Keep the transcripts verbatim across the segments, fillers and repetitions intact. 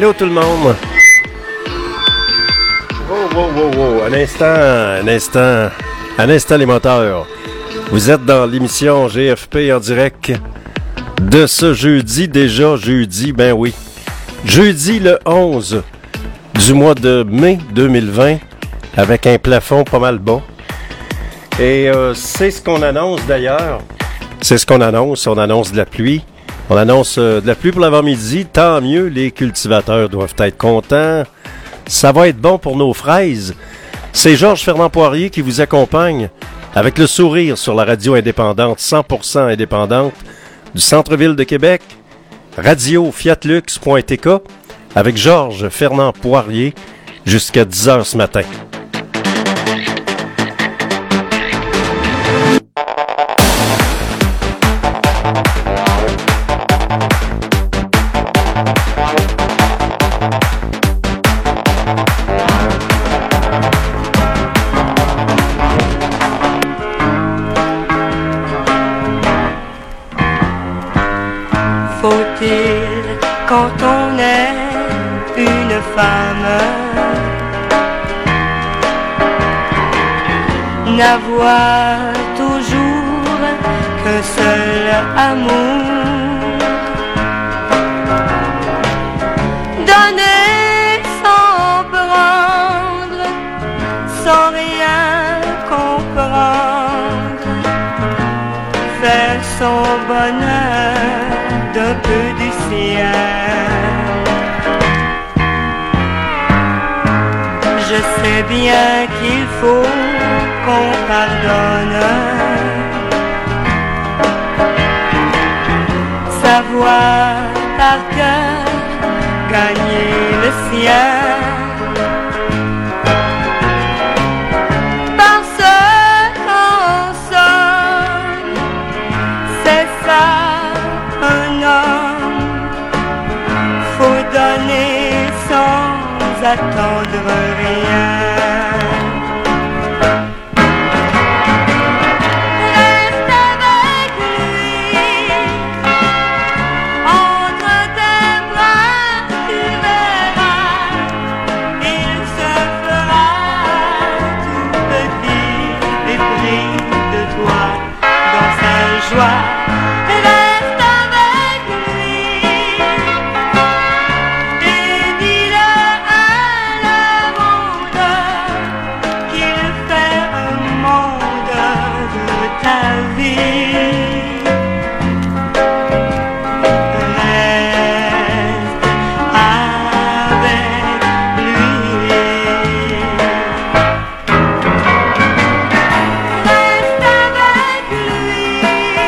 Allô tout le monde. Wow, wow, wow, wow. Un instant, un instant, un instant les moteurs. Vous êtes dans l'émission G F P en direct de ce jeudi, déjà jeudi, ben oui. Jeudi le onze du mois de mai deux mille vingt, avec un plafond pas mal bas. Et euh, c'est ce qu'on annonce d'ailleurs. C'est ce qu'on annonce. On annonce de la pluie. On annonce euh, de la pluie pour l'avant-midi. Tant mieux, les cultivateurs doivent être contents. Ça va être bon pour nos fraises. C'est Georges Fernand Poirier qui vous accompagne avec le sourire sur la radio indépendante, cent pour cent indépendante du centre-ville de Québec, radio fiatlux point t k, avec Georges Fernand Poirier jusqu'à dix heures ce matin. Faut-il, quand on est une femme, n'avoir toujours qu'un seul amour, donner sans prendre, sans rien comprendre, faire son bonheur d'un peu du ciel. Je sais bien qu'il faut qu'on pardonne, savoir par cœur gagner le ciel. Parce qu'en somme, c'est ça un homme, faut donner sans attendre rien. Reste avec lui, entre tes bras tu verras, il se fera tout petit et pris de toi dans sa joie. Reste avec lui et dis-le à le monde qu'il fait un monde de ta vie. Reste avec lui. Reste avec lui.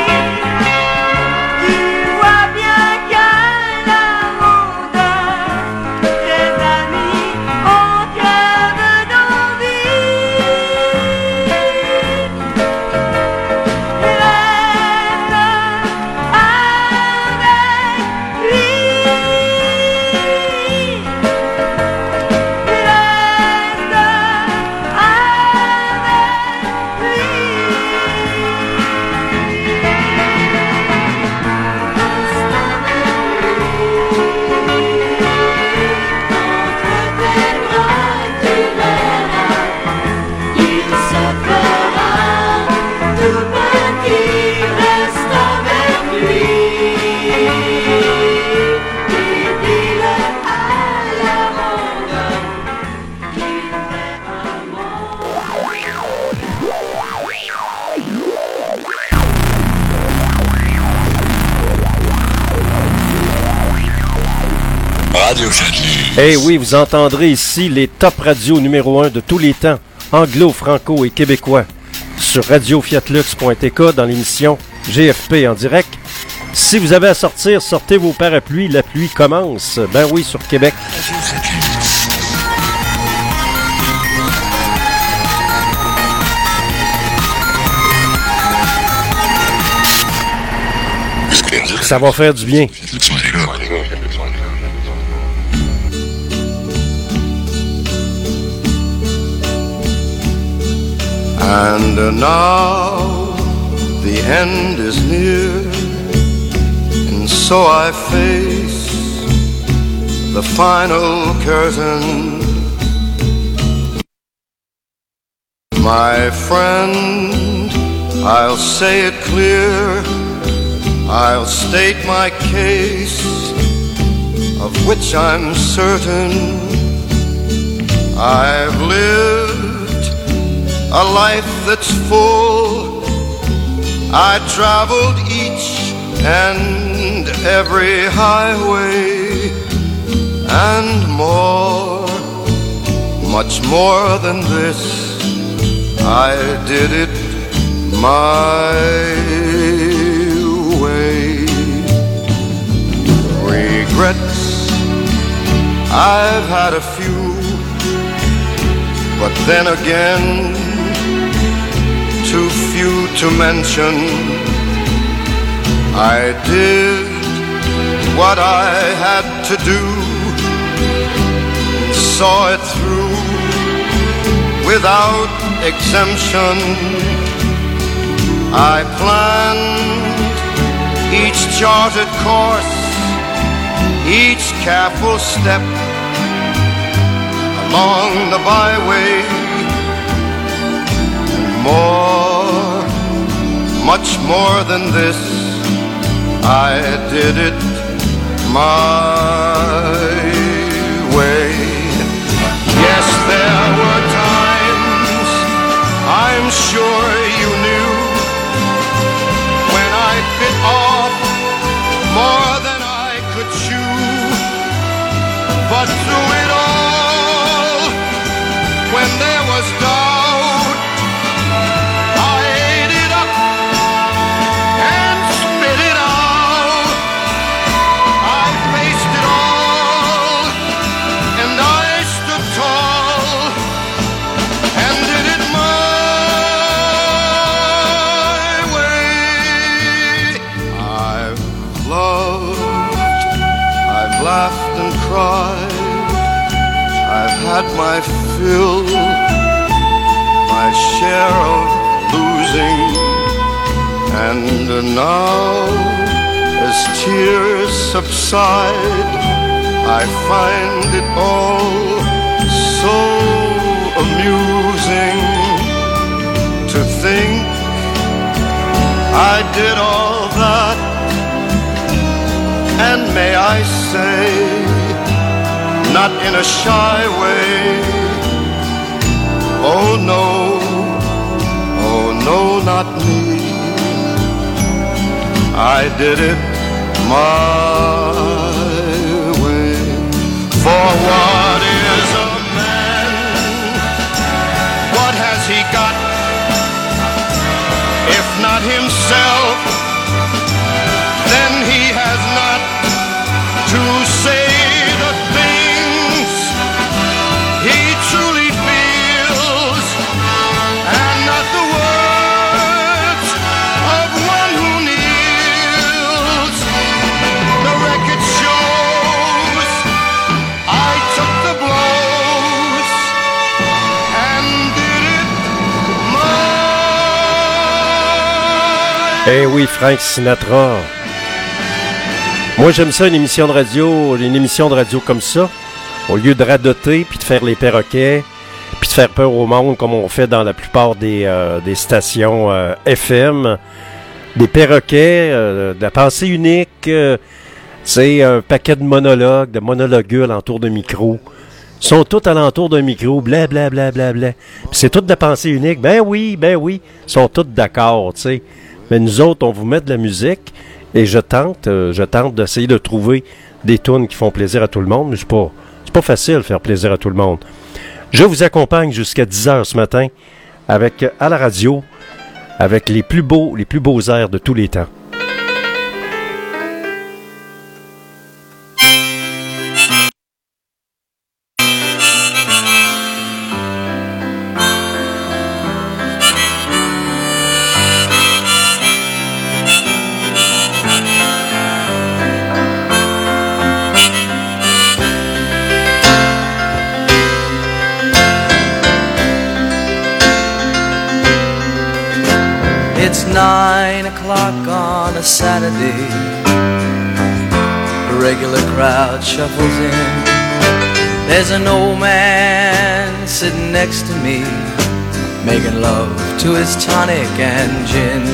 Tu vois bien qu'à la ronde, tes amis ont crève d'envie. Reste avec lui. Reste Radio Fiatlux. Eh oui, vous entendrez ici les top radios numéro un de tous les temps, anglo, franco et québécois, sur radio fiatlux point t k dans l'émission G F P en direct. Si vous avez à sortir, sortez vos parapluies, la pluie commence. Ben oui, sur Québec. Radio Fiatlux. Ça va faire du bien. And now the end is near, and so I face the final curtain. My friend, I'll say it clear, I'll state my case, of which I'm certain. I've lived a life that's full, I traveled each and every highway, and more, much more than this, I did it my way. Regrets, I've had a few, but then again, too few to mention. I did what I had to do, saw it through without exemption. I planned each charted course, each careful step along the byway, and more, much more than this, I did it my way. Yes, there were times, I'm sure you knew, when I bit off more than I could chew. But through it all, when there was doubt, I ate it up and spit it out. I faced it all, and I stood tall, and did it my way. I've loved, I've laughed and cried, I've had my fill, my share of losing, and now, as tears subside, I find it all so amusing to think I did all that, and may I say, not in a shy way, oh no, oh no, not me, I did it my way. For what is a man, what has he got, if not himself, then he has not to say the things he truly feels, and not the words of one who kneels. The record shows I took the blows and did it my Eh oui, Frank Sinatra. Moi, j'aime ça, une émission de radio, une émission de radio comme ça, au lieu de radoter, puis de faire les perroquets, puis de faire peur au monde, comme on fait dans la plupart des, euh, des stations euh, F M. Des perroquets, euh, de la pensée unique, euh, c'est un paquet de monologues, de monologues alentour de micro. Ils sont tous alentour d'un micro, bla bla bla bla bla. Puis c'est toute de la pensée unique, ben oui, ben oui, ils sont tous d'accord, tu sais. Mais nous autres, on vous met de la musique, et je tente, euh, je tente d'essayer de trouver des tunes qui font plaisir à tout le monde, mais c'est pas, c'est pas facile de faire plaisir à tout le monde. Je vous accompagne jusqu'à dix heures ce matin avec à la radio, avec les plus beaux, les plus beaux airs de tous les temps. It's nine o'clock on a Saturday. A regular crowd shuffles in. There's an old man sitting next to me, making love to his tonic and gin.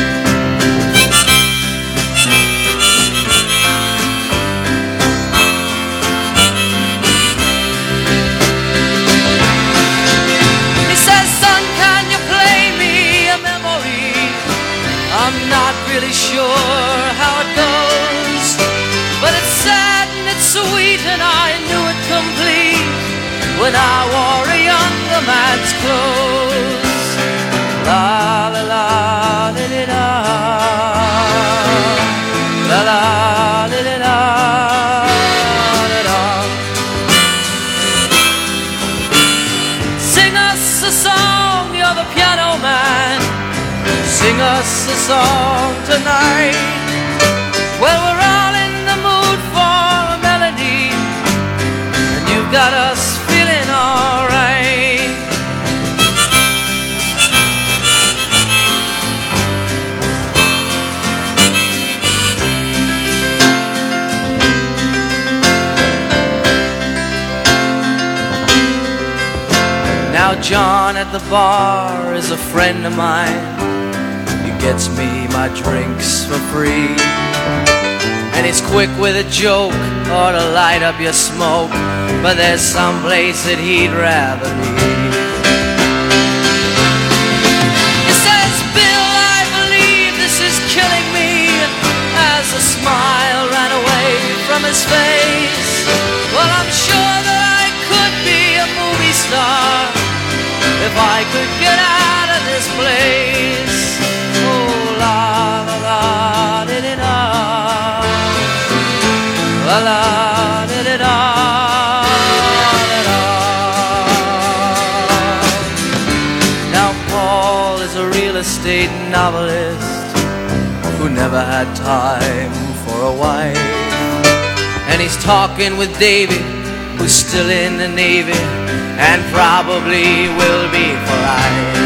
He says, son, can you play me a memory? I'm not really sure how it goes, but it's sad and it's sweet and I knew it complete when I wore a younger man's clothes. La la la li li la, la la li li la, la la. Sing us a song, you're the piano man. Sing us a song tonight. Well, we're all in the mood for a melody, and you've got us feeling alright. Now John at the bar is a friend of mine. He gets me my drinks for free, and he's quick with a joke or to light up your smoke, but there's some place that he'd rather be. He says, Bill, I believe this is killing me, as a smile ran away from his face. Well, I'm sure that I could be a movie star if I could get out of this place. Oh, la la la di di da, la la di di da, da da. Now Paul is a real estate novelist who never had time for a wife, and he's talking with David, who's still in the Navy and probably will be for life.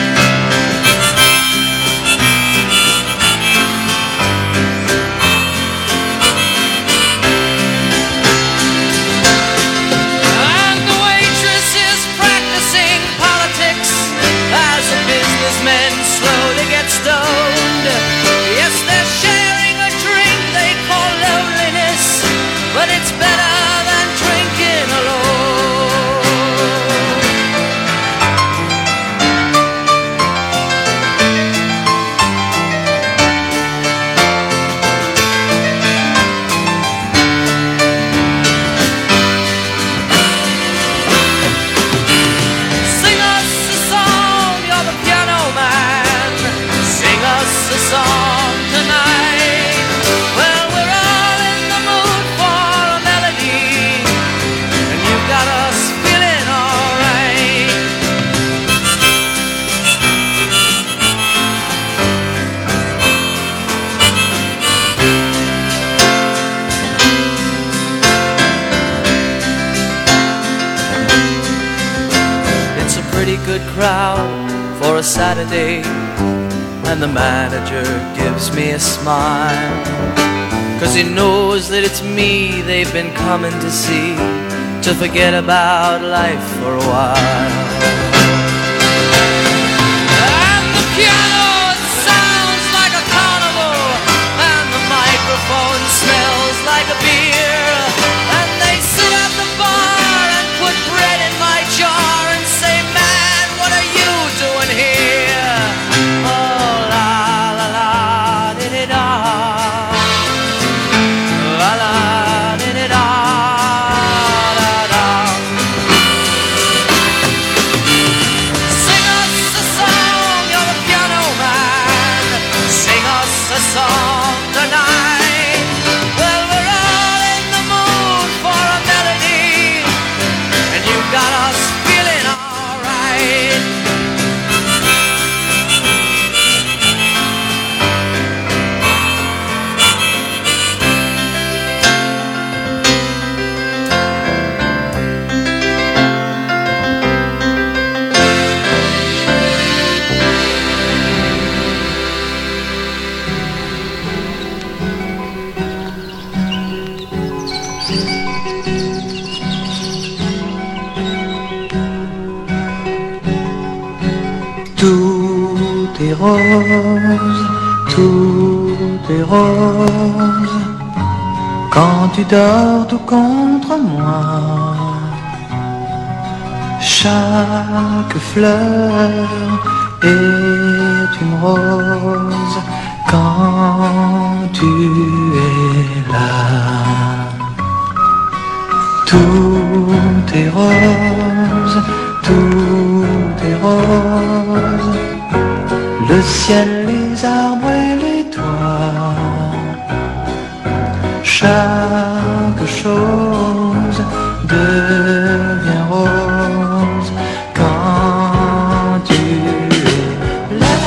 And the waitress is practicing politics as the businessmen slowly get stoned. Yes, they're sharing a drink they call loneliness, but it's better than drinking alone. Sing us a song, you're the piano man. Sing us a song tonight. Well, we're all in the mood for a melody, and you've got us feeling alright. It's a pretty good crowd for a Saturday, and the manager gives me a smile, 'cause he knows that it's me they've been coming to see, to forget about life for a while. And the piano, it sounds like a carnival, and the microphone smells like a beer, and they sit at the bar and put bread in my jar and say, man, what are you doing here? Oh, la la la di di da, la la di di da, da da. Sing us a song, you're the piano man. rose, tout est rose. Quand tu dors tout contre moi, chaque fleur est une rose quand tu es là. Tout est rose, tout est rose, le ciel, les arbres et les toits. Chaque chose devient rose quand tu es là.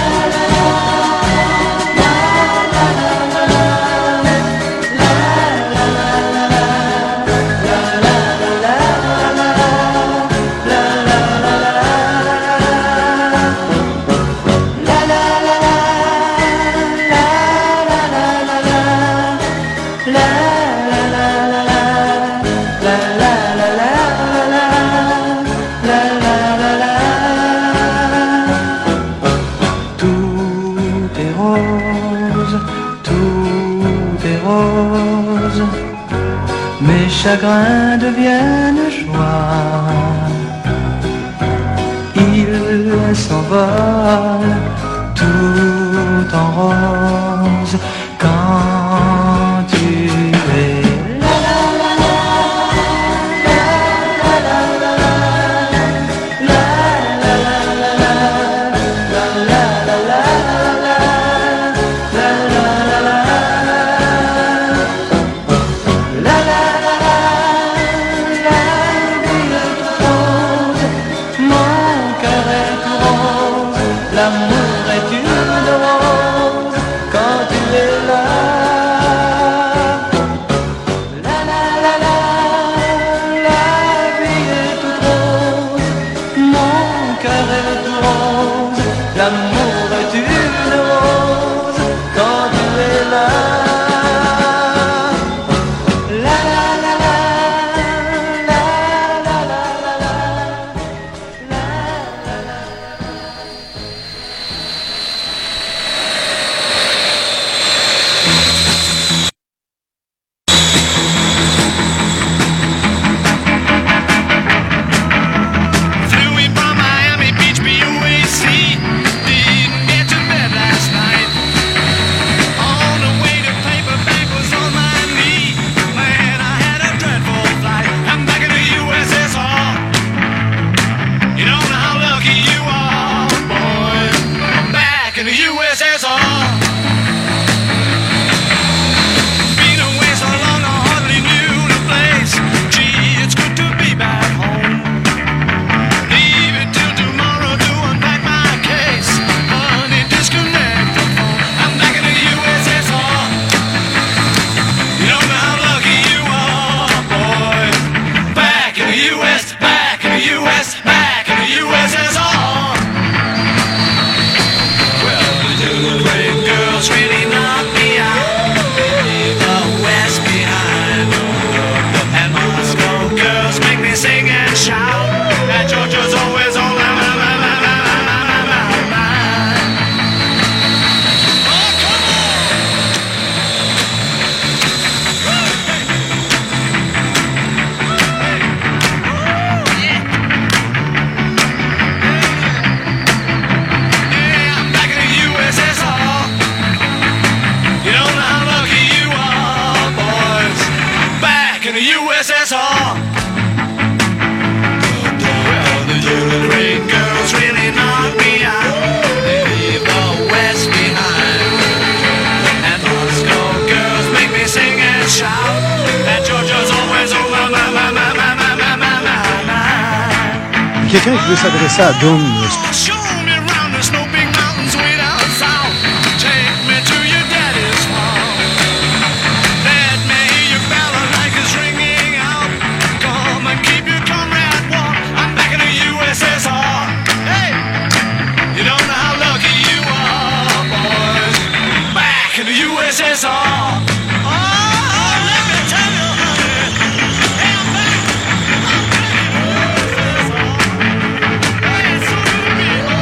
Mes chagrins deviennent joie, ils s'envolent tout en rose quand tu es là. Quelqu'un qui veut s'adresser à Dom. Hey,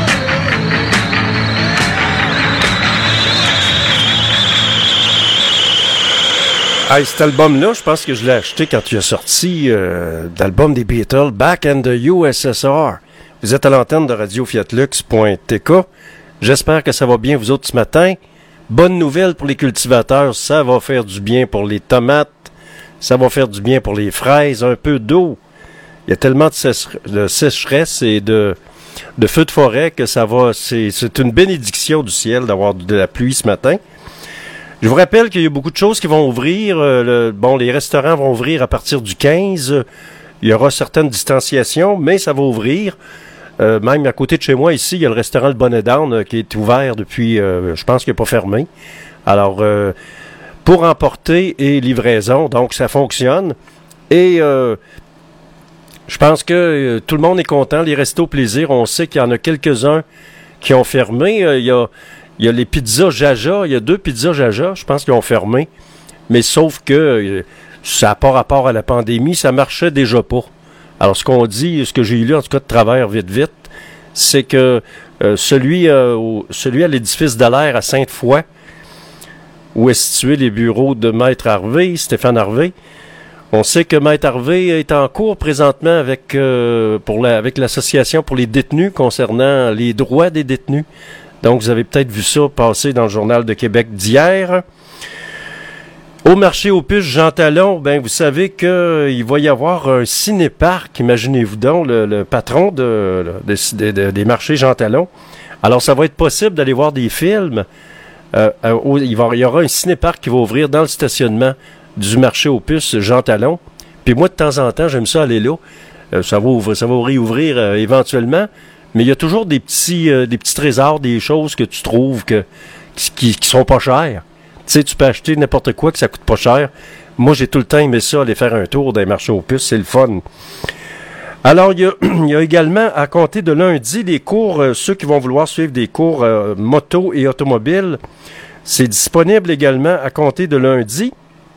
Hey, cet album-là, je pense que je l'ai acheté quand il a sorti euh, l'album des Beatles, Back in the U S S R. Vous êtes à l'antenne de radio fiat lux point t k. J'espère que ça va bien vous autres ce matin. Bonne nouvelle pour les cultivateurs, ça va faire du bien pour les tomates, ça va faire du bien pour les fraises, un peu d'eau. Il y a tellement de, sécher- de sécheresse et de, de feux de forêt que ça va, c'est, c'est une bénédiction du ciel d'avoir de la pluie ce matin. Je vous rappelle qu'il y a beaucoup de choses qui vont ouvrir. Euh, le, bon, les restaurants vont ouvrir à partir du quinze. Il y aura certaines distanciations, mais ça va ouvrir. Euh, même à côté de chez moi, ici, il y a le restaurant Le Bonnet d'Âne euh, qui est ouvert depuis, euh, je pense qu'il n'est pas fermé. Alors, euh, pour emporter et livraison, donc ça fonctionne. Et euh, je pense que euh, tout le monde est content. Les restos plaisir, on sait qu'il y en a quelques-uns qui ont fermé. Euh, il y a... Il y a les pizzas Jaja, il y a deux pizzas Jaja, je pense qu'ils ont fermé. Mais sauf que euh, ça n'a pas rapport à la pandémie, ça marchait déjà pas. Alors ce qu'on dit, ce que j'ai lu en tout cas de travers vite vite, c'est que euh, celui, euh, au, celui à l'édifice Dallaire à Sainte-Foy, où est situé les bureaux de Maître Harvey, Stéphane Harvey, on sait que Maître Harvey est en cours présentement avec, euh, pour la, avec l'association pour les détenus concernant les droits des détenus. Donc, vous avez peut-être vu ça passer dans le Journal de Québec d'hier. Au marché aux puces Jean Talon, ben vous savez qu'il euh, va y avoir un cinéparc, imaginez-vous donc, le, le patron de, de, de, de, des marchés Jean Talon. Alors, ça va être possible d'aller voir des films. Euh, euh, il, va, il y aura un cinéparc qui va ouvrir dans le stationnement du marché aux puces Jean Talon. Puis moi, de temps en temps, j'aime ça aller là. Euh, ça, va ouvrir, ça va réouvrir euh, éventuellement. Mais il y a toujours des petits, euh, des petits trésors, des choses que tu trouves que, qui, qui sont pas chères. Tu sais, tu peux acheter n'importe quoi que ça coûte pas cher. Moi, j'ai tout le temps aimé ça, aller faire un tour dans les marchés aux puces, c'est le fun. Alors, il y a, il y a également, à compter de lundi, les cours, euh, ceux qui vont vouloir suivre des cours euh, moto et automobile, c'est disponible également à compter de lundi.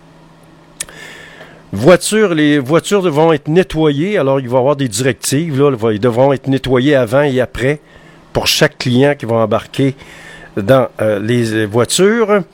Voitures, les voitures vont être nettoyées, alors il va y avoir des directives, là, ils devront être nettoyées avant et après pour chaque client qui va embarquer dans euh, les voitures.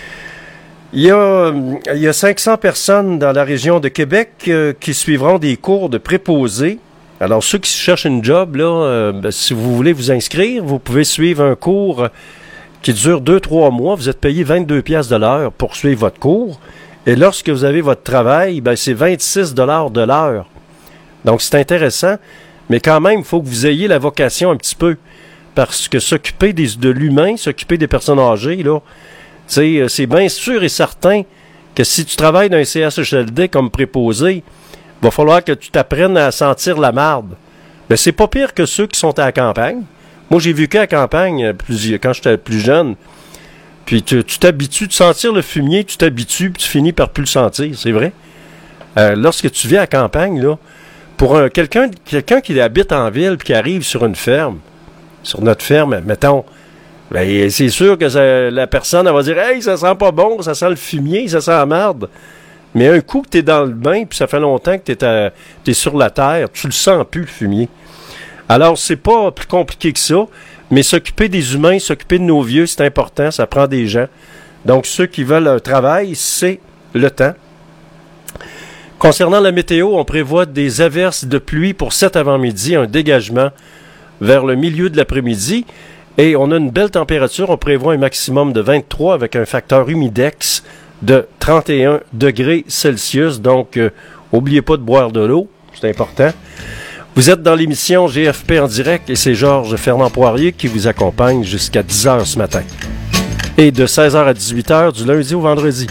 Il y a, il y a cinq cents personnes dans la région de Québec euh, qui suivront des cours de préposés. Alors ceux qui cherchent une job, là, euh, ben, si vous voulez vous inscrire, vous pouvez suivre un cours qui dure deux trois mois. Vous êtes payé vingt-deux piastres de l'heure pour suivre votre cours. Et lorsque vous avez votre travail, ben c'est vingt-six dollars de l'heure. Donc, c'est intéressant, mais quand même, il faut que vous ayez la vocation un petit peu. Parce que s'occuper des, de l'humain, s'occuper des personnes âgées, là, c'est, c'est bien sûr et certain que si tu travailles dans un C H S L D comme préposé, il va falloir que tu t'apprennes à sentir la marde. Ben, c'est pas pire que ceux qui sont à la campagne. Moi, j'ai vécu à la campagne plus, quand j'étais plus jeune. Puis tu, tu t'habitues de sentir le fumier, tu t'habitues, puis tu finis par plus le sentir, c'est vrai. Euh, lorsque tu vis à la campagne, là, pour un, quelqu'un, quelqu'un qui habite en ville puis qui arrive sur une ferme, sur notre ferme, mettons, ben, c'est sûr que ça, la personne elle va dire « Hey, ça sent pas bon, ça sent le fumier, ça sent la merde. » Mais un coup que t'es dans le bain, puis ça fait longtemps que t'es, à, t'es sur la terre, tu le sens plus, le fumier. Alors, c'est pas plus compliqué que ça. Mais s'occuper des humains, s'occuper de nos vieux, c'est important, ça prend des gens. Donc, ceux qui veulent un travail, c'est le temps. Concernant la météo, on prévoit des averses de pluie pour cet avant-midi, un dégagement vers le milieu de l'après-midi. Et on a une belle température, on prévoit un maximum de vingt-trois avec un facteur humidex de trente et un degrés Celsius. Donc, euh, n'oubliez pas de boire de l'eau, c'est important. Vous êtes dans l'émission G F P en direct et c'est Georges Fernand Poirier qui vous accompagne jusqu'à dix heures ce matin. Et de seize heures à dix-huit heures du lundi au vendredi.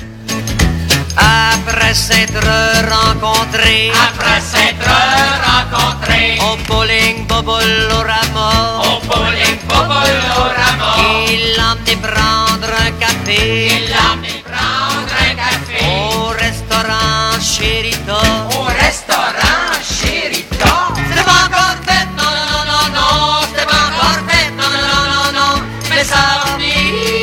Après s'être rencontrés, après s'être rencontrés, au bowling Bobolorama, au bowling Bobolorama, il l'emmenait prendre un café, il l'emmenait prendre un café, au restaurant Chérita, au restaurant Chérita. C'était pas encore fait, non, non, non, non, c'était pas encore fait, non, non, non, non, mais ça va venir.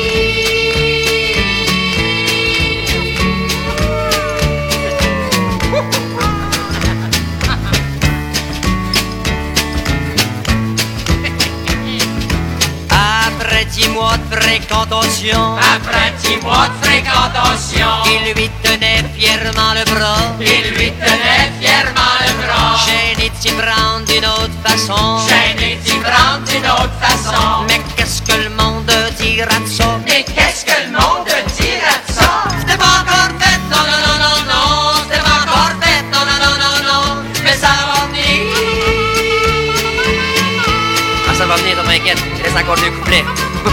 Après dix mois de fréquentation, après dix mois de fréquentation, il lui tenait fièrement le bras. Il lui tenait fièrement le bras. Gêné d'y prendre d'une autre façon. Gêné d'y prendre d'une autre façon. Mais qu'est-ce que le monde dira de ça? Mais qu'est-ce que le monde dira de ça? C'était pas encore fait, non, non, non, non, non. C'était pas encore fait, non, non, non, non, non. Mais ça va venir. Ah, ça va venir, t'en t'inquiète. Il reste encore deux couplets.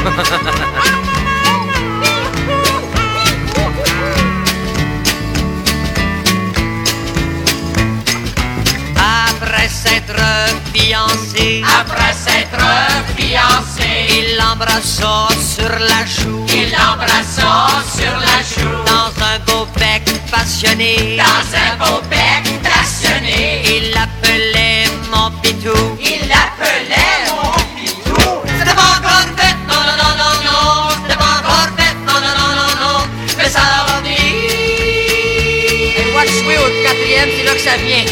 Après s'être fiancé, Après s'être fiancé, il l'embrassa sur la joue. il l'embrassa sur la joue. Dans un beau bec passionné, Dans un beau bec passionné, il l'appelait mon pitou. il l'appelait mon pitou. C'était pas encore fait, non, non, non, non, non. C'était pas encore fait, non, non, non, non, non. Mais ça va venir. Et moi, jouer au quatrième, c'est là que ça vient.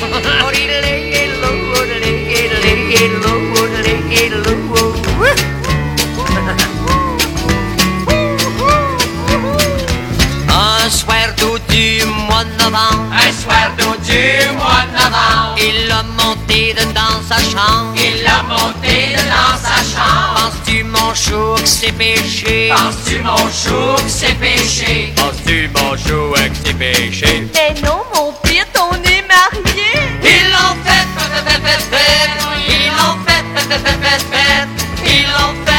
Un soir d'août du mois de novembre, Un soir d'août du mois de novembre, il l'a monté dans sa chambre. il l'a monté dans sa chambre. Penses-tu mon chou que c'est péché? Penses-tu mon chou que c'est péché? Penses-tu mon chou que c'est péché? Mais non, mon pire, on est mariés. Ils l'ont fait, fait, fait, fait, fait. Ils l'ont fait, fait, fait, fait, fait, fait. Ils l'ont fait.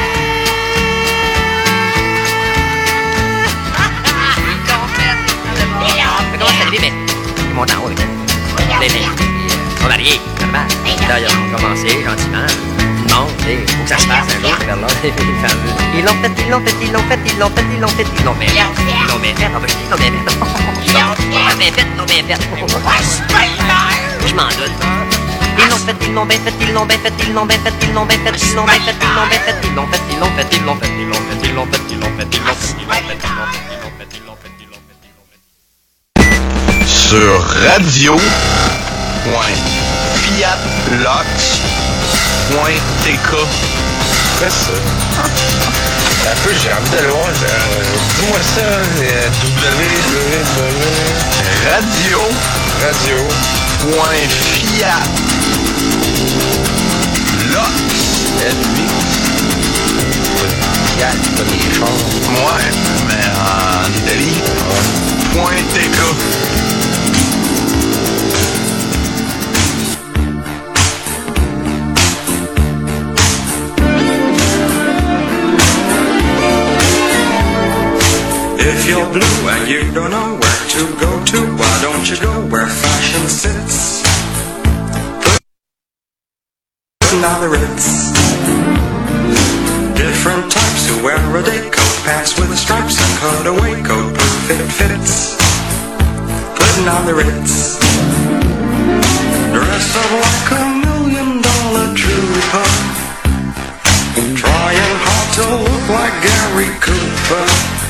Ils l'ont fait. Comment ça le mais mon temps, oui. Les filles, ils sont mariés, normal. Là, ils ont commencé gentiment. Non, il faut que ça se passe un jour, vers là, les fameux. Ils l'ont fait, ils l'ont fait, ils l'ont fait, ils l'ont fait, ils l'ont fait, ils l'ont fait. Ils l'ont bien fait, on va dire, ils l'ont bien fait. Ils l'ont bien fait, ils l'ont bien fait. Je m'en doute. Ils l'ont fait, ils l'ont bien fait, ils l'ont bien fait, ils l'ont bien fait, ils l'ont bien fait, ils l'ont bien fait, ils l'ont bien fait, ils l'ont fait, ils l'ont fait, ils l'ont fait, ils l'ont fait, ils l'ont fait, ils l'ont fait, ils l'ont fait, ils l'ont fait, ils l'ont fait, ils l'ont fait, ils l'ont fait, ils l'ont fait, ils l'ont fait. Sur radio point fiat lox point t k. Quoi ça? Un peu, j'ai envie de le voir. Euh, Dis-moi ça, euh, www. Radio Radio. point fiat lox. Fiat, pas des chars. Ouais, mais en Italie. Point t k. If you're blue and you don't know where to go to, why don't you go where fashion sits? Putting on the Ritz. Different types who wear a day coat, pants with stripes and cutaway coat, perfect fits. Putting on the Ritz. Dressed up like a million dollar trooper, trying hard to look like Gary Cooper.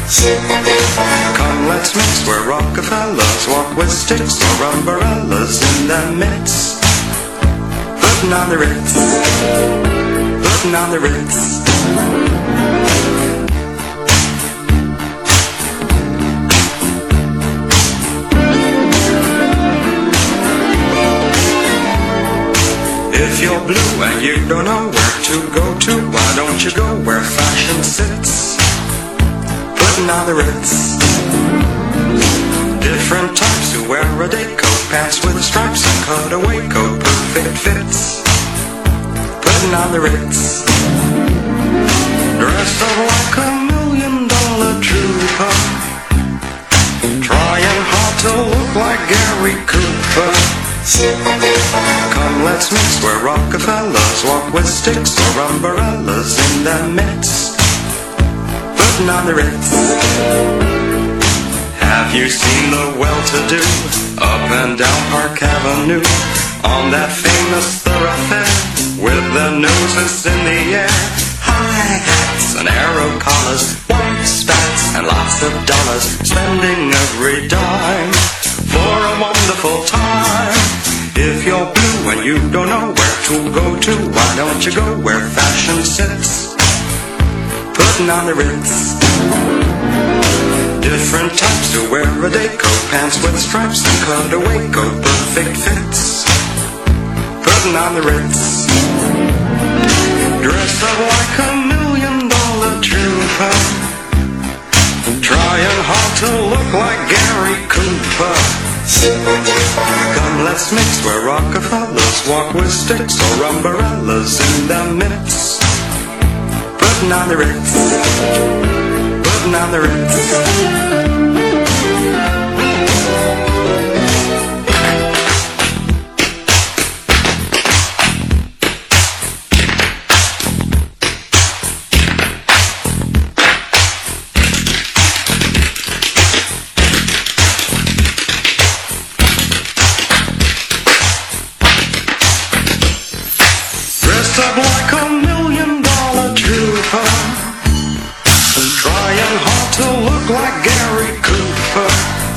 Come, let's mix where Rockefellers walk with sticks or umbrellas in their midst. Putting on the Ritz, putting on the Ritz. If you're blue and you don't know where to go to, why don't you go where fashion sits? Putting on the Ritz. Different types who wear a day coat, pants with stripes and cutaway coat, perfect fits. Putting on the Ritz. Dressed up like a million dollar trooper, trying hard to look like Gary Cooper. Come, let's mix where Rockefellers walk with sticks or umbrellas in their midst. Putting on the Ritz. Have you seen the well-to-do up and down Park Avenue on that famous thoroughfare with their noses in the air? High hats and arrow collars, white spats and lots of dollars, spending every dime for a wonderful time. If you're blue and you don't know where to go to, why don't you go where fashion sits? Putting on the Ritz. Different types to wear a day coat, pants with stripes and cutaway coat, perfect fits, putting on the Ritz. Dressed up like a million dollar trooper, trying hard to look like Gary Cooper. Come, let's mix where Rockefellers walk with sticks or umbrellas in their midst, putting on the Ritz, putting on the Ritz. Up like a million dollar trooper, trying hard to look like Gary Cooper.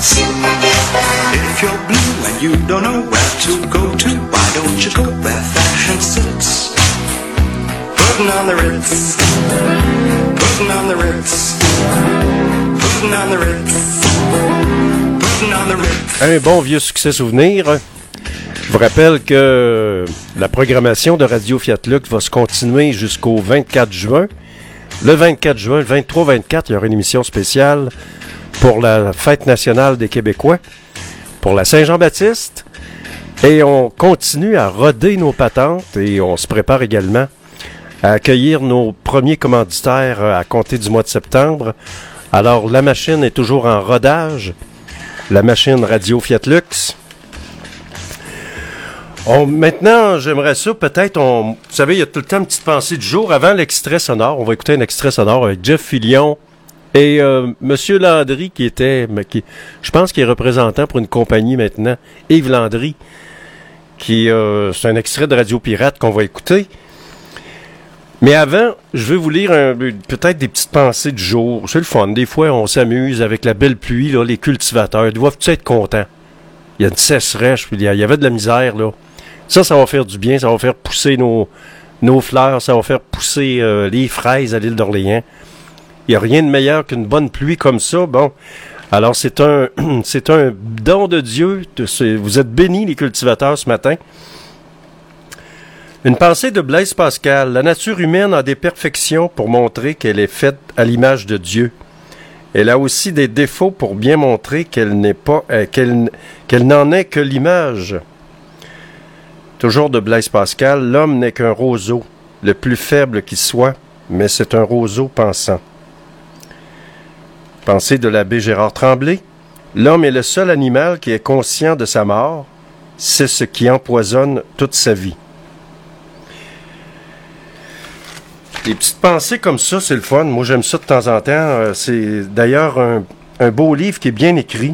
If you're blue and you don't know where to go to, why don't you go where fashion sits? Putting on the Ritz, putting on the Ritz, putting on the Ritz, putting on the Ritz. Un bon vieux succès souvenir. Je vous rappelle que la programmation de Radio Fiat Lux va se continuer jusqu'au vingt-quatre juin. Le vingt-quatre juin, le vingt-trois vingt-quatre, il y aura une émission spéciale pour la Fête nationale des Québécois, pour la Saint-Jean-Baptiste. Et on continue à roder nos patentes et on se prépare également à accueillir nos premiers commanditaires à compter du mois de septembre. Alors, la machine est toujours en rodage, la machine Radio Fiat Lux. On, maintenant, j'aimerais ça, peut-être, on, vous savez, il y a tout le temps une petite pensée du jour. Avant l'extrait sonore, on va écouter un extrait sonore avec Jeff Fillion et euh, Monsieur Landry, qui était, qui, je pense qu'il est représentant pour une compagnie maintenant, Yves Landry, qui, euh, c'est un extrait de Radio Pirate qu'on va écouter. Mais avant, je vais vous lire un, peut-être des petites pensées du jour. C'est le fun. Des fois, on s'amuse avec la belle pluie, là, les cultivateurs. Ils doivent-ils être contents? Il y a une sécheresse, puis il y avait de la misère, là. Ça, ça va faire du bien, ça va faire pousser nos, nos fleurs, ça va faire pousser euh, les fraises à l'île d'Orléans. Il n'y a rien de meilleur qu'une bonne pluie comme ça. Bon, alors c'est un c'est un don de Dieu. De, vous êtes bénis, les cultivateurs, ce matin. Une pensée de Blaise Pascal. La nature humaine a des perfections pour montrer qu'elle est faite à l'image de Dieu. Elle a aussi des défauts pour bien montrer qu'elle n'est pas, euh, qu'elle, qu'elle n'en est que l'image. Toujours de Blaise Pascal, l'homme n'est qu'un roseau, le plus faible qui soit, mais c'est un roseau pensant. Pensée de l'abbé Gérard Tremblay, l'homme est le seul animal qui est conscient de sa mort, c'est ce qui empoisonne toute sa vie. Des petites pensées comme ça, c'est le fun. Moi, j'aime ça de temps en temps. C'est d'ailleurs un, un beau livre qui est bien écrit.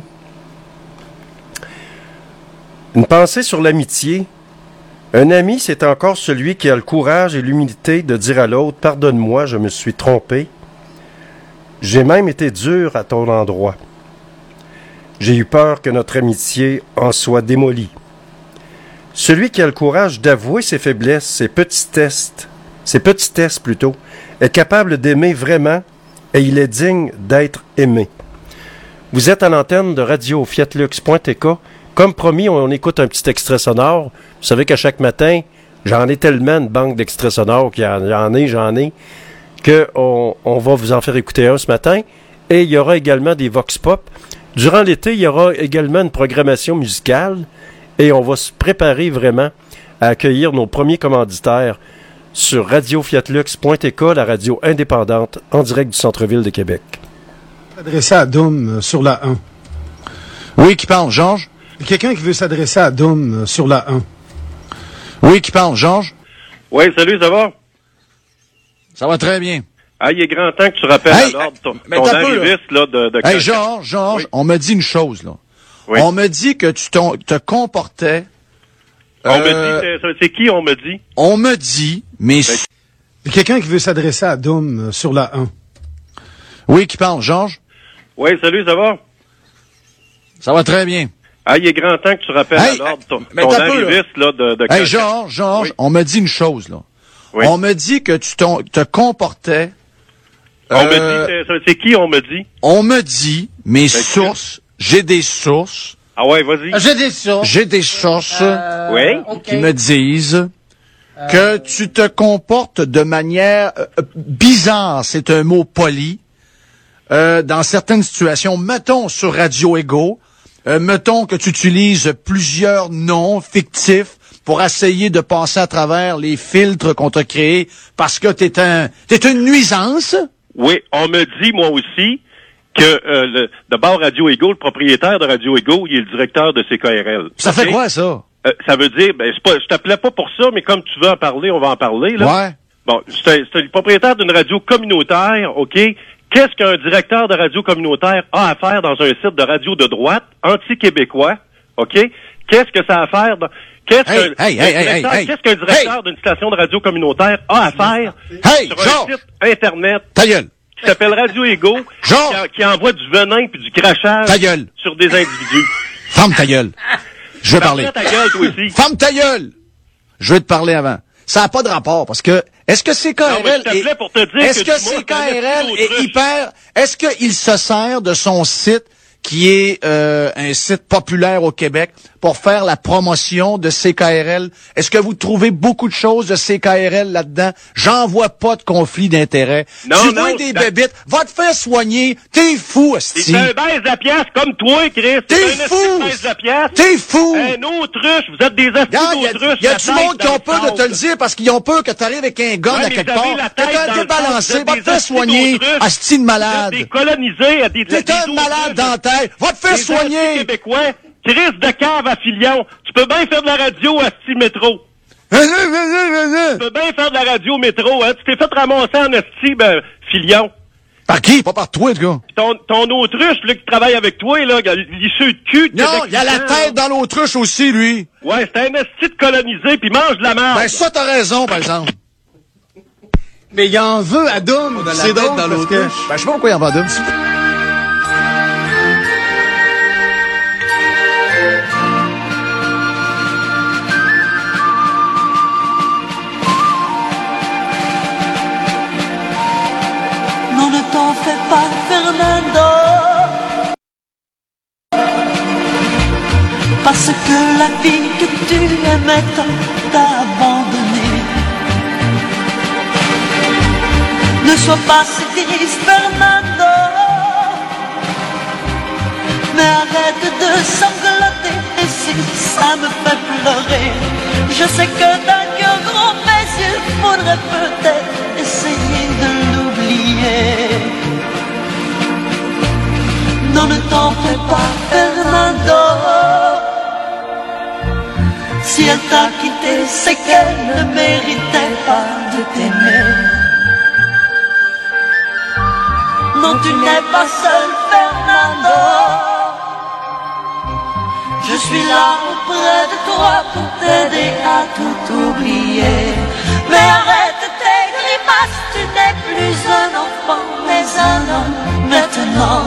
Une pensée sur l'amitié. Un ami, c'est encore celui qui a le courage et l'humilité de dire à l'autre « Pardonne-moi, je me suis trompé. J'ai même été dur à ton endroit. J'ai eu peur que notre amitié en soit démolie. » Celui qui a le courage d'avouer ses faiblesses, ses petitesses, ses petitesses plutôt, est capable d'aimer vraiment et il est digne d'être aimé. Vous êtes à l'antenne de radio fiat lux point t k. Comme promis, on, on écoute un petit extrait sonore. Vous savez qu'à chaque matin, j'en ai tellement une banque d'extraits sonores qu'il y en, j'en ai, j'en ai, qu'on on va vous en faire écouter un ce matin. Et il y aura également des vox pop. Durant l'été, il y aura également une programmation musicale et on va se préparer vraiment à accueillir nos premiers commanditaires sur radio fiat lux point t k, la radio indépendante en direct du centre-ville de Québec. Adressé à Dom euh, sur la un. Oui, qui parle, Georges? Quelqu'un qui veut s'adresser à Dom euh, sur la un. Oui, qui parle, Georges? Oui, salut, ça va? Ça va très bien. Ah, il est grand temps que tu rappelles hey, à l'ordre ton, mais ton arriviste, là, de, de... Hey, Georges, Georges, oui. On me dit une chose, là. Oui. On me dit que tu te comportais... On euh, me dit, c'est, c'est qui on me dit? On me dit, mais... Ben, quelqu'un qui veut s'adresser à Dom euh, sur la un. Oui, qui parle, Georges? Oui, salut, ça va? Ça va très bien. Ah, il est grand temps que tu rappelles hey, à l'ordre ton, ton arriviste, peu, là. là, de... de hey, Georges, Georges, oui. On me dit une chose, là. Oui. On me dit que tu te comportais... On Euh, me dit, c'est, c'est qui on me dit? On me dit, mes Ben, sources, j'ai des sources, Ah ouais, vas-y. J'ai des sources. j'ai des sources Euh, Oui. ok. qui me disent que tu te comportes de manière euh, bizarre, c'est un mot poli, euh, dans certaines situations. Mettons sur Radio Ego, euh, mettons que tu utilises plusieurs noms fictifs pour essayer de passer à travers les filtres qu'on t'a créés parce que t'es un, t'es une nuisance. Oui, on me dit, moi aussi, que euh, le, d'abord Radio Ego, le propriétaire de Radio Ego, il est le directeur de C K R L. Ça OK? fait quoi, ça? Euh, ça veut dire, ben, c'est pas, je t'appelais pas pour ça, mais comme tu veux en parler, on va en parler, là. Ouais. Bon, c'est, c'est le propriétaire d'une radio communautaire, OK? Qu'est-ce qu'un directeur de radio communautaire a à faire dans un site de radio de droite, anti-québécois, OK? Qu'est-ce que ça a à faire dans... Qu'est-ce Hey, qu'un hey, hey, directeur, hey, hey. qu'est-ce qu'un directeur d'une station de radio communautaire a à faire Hey, sur un Georges! site Internet Ta gueule! qui s'appelle Radio Ego, Georges! qui, en- qui envoie du venin puis du crachage Ta gueule! sur des individus? Ferme ta gueule! Je veux parler. Ferme ta gueule, toi aussi. Ferme ta gueule! Je vais te parler avant. Ça n'a pas de rapport, parce que, est-ce que C K R L Non, mais je t'appelais est, pour te dire est-ce que que tu m'as C K R L donné est l'autruche. hyper, est-ce qu'il se sert de son site, qui est euh, un site populaire au Québec, pour faire la promotion de C K R L? Est-ce que vous trouvez beaucoup de choses de C K R L là-dedans? J'en vois pas de conflit d'intérêt. Non, tu non, vois des t'as- bébites, va te faire soigner, t'es fou, esti. C'est un baise à pièce comme toi, Chris. T'es C'est un fou! esti de baise à pièce. T'es fou! Un autruche. Vous êtes des Il y a, astis d'autruches. y a la du tête monde qui dans ont peur de te le sable. dire parce qu'ils ont peur que tu arrives avec un gun Ouais, à mais quelque vous avez part. la T'es tête un dans le débalancé, sable, va vous te êtes faire des soigner, astis asti de Vous malade. êtes des colonisés à des T'es des un autruches. malade dans la tête, va te faire Des astis soigner. québécois. Chris de cave à Filion. Tu peux bien faire de la radio à asti métro. Tu peux bien faire de la radio métro, hein. Tu t'es fait ramasser en asti, ben, Filion. Par qui? Pas par toi, le gars. Puis ton, ton autruche, là, qui travaille avec toi, là, l'issue de cul de Non, Québec il a la Libre, tête dans l'autruche aussi, lui. Ouais, c'est un esti de colonisé, puis mange de la merde. Ben ça, t'as raison, par exemple. Mais il en veut à Dom. C'est drôle parce que... Ben je sais pas pourquoi il en va deux. Non, ne t'en fais pas, Fernando. Parce que la vie que tu aimais t'a abandonné. Ne sois pas si triste, Fernando. Mais arrête de sangloter, et si ça me fait pleurer. Je sais que d'un cœur grand, mais il faudrait peut-être essayer de l'oublier. Non, ne t'en fais pas, Fernando. Si elle t'a quitté, c'est qu'elle ne méritait pas de t'aimer. Non, tu n'es pas seul, Fernando. Je suis là auprès de toi pour t'aider à tout oublier. Mais arrête tes grimaces, tu n'es plus un enfant, mais un homme maintenant.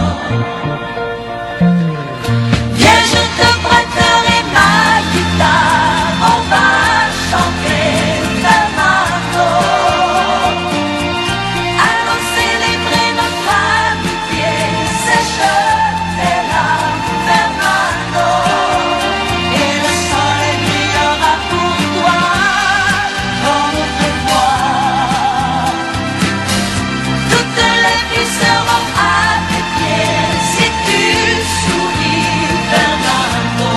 Viens, je te prêterai ma guitare, on va chanter Fernando. Allons célébrer notre amitié, sèche tes larmes, Fernando. Et le soleil brillera pour toi, comme autrefois. Toutes les filles seront à tes pieds, si tu souris, Fernando.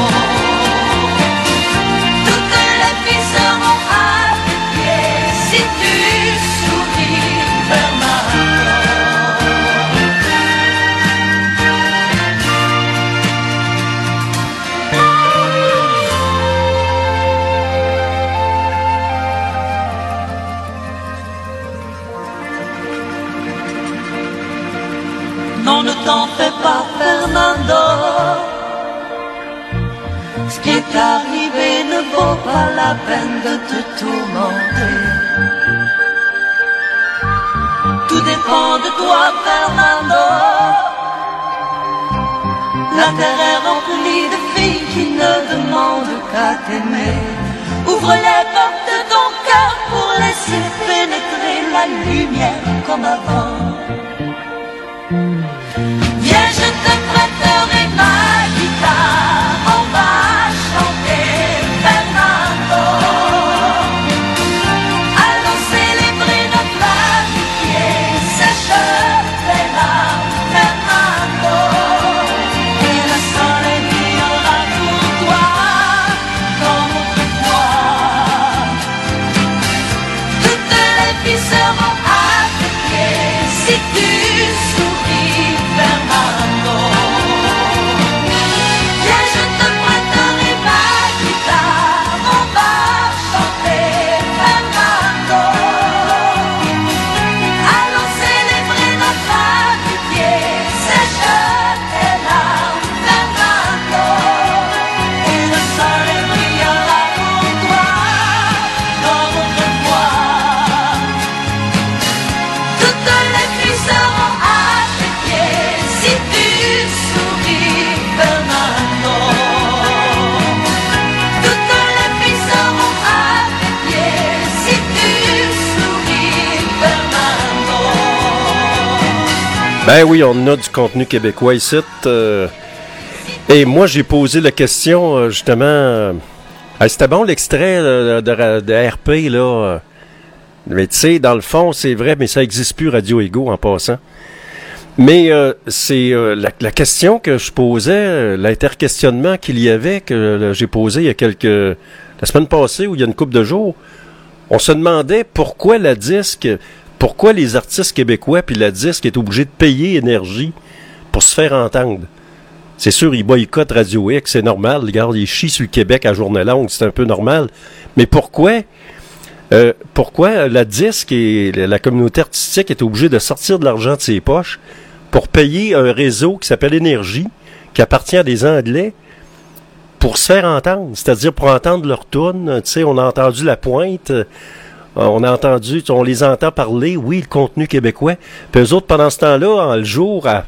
Toutes les filles seront à tes pieds, si tu souris, Fernando. Non, ne t'en fais pas, Fernando. Ce qui est arrivé ne vaut pas la peine de te tourmenter. Tout dépend de toi, Fernando. La terre est remplie de filles qui ne demandent qu'à t'aimer. Ouvre les portes de ton cœur pour laisser pénétrer la lumière comme avant. Viens, je te prêterai ma guitare, on va chanter Fernando. Allons célébrer notre amitié, sèche tes larmes, Fernando. Et le soleil brillera pour toi, comme autrefois. Toutes les filles seront à tes pieds, si tu souris, Fernando. Viens, je te prêterai ma guitare, on va chanter Fernando. Allons célébrer notre amitié, sèche tes larmes, Fernando. Et le soleil brillera pour toi, comme autrefois. Toutes les filles seront à tes pieds, si tu souris, Fernando. Toutes les filles seront à tes pieds, si tu souris, Fernando. Ben oui, on a du contenu québécois ici. euh, et moi, j'ai posé la question, euh, justement... euh, ah, c'était bon l'extrait euh, de, de, de R P, là. euh, mais tu sais, dans le fond, c'est vrai, mais ça n'existe plus, Radio Ego, en passant. Mais euh, c'est euh, la, la question que je posais, euh, l'interquestionnement qu'il y avait, que euh, j'ai posé il y a quelques... la semaine passée, ou il y a une couple de jours, on se demandait pourquoi la disque... Pourquoi les artistes québécois puis la disque est obligé de payer énergie pour se faire entendre? C'est sûr, ils boycottent Radio X, c'est normal. Regarde, ils chient sur le Québec à journée longue, c'est un peu normal. Mais pourquoi, euh, pourquoi la disque et la communauté artistique est obligée de sortir de l'argent de ses poches pour payer un réseau qui s'appelle Énergie, qui appartient à des Anglais, pour se faire entendre? C'est-à-dire pour entendre leur tune. Tu sais, on a entendu La Pointe... On a entendu, on les entend parler, oui, le contenu québécois. Puis eux autres, pendant ce temps-là, en, le jour, à,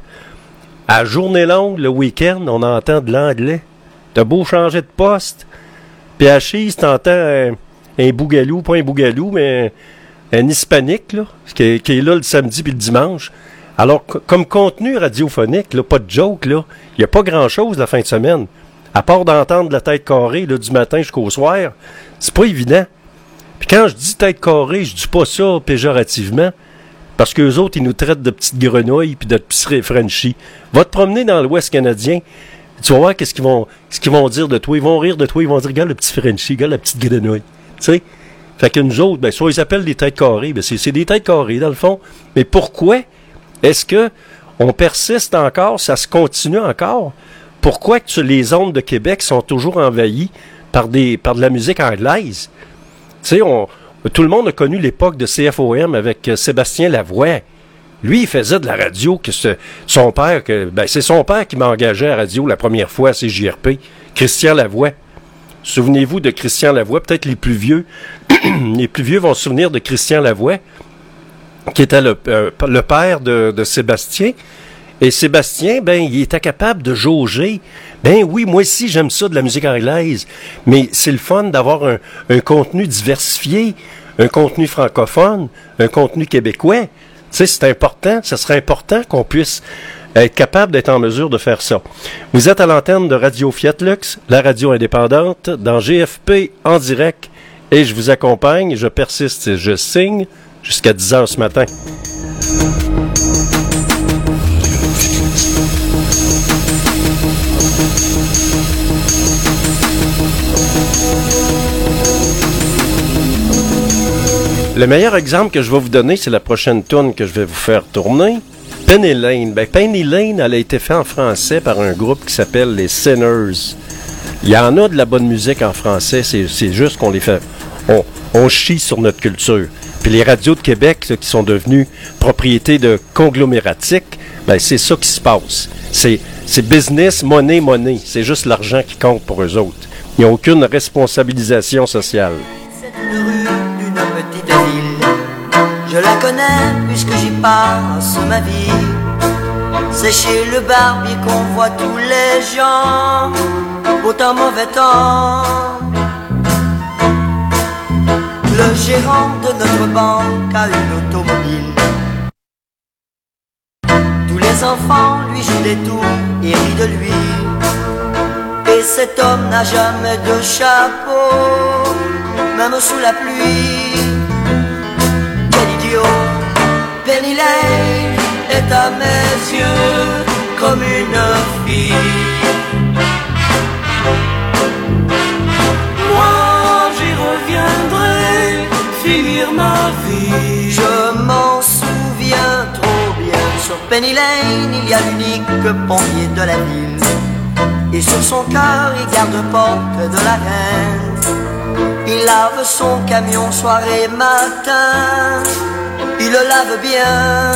à journée longue, le week-end, on entend de l'anglais. T'as beau changer de poste, puis à Chise, t'entends un, un bougalou, pas un bougalou, mais un, un hispanique, là, qui est, qui est là le samedi puis le dimanche. Alors, c- comme contenu radiophonique, là, pas de joke, là, il n'y a pas grand-chose la fin de semaine. À part d'entendre la tête carrée, là, du matin jusqu'au soir, c'est pas évident. Puis quand je dis tête carrée, je dis pas ça péjorativement, parce qu'eux autres, ils nous traitent de petites grenouilles puis de petits Frenchies. Va te promener dans l'Ouest canadien, tu vas voir qu'est-ce qu'ils vont, ce qu'ils vont dire de toi. Ils vont rire de toi, ils vont dire, regarde le petit Frenchie, regarde la petite grenouille. Tu sais? Fait que nous autres, ben, soit ils appellent des têtes carrées, ben, c'est, c'est des têtes carrées, dans le fond. Mais pourquoi est-ce que on persiste encore, ça se continue encore? Pourquoi que tu- les ondes de Québec sont toujours envahies par des, par de la musique anglaise? Tu sais, on, tout le monde a connu l'époque de C F O M avec euh, Sébastien Lavoie. Lui, il faisait de la radio que ce, son père, que, ben, c'est son père qui m'a engagé à la radio la première fois à C J R P, Christian Lavoie. Souvenez-vous de Christian Lavoie, peut-être les plus vieux. Les plus vieux vont se souvenir de Christian Lavoie, qui était le, euh, le père de, de Sébastien. Et Sébastien, ben, il était capable de jauger. Ben oui, moi aussi, j'aime ça de la musique anglaise. Mais c'est le fun d'avoir un, un contenu diversifié, un contenu francophone, un contenu québécois. Tu sais, c'est important. Ça serait important qu'on puisse être capable d'être en mesure de faire ça. Vous êtes à l'antenne de Radio Fiat Lux, la radio indépendante, dans G F P en direct. Et je vous accompagne, je persiste et je signe jusqu'à dix heures ce matin. Le meilleur exemple que je vais vous donner, c'est la prochaine tune que je vais vous faire tourner. Penny Lane. Ben, Penny Lane, elle a été faite en français par un groupe qui s'appelle les Sinners. Il y en a de la bonne musique en français, c'est, c'est juste qu'on les fait... On, on chie sur notre culture. Puis les radios de Québec, là, qui sont devenues propriétés de conglomératiques, ben, c'est ça qui se passe. C'est, c'est business, money, money. C'est juste l'argent qui compte pour eux autres. Ils n'ont aucune responsabilisation sociale. Petite ville, je la connais puisque j'y passe ma vie. C'est chez le barbier qu'on voit tous les gens, beau temps, mauvais temps. Le gérant de notre banque a une automobile. Tous les les enfants lui jouent des tours et rient de lui. Et cet homme n'a jamais de chapeau, même sous la pluie. Quel idiot! Penny Lane est à mes yeux comme une fille. Moi j'y reviendrai finir ma vie. Je m'en souviens trop bien. Sur Penny Lane il y a l'unique pompier de la ville. Et sur son cœur il garde porte de la reine. Il lave son camion soir et matin. Il le lave bien.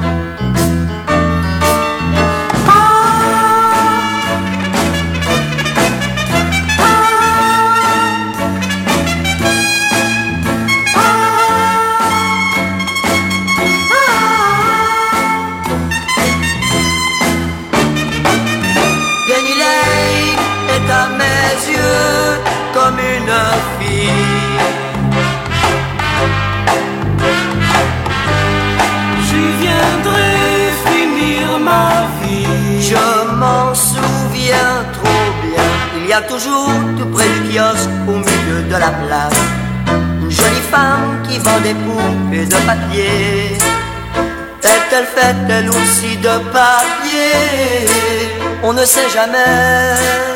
Penny Lane est à mes yeux comme une fille. Je m'en souviens trop bien. Il y a toujours tout près du kiosque au milieu de la place une jolie femme qui vend des poupées de papier. Est-elle faite elle aussi de papier? On ne sait jamais.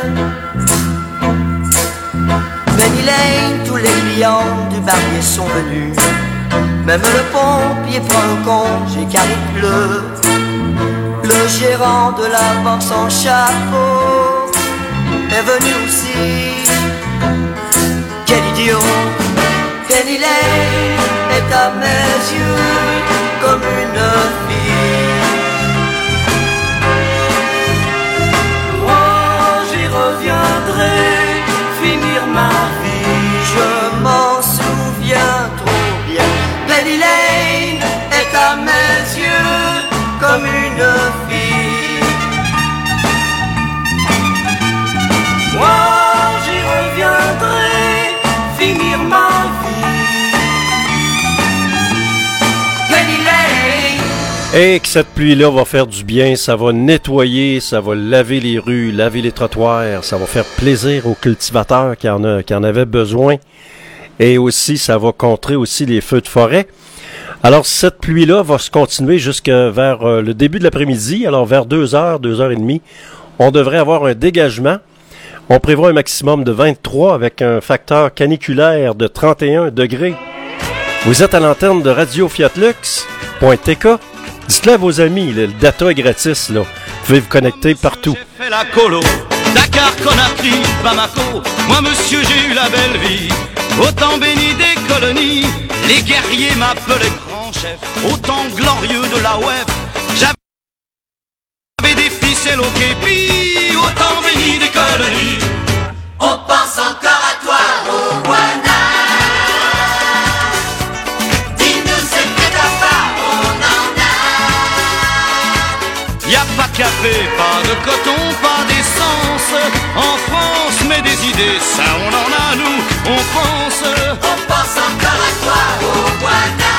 Penny Lane, tous les clients du barbier sont venus. Même le pompier prend un congé car il pleut. Le gérant de la banque sans chapeau est venu aussi. Quel idiot! Penny Lane est à mes yeux comme une fille. Moi j'y reviendrai finir ma vie. Je m'en souviens trop bien. Penny Lane est à mes yeux comme une fille. Moi j'y reviendrai finir ma vie. Penny Lane. Et que cette pluie-là va faire du bien, ça va nettoyer, ça va laver les rues, laver les trottoirs, ça va faire plaisir aux cultivateurs qui en, a, qui en avaient besoin. Et aussi, ça va contrer aussi les feux de forêt. Alors, cette pluie-là va se continuer jusqu'à vers euh, le début de l'après-midi. Alors, vers deux heures, deux heures trente, on devrait avoir un dégagement. On prévoit un maximum de vingt-trois avec un facteur caniculaire de trente et un degrés. Vous êtes à l'antenne de Radio Fiat Lux point T K. Dites-le à vos amis, là, le data est gratis, là. Vous pouvez vous connecter partout. J'ai fait la colo, Dakar, Conakry, Bamako. Moi, monsieur, j'ai eu la belle vie. Au temps béni des colonies, les guerriers m'appelaient grand chef. Au temps glorieux de la W E F, j'avais des ficelles au képi. Au temps béni des colonies, On pense encore à toi, au Rwanda. Dis-nous ce que t'as pas, on en a. y a pas de café, pas de coton, pas d'essence. En France, mais des idées, ça on en a nous, on pense. On pense encore à toi, au Rwanda.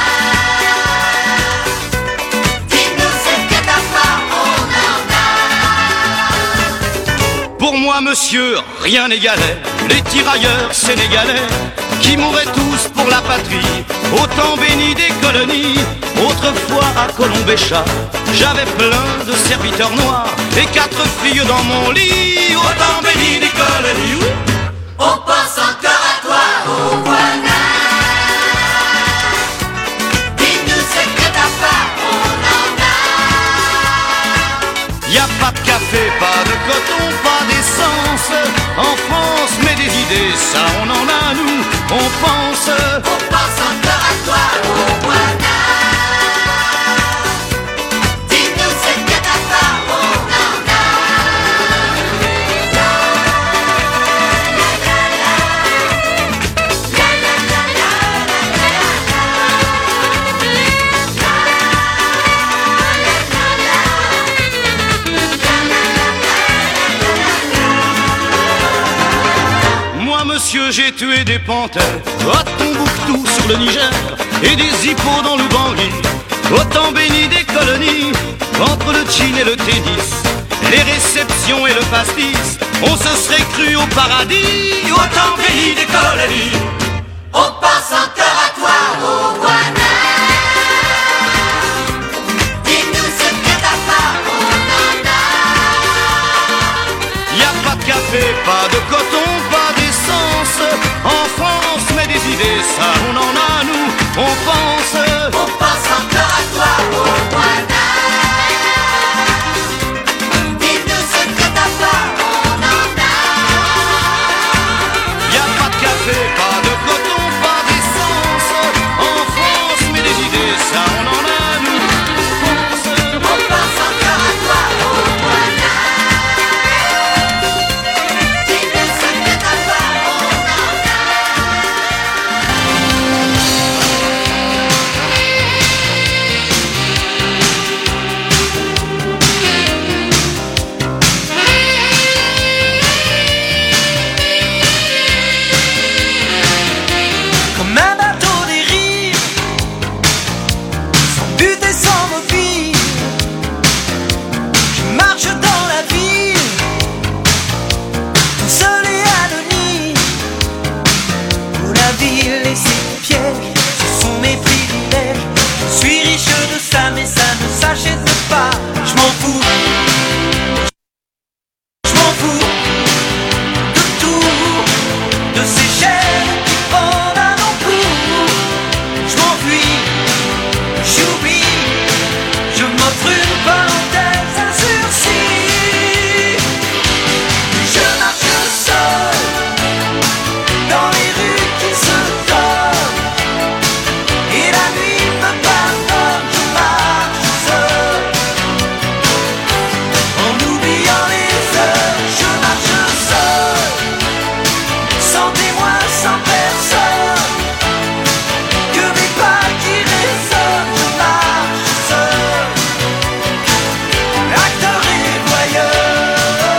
Dis-nous ce que t'as pas, on en a. Pour moi, monsieur, rien n'égalait les tirailleurs sénégalais qui mouraient tous pour la patrie, au temps béni des colonies. Autrefois à Colombéchat, j'avais plein de serviteurs noirs et quatre filles dans mon lit, au temps béni des colonies. On pense encore à toi, au Rwanda. Dis-nous ce que t'as pas, on en a. Y a pas de café, pas de coton, pas d'essence. En France, mais des idées, ça on en a nous, on pense. On pense encore à toi, au Rwanda. Dis-nous ce que t'as pas, on en a. Moi, monsieur, j'ai tué des panthères à Tombouctou sur le Niger et des hippos dans l'Oubangui. au temps béni des colonies, entre le gin et le tennis, les réceptions et le pastis, on se serait cru au paradis, au temps béni des colonies. On passe encore à toi, Rowana. Dis-nous ce que t'as pas, on en a. Y a pas de café, pas de coton, pas d'essence en France, mais des idées, ça on en a nous, on pense. On passe encore à toi, Rowana. Dis-nous ce que t'as pas, on en a. Y a pas de café, pas de coton, pas d'essence en France, mais des idées, ça on en a nous, on pense. On passe encore à toi, Rowana. Dis-nous ce que t'as pas, on en a. Comme un bateau dérive, sans but et sans mobile, je marche dans la ville, tout seul et anonyme, où la ville et ses pièges, ce sont mes privilèges. Je suis riche de ça, mais ça ne s'achète pas. Je m'en fous, je m'en fous de tout, de ces chaînes qui pendent à mon cou. Je m'enfuis, j'oublie, je m'offre une parenthèse, un sursis. Je marche seul dans les rues qui se tordent, et la nuit me pardonne. Je marche seul en oubliant les heures. Je marche seul, sans témoin, sans personne, que mes pas qui résonnent. Je marche seul, acteur et voyeur.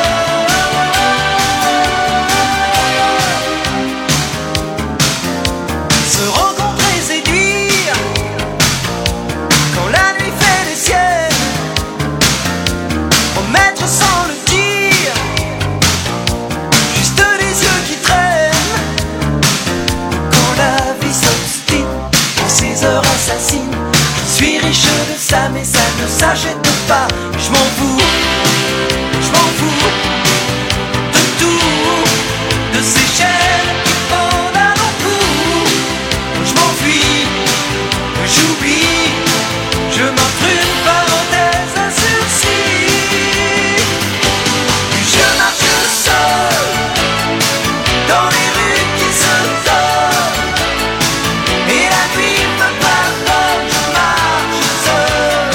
Se rencontrer, séduire, quand la nuit fait les siennes, promettre sans le dire, juste les yeux qui traînent. Quand la vie s'obstine dans ses heures assassines, je suis riche de ça, mais ça ne s'achète pas. Je m'en fous, je m'en fous de tout, de ces chaînes qui pendent à mon cou. Je m'enfuis, j'oublie, je m'offre une parenthèse, un sursis. Je marche seul dans les rues qui se tordent, et la nuit me pardonne. Je marche seul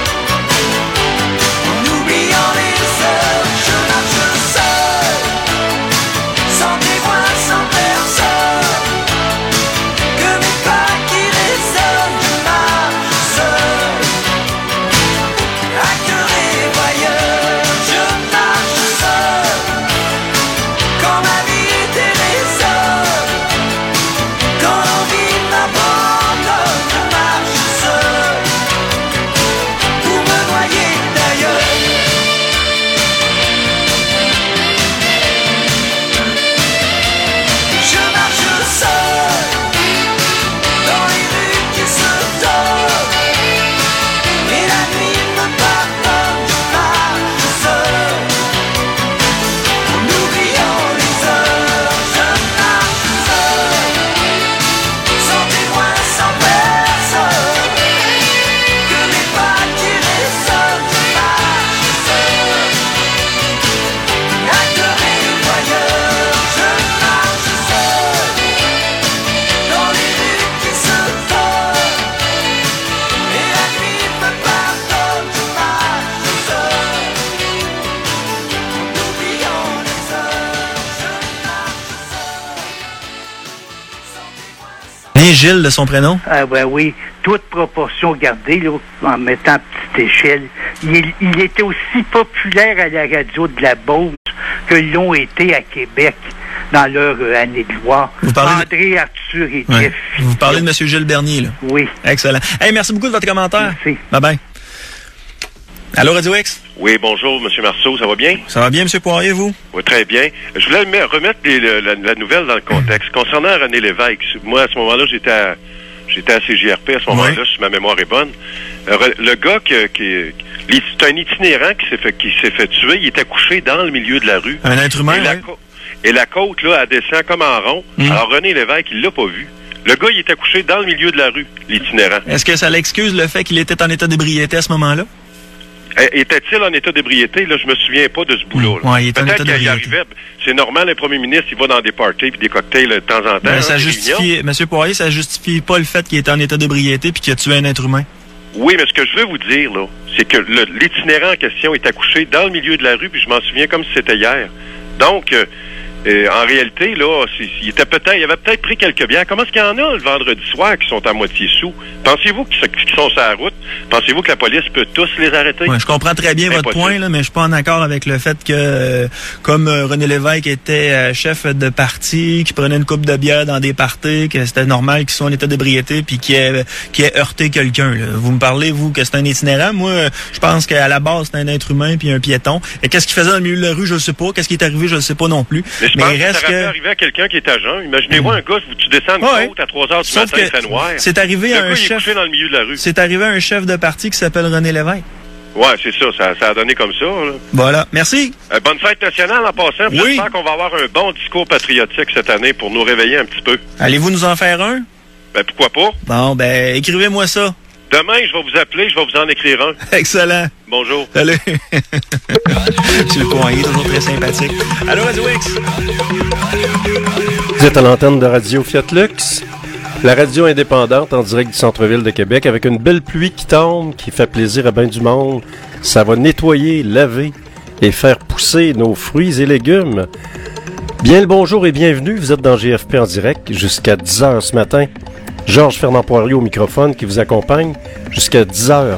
en oubliant les heures. Je marche seul, sans témoin, sans personne, que mes pas qui résonnent. Je marche seul, acteur et voyeur. Je marche seul, quand ma vie déraisonne, quand l'envie m'abandonne. Je marche seul, pour me noyer d'ailleurs. Je marche seul dans les rues qui se tordent, et la nuit me pardonne. Je marche seul en oubliant les heures. Je marche seul, sans témoin, sans personne, que mes pas qui résonnent. Je marche seul, acteur et voyeur. Je marche seul dans les rues qui se tordent, et la nuit me pardonne. Je marche seul en oubliant les heures. Je marche seul, sans témoin, sans Bien Gilles de son prénom? Ah ben oui, toute proportion gardée, là, en mettant à petite échelle. Il, il était aussi populaire à la radio de la Beauce que l'ont été à Québec. dans leur euh, année de gloire. Vous parlez André, Arthur et Ouais. Jeff. Vous parlez de M. Gilles Bernier, là. Oui. Excellent. Hey, merci beaucoup de votre commentaire. Merci. Bye-bye. Allô, Radio X? Oui, bonjour, M. Marceau, ça va bien? Ça va bien, M. Poirier, vous? Oui, très bien. Je voulais me- remettre les- le- la, la nouvelle dans le contexte. Concernant René Lévesque, moi, à ce moment-là, j'étais à, j'étais à C J R P à ce moment-là, Oui. si ma mémoire est bonne. Euh, re- Le gars qui, qui, qui- c'est un itinérant qui s'est fait, qui s'est fait tuer, il était couché dans le milieu de la rue. Un être humain, Et la, oui. cô- et la côte, là, elle descend comme en rond. Mm. Alors, René Lévesque, il l'a pas vu. Le gars, il était couché dans le milieu de la rue, l'itinérant. Est-ce que ça l'excuse le fait qu'il était en état d'ébriété à ce moment-là? Eh, Était-il en état d'ébriété? Là, je me souviens pas de ce boulot. Mm. Ouais, il était en Peut-être état qu'il y d'ébriété. arrivait. C'est normal, le premier ministre, il va dans des parties puis des cocktails de temps en temps. Ben, hein, ça des justifie, réunions. M. Poirier, ça justifie pas le fait qu'il était en état d'ébriété puis qu'il a tué un être humain. Oui, mais ce que je veux vous dire, là, c'est que le- l'itinérant en question est accouché dans le milieu de la rue, puis je m'en souviens comme si c'était hier. Donc, euh, euh, en réalité, là, c'est- il était peut-être, il avait peut-être pris quelques bières. Comment est-ce qu'il y en a le vendredi soir qui sont à moitié sous? Pensez-vous qu'ils sont- qu'ils sont sur la route? Pensez-vous que la police peut tous les arrêter? Ouais, je comprends très bien votre Impossible. point, là, mais je suis pas en accord avec le fait que, euh, comme euh, René Lévesque était euh, chef de parti, qui prenait une coupe de bière dans des parties, que c'était normal qu'il soit en état d'ébriété puis qu'il ait, qu'il ait heurté quelqu'un. Là. Vous me parlez, vous, que c'est un itinérant. Moi, euh, je pense qu'à la base, c'est un être humain puis un piéton. Et qu'est-ce qu'il faisait dans le milieu de la rue, je ne sais pas. Qu'est-ce qui est arrivé, je ne sais pas non plus. Mais je Mais pense il que reste ça aurait pu que... arriver à quelqu'un qui est à jeun. Imaginez-vous un gars, tu descends une Ouais. côte à trois heures du Sauf matin, il que fait noir. c'est arrivé Le à gars, un il est chef... couché dans le milieu de la rue. C'est arrivé à un chef de parti qui s'appelle René Lévesque. Ouais, c'est ça, ça, ça a donné comme ça, là. Voilà. Merci. Euh, bonne fête nationale en passant. puis Oui. J'espère qu'on va avoir un bon discours patriotique cette année pour nous réveiller un petit peu. Allez-vous nous en faire un? Ben, pourquoi pas? Bon, ben, écrivez-moi ça. Demain, je vais vous appeler, je vais vous en écrire un. Excellent. Bonjour. Salut. Monsieur Poirier, toujours très sympathique. Allô, Radio X? Vous êtes à l'antenne de Radio Fiat Lux, la radio indépendante en direct du centre-ville de Québec, avec une belle pluie qui tombe, qui fait plaisir à bien du monde. Ça va nettoyer, laver et faire pousser nos fruits et légumes. Bien le bonjour et bienvenue, vous êtes dans G F P en direct jusqu'à dix heures ce matin. Georges Fernand Poirier au microphone qui vous accompagne jusqu'à dix heures.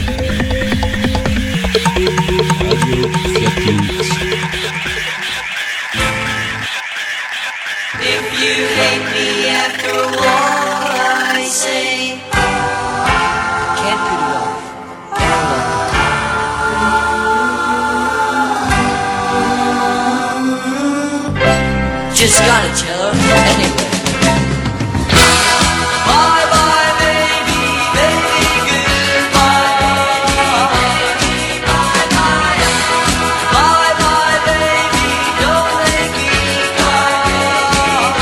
If you hate me after all I say, can't put it off. Just gotta tell her anyway. Bye bye baby, baby goodbye. Bye bye, bye bye baby, don't make me cry.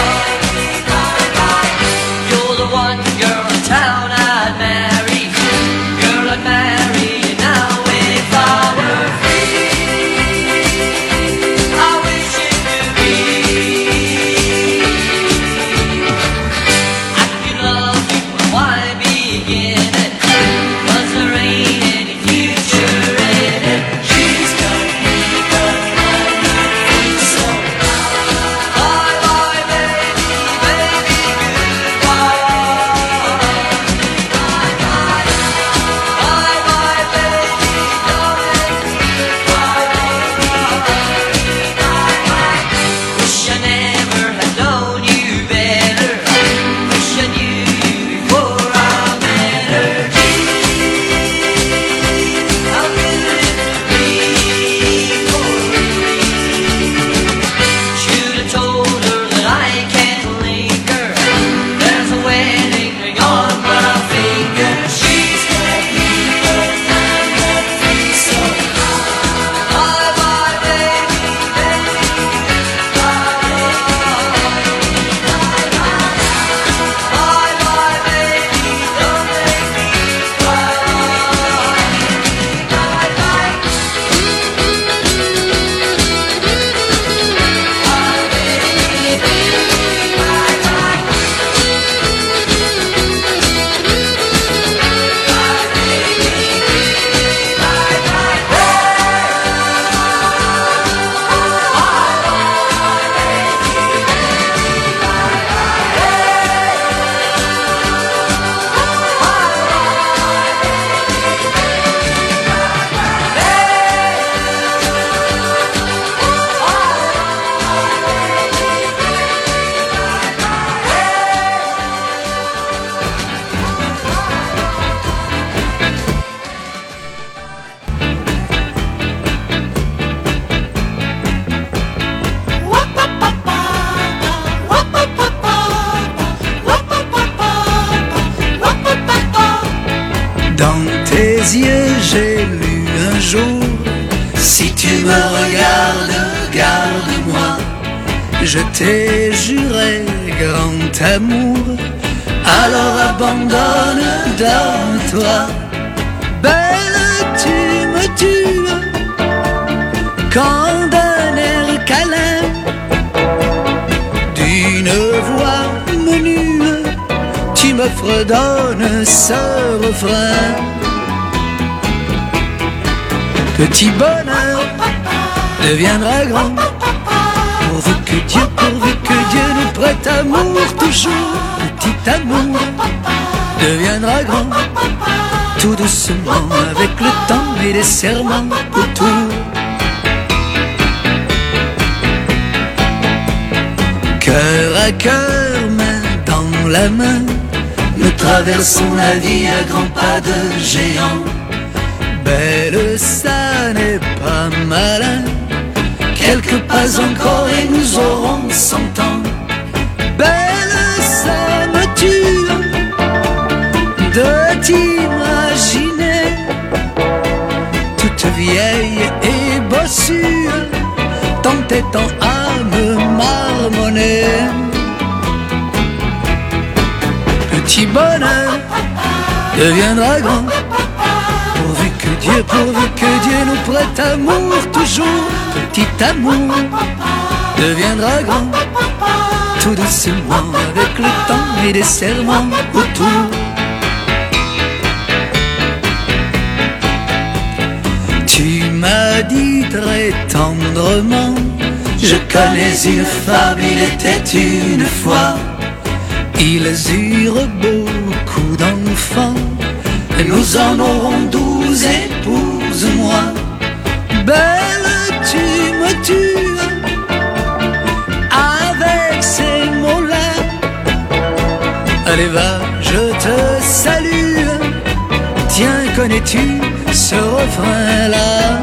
You're the one girl in town I'd marry. Girl I'd marry now if I were free. I wish it could be. j'ai lu un jour, si tu me regardes, garde-moi. Je t'ai juré grand amour, alors abandonne, donne-toi. Belle, tu me tues, quand d'un air câlin, d'une voix menue, tu me fredonnes ce refrain. Petit bonheur deviendra grand, pourvu que Dieu, pourvu que Dieu nous prête amour toujours. Petit amour deviendra grand, tout doucement avec le temps et les serments autour. Cœur à cœur, main dans la main, nous traversons la vie à grands pas de géant. Belle, ça n'est pas malin, quelques pas encore et nous aurons cent ans. Belle, ça me tue de t'imaginer toute vieille et bossue, tant et tant à me marmonner. Petit bonheur deviendra grand, pourvu que Dieu, pourvu que Dieu nous prête amour toujours. Petit amour deviendra grand, tout doucement avec le temps et les serments autour. Tu m'as dit très tendrement, je connais une femme, il était une fois. Ils eurent beaucoup d'enfants, et nous en aurons douze, épouse-moi. Belle, tu me tues avec ces mots-là. Allez va, je te salue. Tiens, connais-tu ce refrain-là?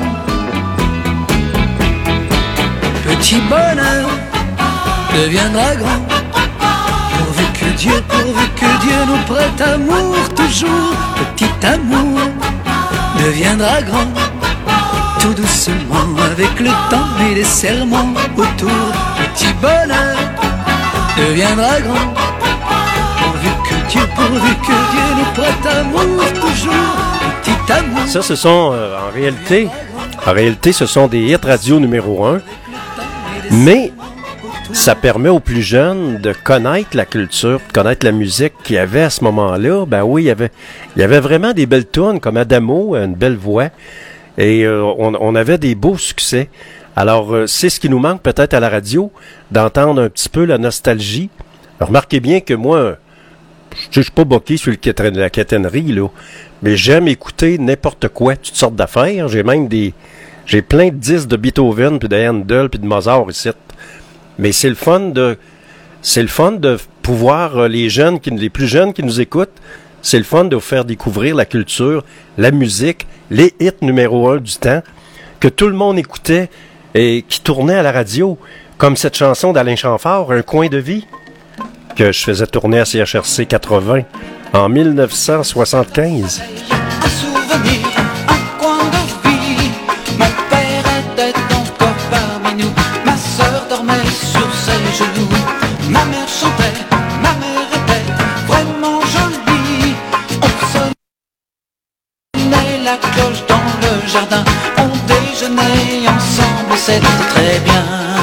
Petit bonheur deviendra grand, pourvu que Dieu, pourvu que Dieu nous prête amour toujours. Petit amour deviendra grand, tout doucement avec le temps et les serments autour. Petit bonheur deviendra grand, pourvu que Dieu, pourvu que Dieu nous prête amour toujours. Petit amour. Ça, ce sont, euh, en réalité, en réalité, ce sont des hits radio numéro un, mais ça permet aux plus jeunes de connaître la culture, de connaître la musique qu'il y avait à ce moment-là. Ben oui, il y avait, il y avait vraiment des belles tunes, comme Adamo, une belle voix, et euh, on, on avait des beaux succès. Alors, euh, c'est ce qui nous manque peut-être à la radio, d'entendre un petit peu la nostalgie. Alors, remarquez bien que moi, je ne suis pas boqué sur le, la caténerie, là, mais j'aime écouter n'importe quoi, toutes sortes d'affaires. J'ai même des... J'ai plein de disques de Beethoven, puis de Handel, puis de Mozart ici. Mais c'est le fun de... C'est le fun de pouvoir, euh, les jeunes, qui, les plus jeunes qui nous écoutent, c'est le fun de vous faire découvrir la culture, la musique, les hits numéro un du temps, que tout le monde écoutait et qui tournaient à la radio, comme cette chanson d'Alain Chamfort, Un coin de vie, que je faisais tourner à C H R C quatre-vingts en mille neuf cent soixante-quinze. Un souvenir, un coin de vie. Mon père était encore parmi nous. Ma sœur dormait sur ses genoux. Ma mère chantait, ma mère était vraiment jolie. On sonnait la cloche dans le jardin. On déjeunait ensemble, c'était très bien.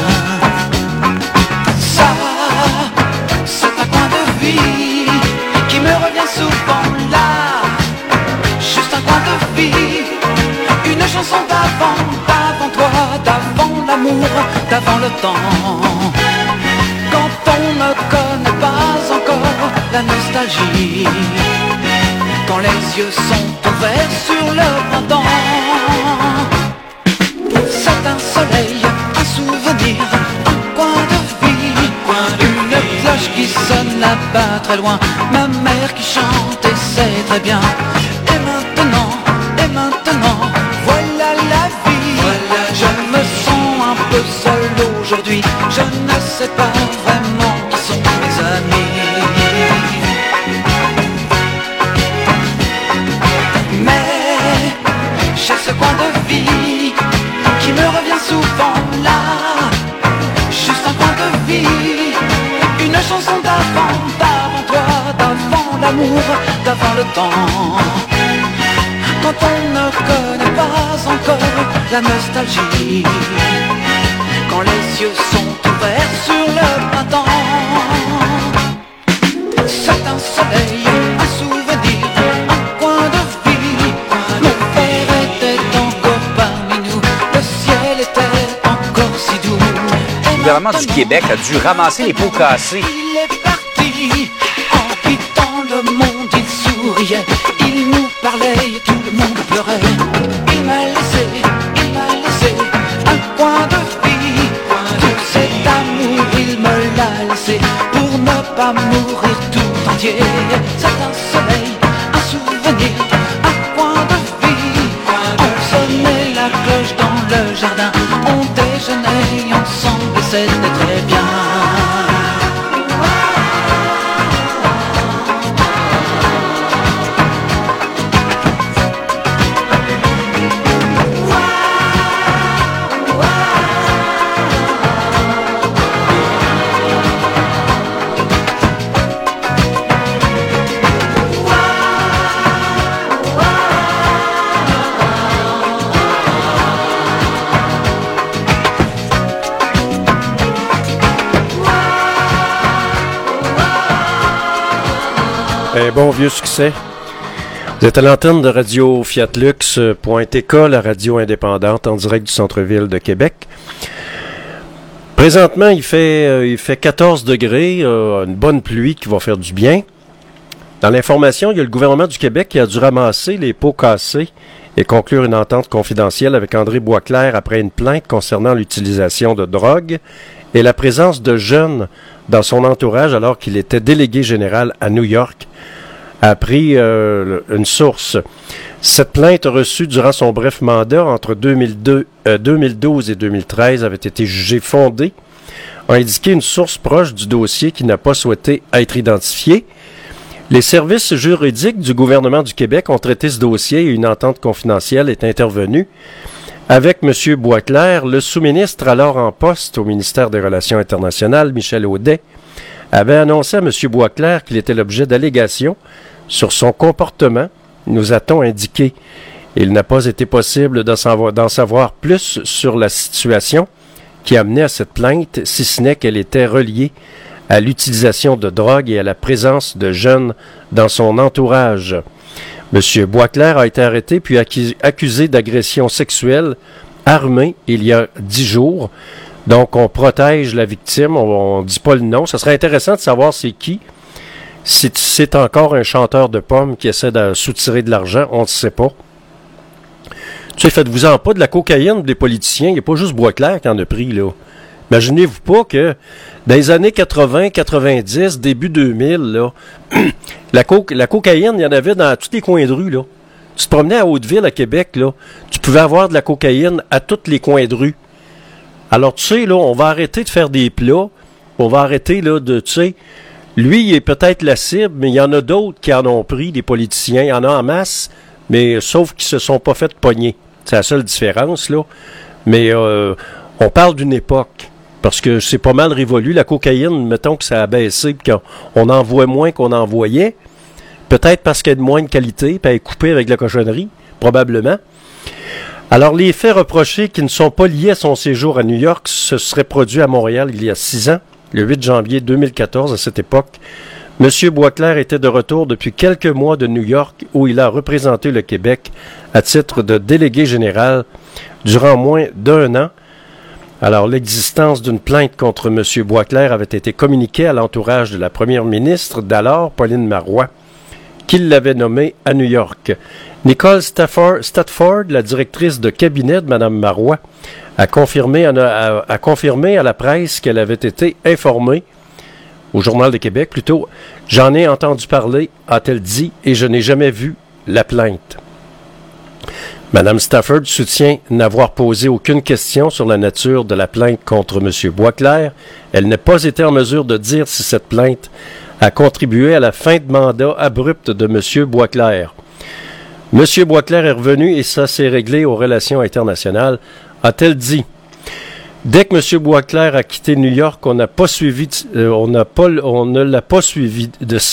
Ça, c'est un coin de vie qui me revient souvent là. Juste un coin de vie, une chanson d'avant, d'avant toi, d'avant l'amour, d'avant le temps. Quand on ne connaît pas encore la nostalgie, quand les yeux sont ouverts sur le printemps. C'est un soleil, un souvenir, un coin de vie, une cloche qui sonne là-bas très loin, ma mère qui chante et c'est très bien. Et maintenant, et maintenant, voilà la vie. Voilà, je me sens un peu seul aujourd'hui, je ne sais pas vraiment qui sont mes amis. Mais l'amour d'avant le temps. Quand on ne connaît pas encore la nostalgie, quand les yeux sont ouverts sur le printemps, c'est un soleil, un souvenir, un coin de vie. Mon père était encore parmi nous, le ciel était encore si doux. Le gouvernement du Québec a dû ramasser les pots cassés. Il est parti, en quittant le monde il souriait, il nous parlait, tout le monde pleurait. Il m'a laissé, il m'a laissé un coin de vie, tout cet amour il me l'a laissé pour ne pas mourir tout entier. C'est un soleil, un souvenir, un coin de vie. On sonnait la cloche dans le jardin, on déjeunait ensemble et c'était très bien. Un bon vieux succès. Vous êtes à l'antenne de Radio Fiat Lux point T K, la radio indépendante en direct du centre-ville de Québec. Présentement, il fait, euh, il fait quatorze degrés, euh, une bonne pluie qui va faire du bien. Dans l'information, il y a le gouvernement du Québec qui a dû ramasser les pots cassés et conclure une entente confidentielle avec André Boisclair après une plainte concernant l'utilisation de drogue et la présence de jeunes dans son entourage alors qu'il était délégué général à New York, a appris euh, une source. Cette plainte reçue durant son bref mandat entre deux mille deux, euh, deux mille douze et deux mille treize avait été jugée fondée, a indiqué une source proche du dossier qui n'a pas souhaité être identifiée. Les services juridiques du gouvernement du Québec ont traité ce dossier et une entente confidentielle est intervenue. Avec M. Boisclair, le sous-ministre alors en poste au ministère des Relations internationales, Michel Audet, avait annoncé à M. Boisclair qu'il était l'objet d'allégations sur son comportement, nous a-t-on indiqué. Il n'a pas été possible d'en savoir, d'en savoir plus sur la situation qui a mené à cette plainte, si ce n'est qu'elle était reliée à l'utilisation de drogue et à la présence de jeunes dans son entourage. M. Boisclair a été arrêté puis accusé d'agression sexuelle armée il y a dix jours. Donc, on protège la victime, on ne dit pas le nom. Ça serait intéressant de savoir c'est qui. Si c'est encore un chanteur de pommes qui essaie de soutirer de l'argent, on ne sait pas. Tu sais, faites-vous-en pas de la cocaïne des politiciens. Il n'y a pas juste Boisclair qui en a pris, là. Imaginez-vous pas que dans les années quatre-vingts, quatre-vingt-dix, début deux mille, là, la, co- la cocaïne, il y en avait dans tous les coins de rue, là. Tu te promenais à Hauteville, à Québec, là, tu pouvais avoir de la cocaïne à tous les coins de rue. Alors, tu sais, là, on va arrêter de faire des plats, on va arrêter, là, de, tu sais, lui, il est peut-être la cible, mais il y en a d'autres qui en ont pris, des politiciens, il y en a en masse, mais sauf qu'ils se sont pas fait pogner. C'est la seule différence, là. Mais euh, on parle d'une époque. Parce que c'est pas mal révolu. La cocaïne, mettons que ça a baissé, puis qu'on en voit moins qu'on en voyait. Peut-être parce qu'elle est de moins de qualité, puis elle est coupée avec de la cochonnerie, probablement. Alors, les faits reprochés qui ne sont pas liés à son séjour à New York se seraient produits à Montréal il y a six ans, le huit janvier deux mille quatorze, à cette époque. M. Boisclair était de retour depuis quelques mois de New York, où il a représenté le Québec à titre de délégué général durant moins d'un an. Alors, l'existence d'une plainte contre M. Boisclair avait été communiquée à l'entourage de la première ministre d'alors, Pauline Marois, qui l'avait nommée à New York. Nicole Stafford, Statford, la directrice de cabinet de Mme Marois, a confirmé, a, a confirmé à la presse qu'elle avait été informée, au Journal de Québec plutôt, « J'en ai entendu parler », a-t-elle dit, « et je n'ai jamais vu la plainte ». Mme Stafford soutient n'avoir posé aucune question sur la nature de la plainte contre M. Boisclair. Elle n'a pas été en mesure de dire si cette plainte a contribué à la fin de mandat abrupte de M. Boisclair. M. Boisclair est revenu et ça s'est réglé aux relations internationales, a-t-elle dit. Dès que M. Boisclair a quitté New York, on n'a pas suivi, euh, on n'a pas, on ne l'a pas suivi de ça,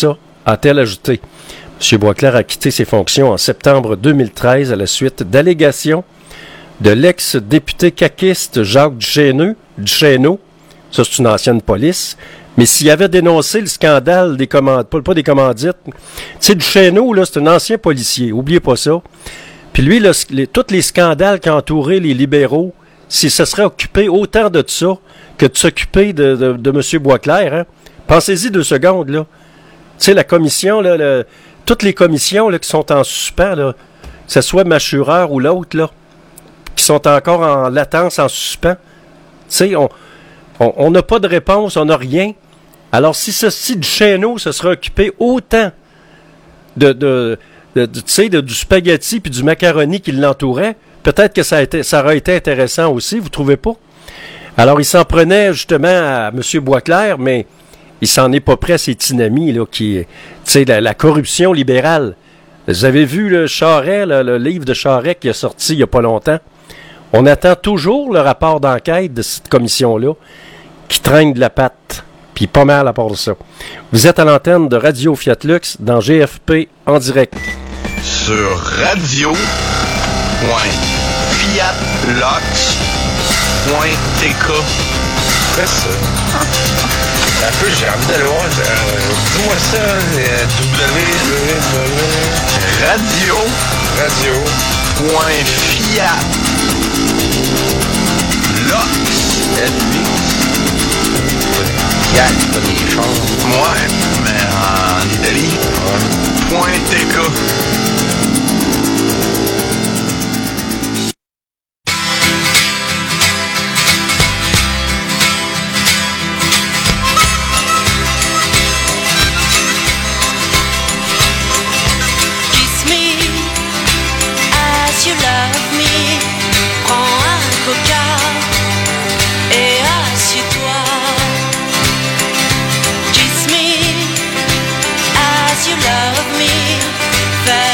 a-t-elle ajouté. M. Boisclair a quitté ses fonctions en septembre deux mille treize à la suite d'allégations de l'ex-député caquiste Jacques Duchesneau, Duchesneau, ça c'est une ancienne police, mais s'il avait dénoncé le scandale des commandites, pas, pas des commandites, tu sais, Duchesneau, là, c'est un ancien policier, oubliez pas ça. Puis lui, là, les, tous les scandales qui entouraient les libéraux, si ce serait occupé autant de ça que de s'occuper de, de, de M. Boisclair, hein? Pensez-y deux secondes, là. Tu sais, la commission, là, le, toutes les commissions là, qui sont en suspens, là, que ce soit Machureur ou l'autre, là, qui sont encore en latence, en suspens. Tu sais, on n'a pas de réponse, on n'a rien. Alors, si ceci du Duchesneau se serait occupé autant de, de, de, de tu sais, de, du spaghetti puis du macaroni qui l'entourait, peut-être que ça, a été, ça aurait été intéressant aussi, vous trouvez pas? Alors, il s'en prenait justement à M. Boisclair, mais il s'en est pas prêt à ses tinamis, là, qui, tu sais, la, la corruption libérale. Vous avez vu le Charest, le, le livre de Charest qui est sorti il y a pas longtemps? On attend toujours le rapport d'enquête de cette commission-là qui traîne de la patte. Puis pas mal à part de ça. Vous êtes à l'antenne de Radio Fiat Lux dans G F P en direct. Sur radio point fiat lux point t k. Après ça. Un peu, j'ai envie d'aller voir. Euh, Dis-moi ça, euh, W. Radio. Radio. Point fiat. Lux. Fiat, pas des choses. Ouais, mais en Italie. Point T K. That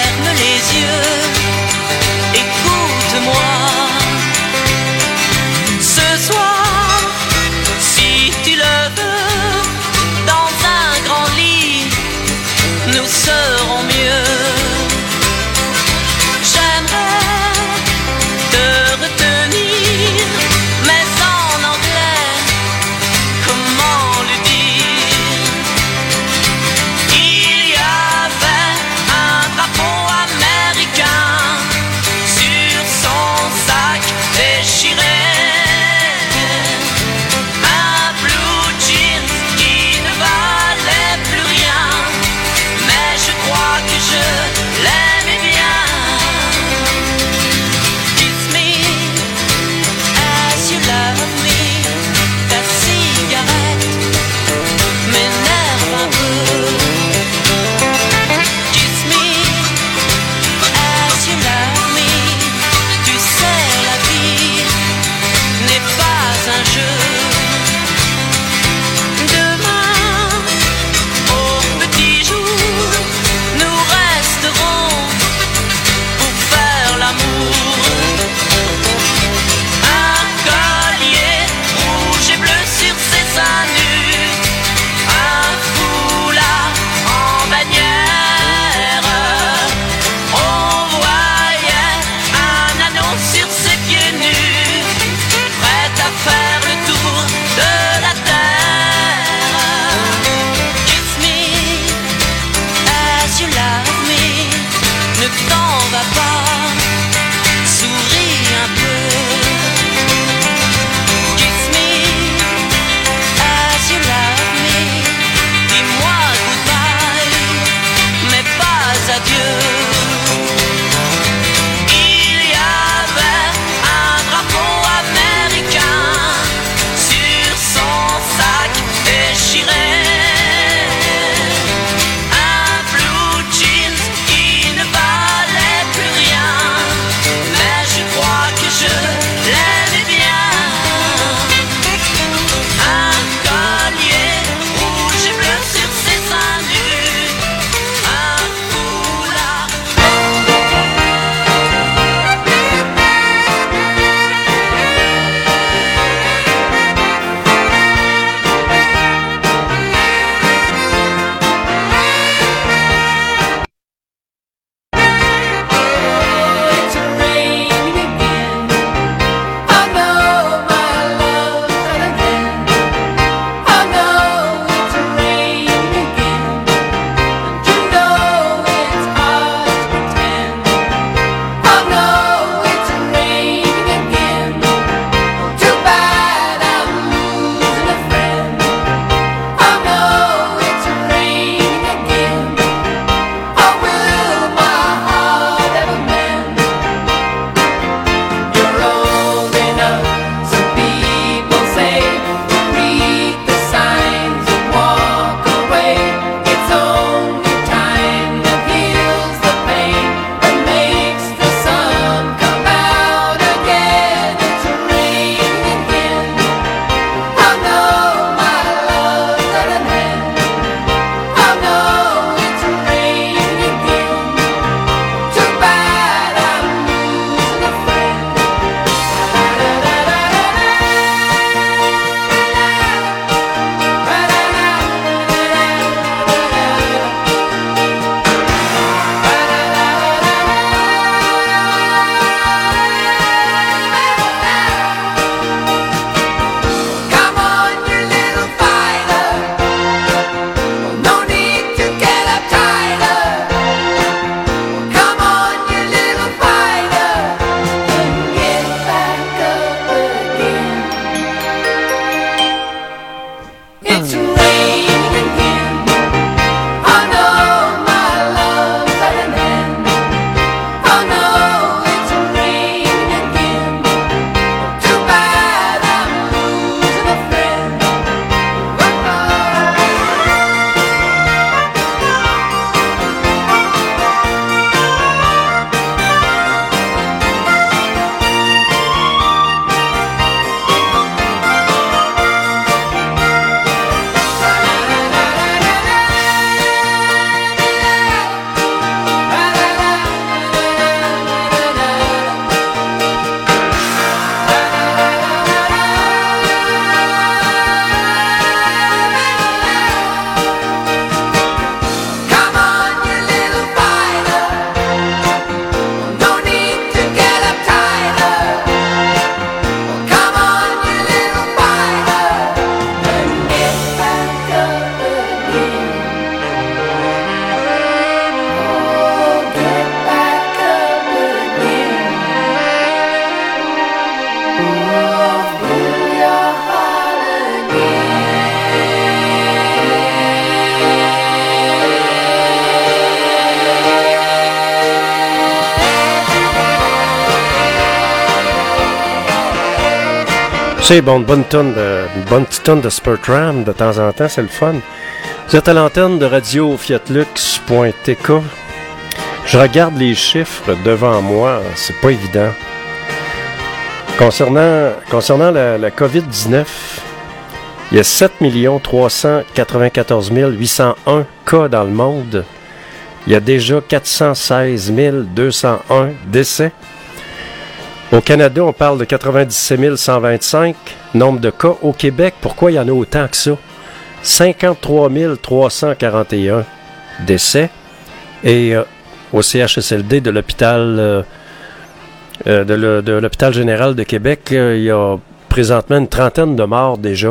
C'est bon, une bonne tonne de, une bonne petite tonne de Spurtram de temps en temps, c'est le fun. Vous êtes à l'antenne de radio fiat lux point t k. Je regarde les chiffres devant moi, c'est pas évident. Concernant, concernant la, la covid dix-neuf, il y a sept millions trois cent quatre-vingt-quatorze mille huit cent un cas dans le monde. Il y a déjà quatre cent seize mille deux cent un décès. Au Canada, on parle de quatre-vingt-dix-sept mille cent vingt-cinq nombre de cas. Au Québec, pourquoi il y en a autant que ça? cinquante-trois mille trois cent quarante et un décès. Et euh, au C H S L D de l'hôpital euh, euh, de, le, de l'hôpital général de Québec, euh, il y a présentement une trentaine de morts déjà.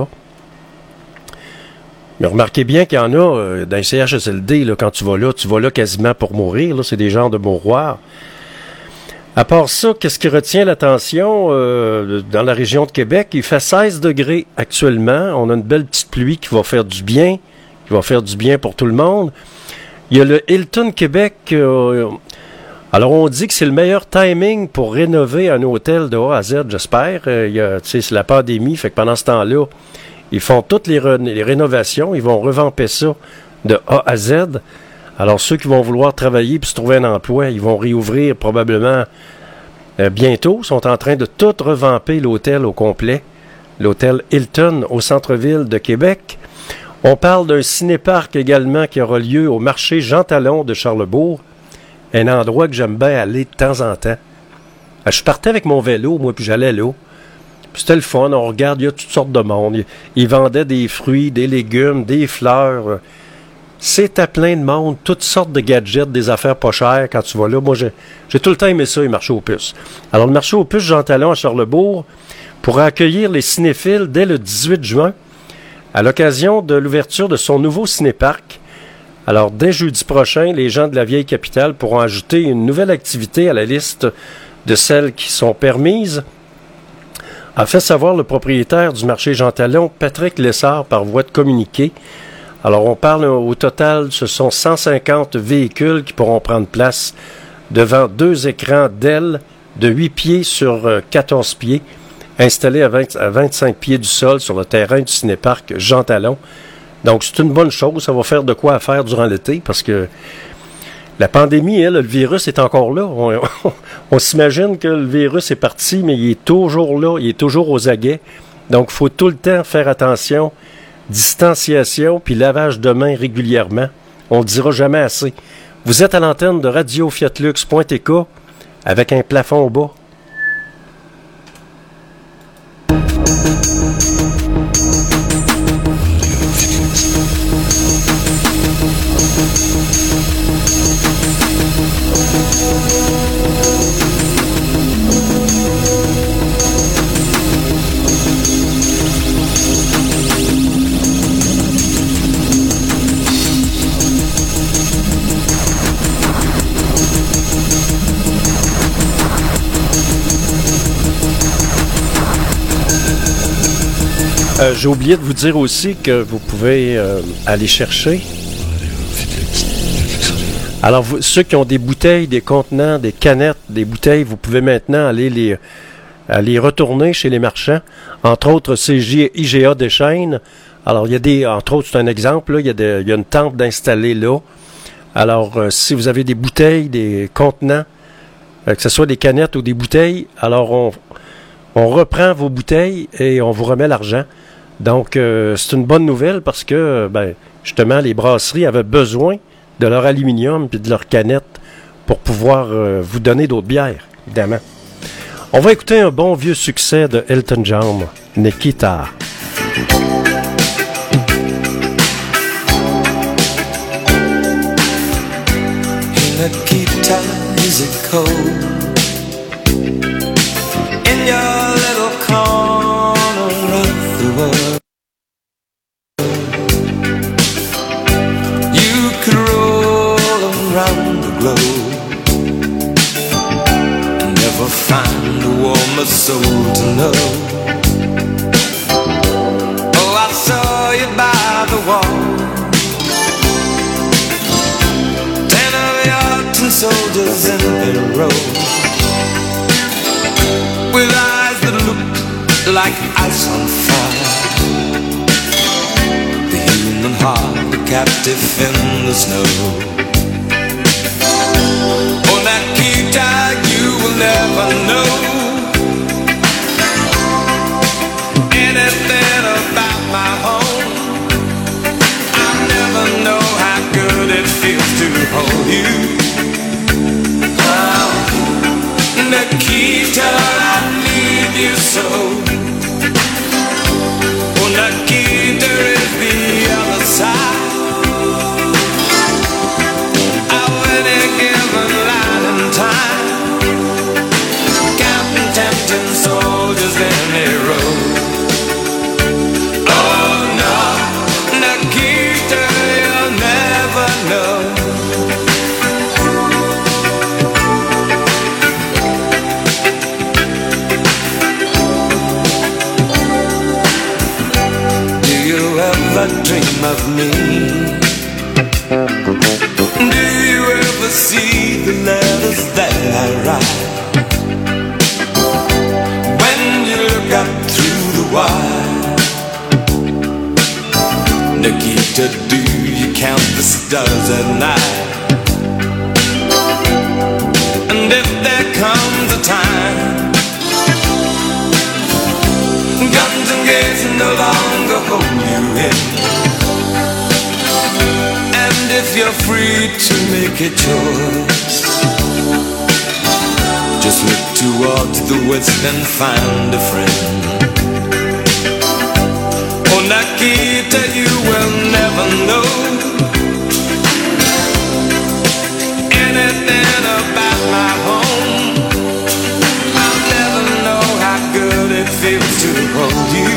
Mais remarquez bien qu'il y en a euh, dans le C H S L D, là, quand tu vas là, tu vas là quasiment pour mourir. Là, c'est des genres de mouroirs. À part ça, qu'est-ce qui retient l'attention euh, dans la région de Québec? Il fait seize degrés actuellement. On a une belle petite pluie qui va faire du bien, qui va faire du bien pour tout le monde. Il y a le Hilton Québec. Euh, alors, on dit que c'est le meilleur timing pour rénover un hôtel de A à Z, j'espère. Euh, il y a, tu sais, c'est la pandémie, fait que pendant ce temps-là, ils font toutes les, re- les rénovations. Ils vont revamper ça de A à Z. Alors, ceux qui vont vouloir travailler puis se trouver un emploi, ils vont réouvrir probablement euh, bientôt. Ils sont en train de tout revamper l'hôtel au complet. L'hôtel Hilton au centre-ville de Québec. On parle d'un cinéparc également qui aura lieu au marché Jean Talon de Charlebourg. Un endroit que j'aime bien aller de temps en temps. Je partais avec mon vélo, moi, puis j'allais là. Puis c'était le fun. On regarde, il y a toutes sortes de monde. Ils vendaient des fruits, des légumes, des fleurs. C'est à plein de monde, toutes sortes de gadgets, des affaires pas chères quand tu vas là. Moi, j'ai, j'ai tout le temps aimé ça, les marchés aux puces. Alors, le marché aux puces Jean Talon à Charlebourg pourra accueillir les cinéphiles dès le dix-huit juin à l'occasion de l'ouverture de son nouveau cinéparc. Alors, dès jeudi prochain, les gens de la vieille capitale pourront ajouter une nouvelle activité à la liste de celles qui sont permises, a fait savoir le propriétaire du marché Jean Talon, Patrick Lessard, par voie de communiqué. Alors, on parle au total, ce sont cent cinquante véhicules qui pourront prendre place devant deux écrans D E L de huit pieds sur quatorze pieds, installés à, vingt, à vingt-cinq pieds du sol sur le terrain du cinéparc Jean Talon. Donc, c'est une bonne chose. Ça va faire de quoi à faire durant l'été parce que la pandémie, elle, le virus est encore là. On, on, on s'imagine que le virus est parti, mais il est toujours là. Il est toujours aux aguets. Donc, il faut tout le temps faire attention. Distanciation puis lavage de mains régulièrement. On le dira jamais assez. Vous êtes à l'antenne de radio fiat lux point t k avec un plafond bas. Euh, j'ai oublié de vous dire aussi que vous pouvez euh, aller chercher. Alors, vous, ceux qui ont des bouteilles, des contenants, des canettes, des bouteilles, vous pouvez maintenant aller les, aller retourner chez les marchands. Entre autres, C J I G A Deschênes. Alors, il y a des, entre autres, c'est un exemple, là, il y a des, il y a une tente d'installer là. Alors, euh, si vous avez des bouteilles, des contenants, euh, que ce soit des canettes ou des bouteilles, alors on, on reprend vos bouteilles et on vous remet l'argent. Donc, euh, c'est une bonne nouvelle parce que, ben, justement, les brasseries avaient besoin de leur aluminium et de leurs canettes pour pouvoir euh, vous donner d'autres bières, évidemment. On va écouter un bon vieux succès de Elton John, Nikita. Nikita, is it cold in your little corner of the world? You could roll around the globe, never find a warmer soul to know. Oh, I saw you by the wall, ten of your ten soldiers in a row, with eyes that look like ice captive in the snow. Oh, Nikita, you will never know anything about my home. I'll never know how good it feels to hold you. Oh, Nikita, I need you so. Oh, Nikita is the other side. Of any given light and time, counting tempting soldiers in a row. Oh no, Nikita, you'll never know. Do you ever dream of me? Do you ever see the letters that I write? When you look up through the wire, Nikita, do you count the stars at night? And if there comes a time guns and gates no longer hold you in, and if you're free to make a choice, just look towards the west and find a friend. Oh, Nikita, you will never know anything about my home. I'll never know how good it feels to hold you.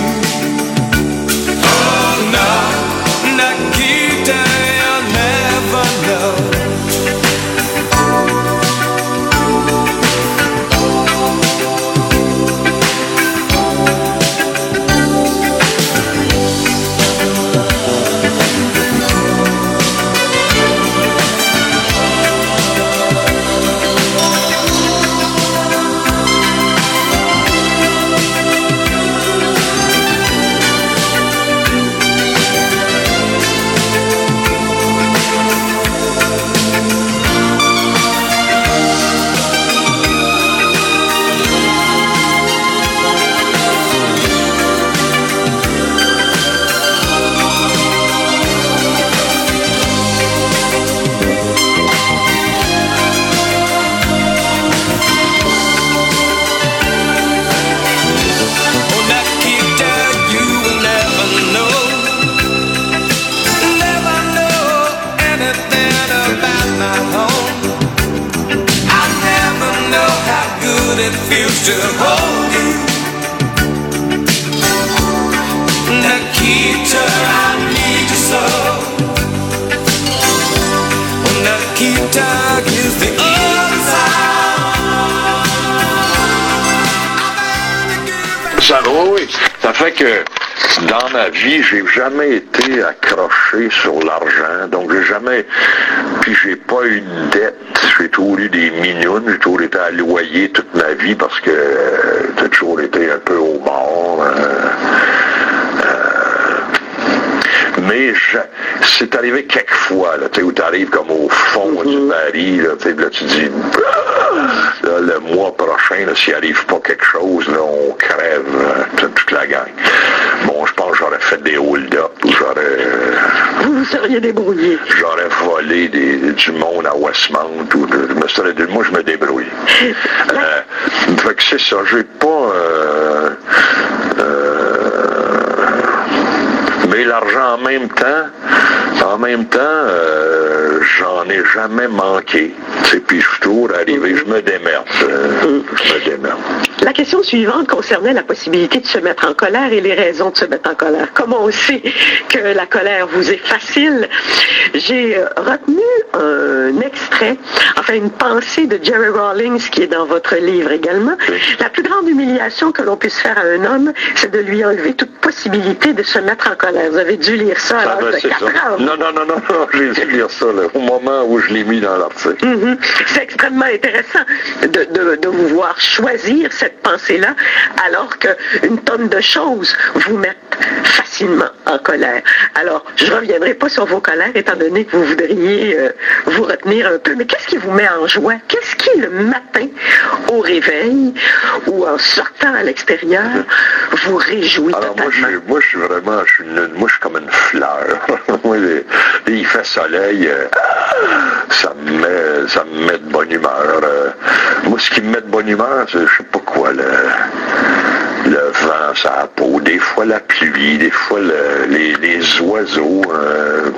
Oh no, Nikita, you'll never know. It feels to hold you. Nikita, I need you so. Nikita is the other side. Ça, oui, ça fait que dans ma vie, j'ai jamais été accroché sur l'argent, donc j'ai jamais, puis j'ai pas eu de dette, j'ai toujours eu des mignonnes, j'ai toujours été à loyer toute ma vie parce que euh, j'ai toujours été un peu au bord. Euh, euh, mais je, c'est arrivé quelques fois, là, où tu arrives comme au fond mm-hmm. du baril, là, là tu dis, là, le mois prochain, là, s'il arrive pas quelque chose, là, on crève euh, toute, toute la gang. Bon, je pense que j'aurais fait des hold-up, ou j'aurais... Euh, vous vous seriez débrouillé. J'aurais volé des, du monde à Westmount, ou de, je me serais dit, moi je me débrouille. euh, fait que c'est ça, j'ai pas... Euh, euh, mais l'argent en même temps, en même temps, euh, j'en ai jamais manqué. Puis je suis toujours arrivé, je me démerde. Euh, je me démerde. La question suivante concernait la possibilité de se mettre en colère et les raisons de se mettre en colère. Comme on sait que la colère vous est facile, j'ai retenu un extrait, enfin une pensée de Jerry Rawlings qui est dans votre livre également. Oui. La plus grande humiliation que l'on puisse faire à un homme, c'est de lui enlever toute possibilité de se mettre en colère. Vous avez dû lire ça à l'âge de quatre ans. Non, non, non, non, non, j'ai dû lire ça là, au moment où je l'ai mis dans l'article. Mm-hmm. C'est extrêmement intéressant de, de, de vous voir choisir cette pensée-là, alors qu'une tonne de choses vous mettent facilement facilement en colère. Alors, je ne reviendrai pas sur vos colères, étant donné que vous voudriez euh, vous retenir un peu, mais qu'est-ce qui vous met en joie? Qu'est-ce qui, le matin, au réveil, ou en sortant à l'extérieur, vous réjouit Alors, totalement? moi, je, moi, je suis vraiment, je suis une, moi, je suis comme une fleur. Moi, les, il fait soleil, euh, ça me met, ça me met de bonne humeur. Euh, moi, ce qui me met de bonne humeur, c'est, je sais pas quoi, le, le vent sur la peau, des fois la pluie, des fois le, les, les oiseaux. Euh,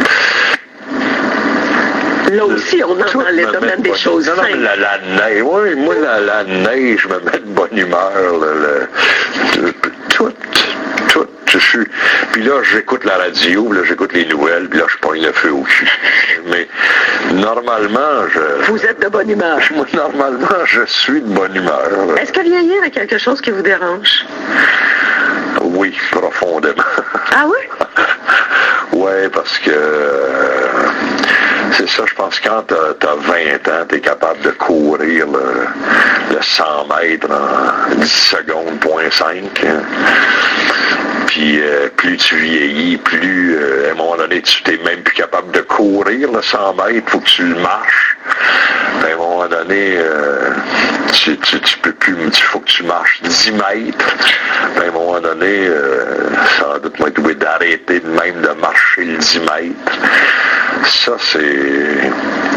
Là aussi, on est dans le domaine des choses non, non, simples. la, la neige, oui, moi, la, la neige me met de bonne humeur. Le, le, tout, tout, je suis... Puis là, j'écoute la radio, puis là, j'écoute les nouvelles, puis là, je pogne le feu au cul. Mais normalement, je... Vous êtes de bonne humeur. Moi, normalement, je suis de bonne humeur. Est-ce que vieillir est quelque chose qui vous dérange? Oui, profondément. Ah oui? Oui, parce que... Euh, c'est ça, je pense que quand tu as vingt ans, tu es capable de courir le, le cent mètres en dix secondes, point cinq. Puis euh, plus tu vieillis, plus euh, à un moment donné, tu t'es même plus capable de courir le cent mètres, il faut que tu le marches. Puis à un moment donné, euh, tu, tu, tu peux plus, il faut que tu marches dix mètres. Puis à un moment donné, euh, sans doute, moi, tu es obligé d'arrêter de même de marcher le dix mètres. Ça, c'est...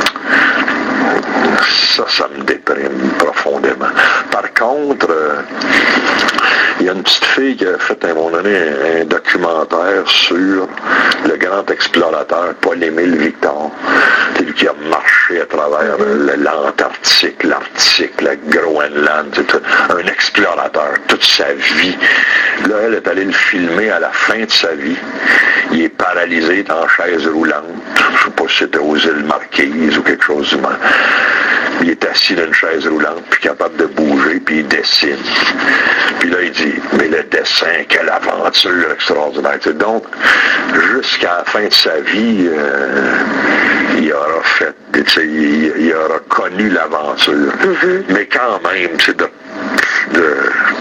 Ça, ça me déprime profondément. Par contre, euh, il y a une petite fille qui a fait à un moment donné un, un documentaire sur le grand explorateur Paul-Émile Victor. C'est lui qui a marché à travers euh, l'Antarctique, l'Arctique, le Groenland, c'est tout, un explorateur toute sa vie. Là, elle est allée le filmer à la fin de sa vie. Il est paralysé, il est en chaise roulante. Je ne sais pas si c'était aux îles Marquises ou quelque chose du genre. Il est assis dans une chaise roulante, puis capable de bouger, puis il dessine. Puis là, il dit, mais le dessin, quelle aventure extraordinaire. T'sais, donc, jusqu'à la fin de sa vie, euh, il aura fait, il, il aura connu l'aventure. Mm-hmm. Mais quand même, c'est de... de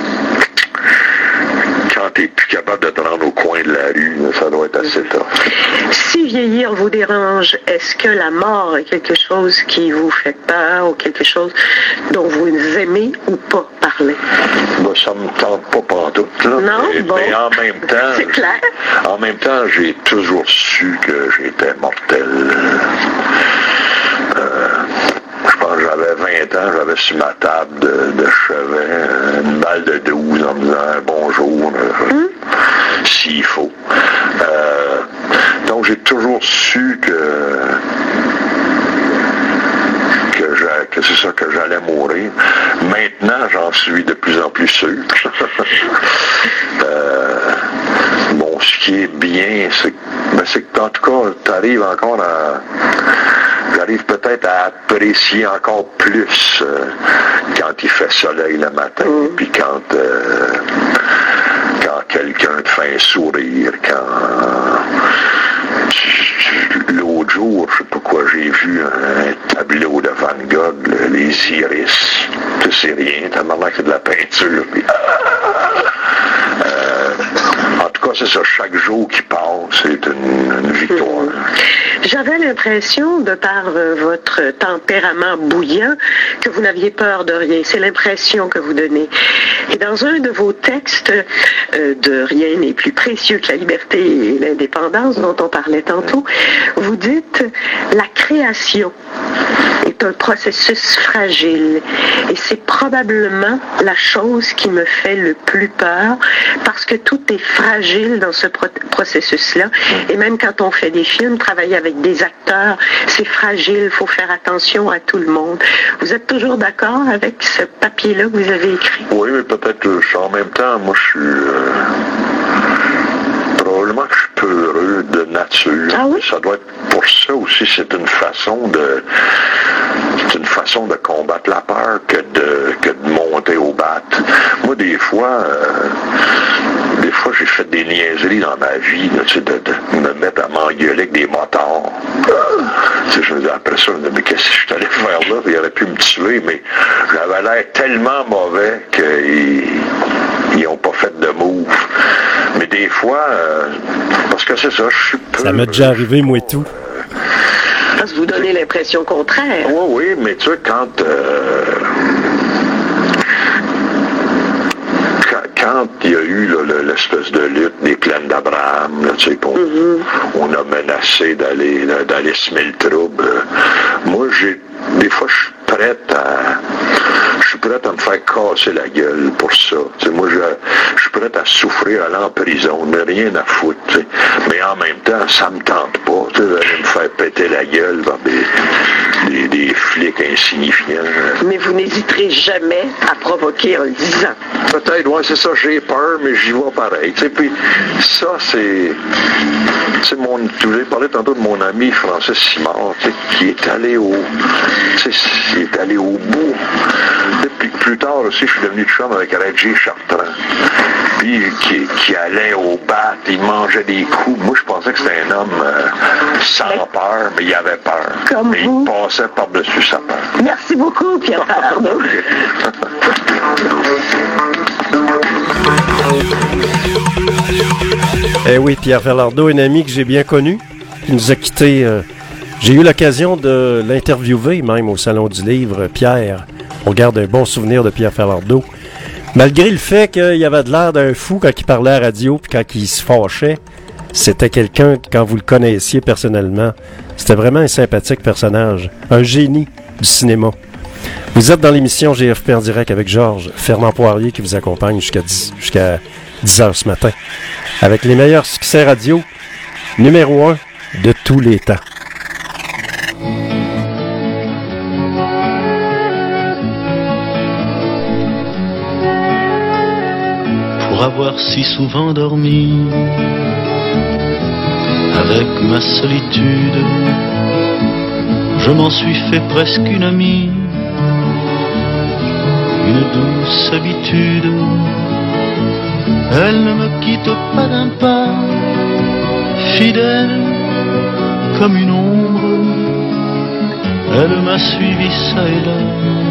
quand tu n'es plus capable de te rendre au coin de la rue, ça doit être assez tough. Si vieillir vous dérange, est-ce que la mort est quelque chose qui vous fait peur ou quelque chose dont vous aimez ou pas parler? Ben, ça me tente pas pantoute, là. Non, mais, bon. mais en même temps... C'est clair. En même temps, j'ai toujours su que j'étais mortel. Euh, je pense que j'avais vingt ans, j'avais sur ma table de, de chevet une balle de douze en me disant bonjour, euh, mm. s'il faut. Euh, donc j'ai toujours su que que, j'a, que c'est ça, que j'allais mourir. Maintenant, j'en suis de plus en plus sûr. euh, bon, ce qui est bien, c'est, ben, c'est que en tout cas, tu arrives encore à... J'arrive peut-être à apprécier encore plus euh, quand il fait soleil le matin, mm. puis quand, euh, quand quelqu'un te fait un sourire, quand... L'autre jour, je sais pas quoi, j'ai vu un tableau de Van Gogh, le, les iris. C'est rien, t'as marre que c'est de la peinture. Puis, euh, en tout cas, c'est ça, chaque jour qui passe, c'est une, une victoire. J'avais l'impression, de par euh, votre tempérament bouillant, que vous n'aviez peur de rien. C'est l'impression que vous donnez. Et dans un de vos textes, euh, de Rien n'est plus précieux que la liberté et l'indépendance, dont on parlait tantôt, vous dites « La création est un processus fragile et c'est probablement la chose qui me fait le plus peur parce que tout est fragile dans ce pro- processus-là. Et même quand on fait des films, travailler avec des acteurs, c'est fragile, il faut faire attention à tout le monde. Vous êtes toujours d'accord avec ce papier-là que vous avez écrit? Oui, mais peut-être que en même temps, moi je suis... Euh... Probablement que je suis peureux de nature. Ah oui? Ça doit être pour ça aussi, c'est une façon de c'est une façon de combattre la peur que de que de monter au bat. Moi, des fois, euh, des fois, j'ai fait des niaiseries dans ma vie, là, tu sais, de, de me mettre à m'engueuler avec des motards. Tu sais, je me dis, après ça, je me dis, mais qu'est-ce que je suis allé faire là? Il aurait pu me tuer, mais j'avais l'air tellement mauvais qu'ils n'ont pas fait de move. Mais des fois, euh, parce que c'est ça, je suis peu... Ça m'est déjà arrivé, moi et tout. Parce que vous donnez l'impression contraire. Oui, oui, mais tu sais, quand... Euh, quand il y a eu là, l'espèce de lutte des plaines d'Abraham, là, tu sais, qu'on mm-hmm. on a menacé d'aller là, d'aller semer le trouble, moi, j'ai des fois, je suis prête à... Je suis prête à me faire casser la gueule pour ça. T'sais, moi, je, je suis prête à souffrir, aller en prison, mais rien à foutre. T'sais. Mais en même temps, ça me tente pas d'aller me faire péter la gueule par des, des, des flics insignifiants. Mais vous n'hésiterez jamais à provoquer en le disant. Peut-être, ouais, c'est ça, j'ai peur, mais j'y vais pareil. T'sais. Puis ça, c'est... T'sais, mon, tu voulais parler tantôt de mon ami Francis Simard, qui est allé au... Il est allé au bout. Puis plus tard aussi, je suis devenu chum avec Reggie Chartrand. Puis qui, qui allait au bat, il mangeait des coups. Moi, je pensais que c'était un homme euh, sans mais, peur, mais il avait peur. Comme mais vous. Il passait par-dessus sa peur. Merci beaucoup, Pierre Falardeau. Eh oui, Pierre Falardeau, un ami que j'ai bien connu, qui nous a quittés. Euh, j'ai eu l'occasion de l'interviewer, même au Salon du Livre, Pierre. On garde un bon souvenir de Pierre Falardeau. Malgré le fait qu'il avait de l'air d'un fou quand il parlait à la radio, puis quand il se fâchait, c'était quelqu'un, quand vous le connaissiez personnellement, c'était vraiment un sympathique personnage, un génie du cinéma. Vous êtes dans l'émission G F P en direct avec Georges Fernand Poirier qui vous accompagne jusqu'à dix, jusqu'à dix heures ce matin, avec les meilleurs succès radio, numéro un de tous les temps. Pour avoir si souvent dormi avec ma solitude, je m'en suis fait presque une amie, une douce habitude. Elle ne me quitte pas d'un pas, fidèle comme une ombre. Elle m'a suivi ça et là,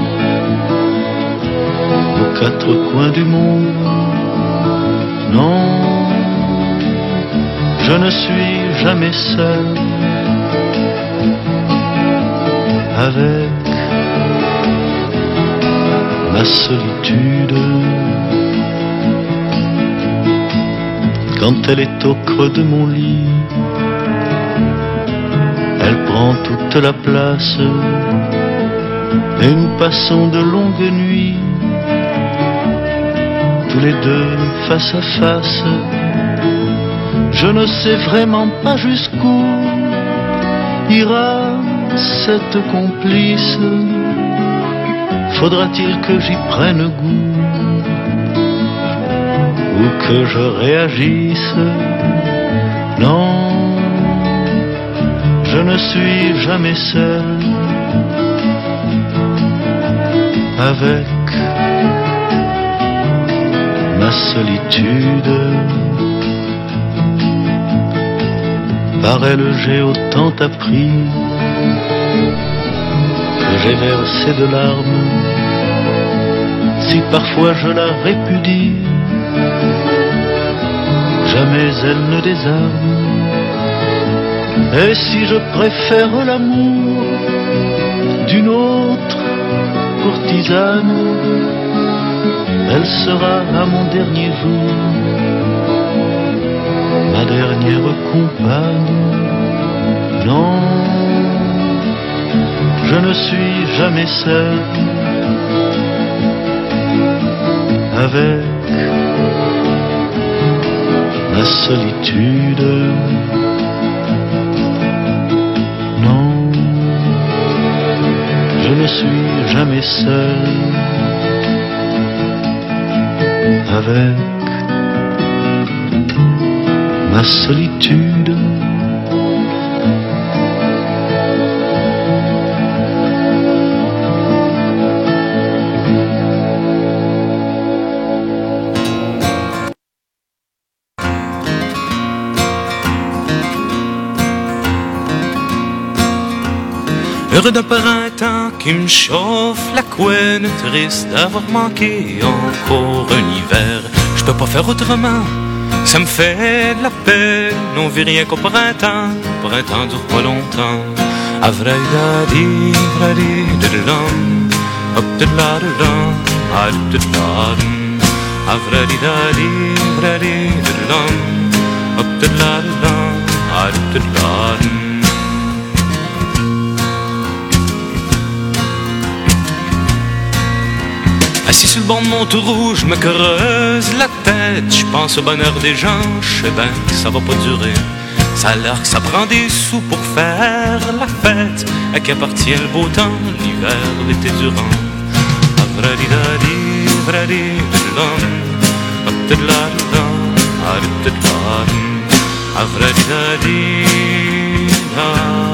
aux quatre coins du monde. Non, je ne suis jamais seul avec ma solitude. Quand elle est au creux de mon lit, elle prend toute la place et nous passons de longues nuits, tous les deux face à face. Je ne sais vraiment pas jusqu'où ira cette complice. Faudra-t-il que j'y prenne goût ou que je réagisse? Non, je ne suis jamais seul avec ma solitude. Par elle j'ai autant appris que j'ai versé de larmes. Si parfois je la répudie, jamais elle ne désarme. Et si je préfère l'amour d'une autre courtisane, elle sera à mon dernier jour ma dernière compagne. Non, je ne suis jamais seul avec ma solitude. Non, je ne suis jamais seul avec ma solitude. Heureux d'un printemps qui me chauffe la couenne, triste d'avoir manqué encore un hiver. Je peux pas faire autrement Ça me fait de la peine, on vit rien qu'au printemps, printemps dure pas longtemps. Avradi, vradi, dididam, up de la didam, up de la didam. Avradi, dadi, vradi, dididam, up de la didam, up de la didam. Assis sur le banc de mon taureau, je me creuse la tête. Je pense au bonheur des gens, je sais bien que ça va pas durer. Ça a l'air que ça prend des sous pour faire la fête. À qui appartient le beau temps, l'hiver, l'été durant. Avradi-dadi, vradi-dididam, up-de-la-didam, ah-did-did-la-dam. Avradi-dadi-dam.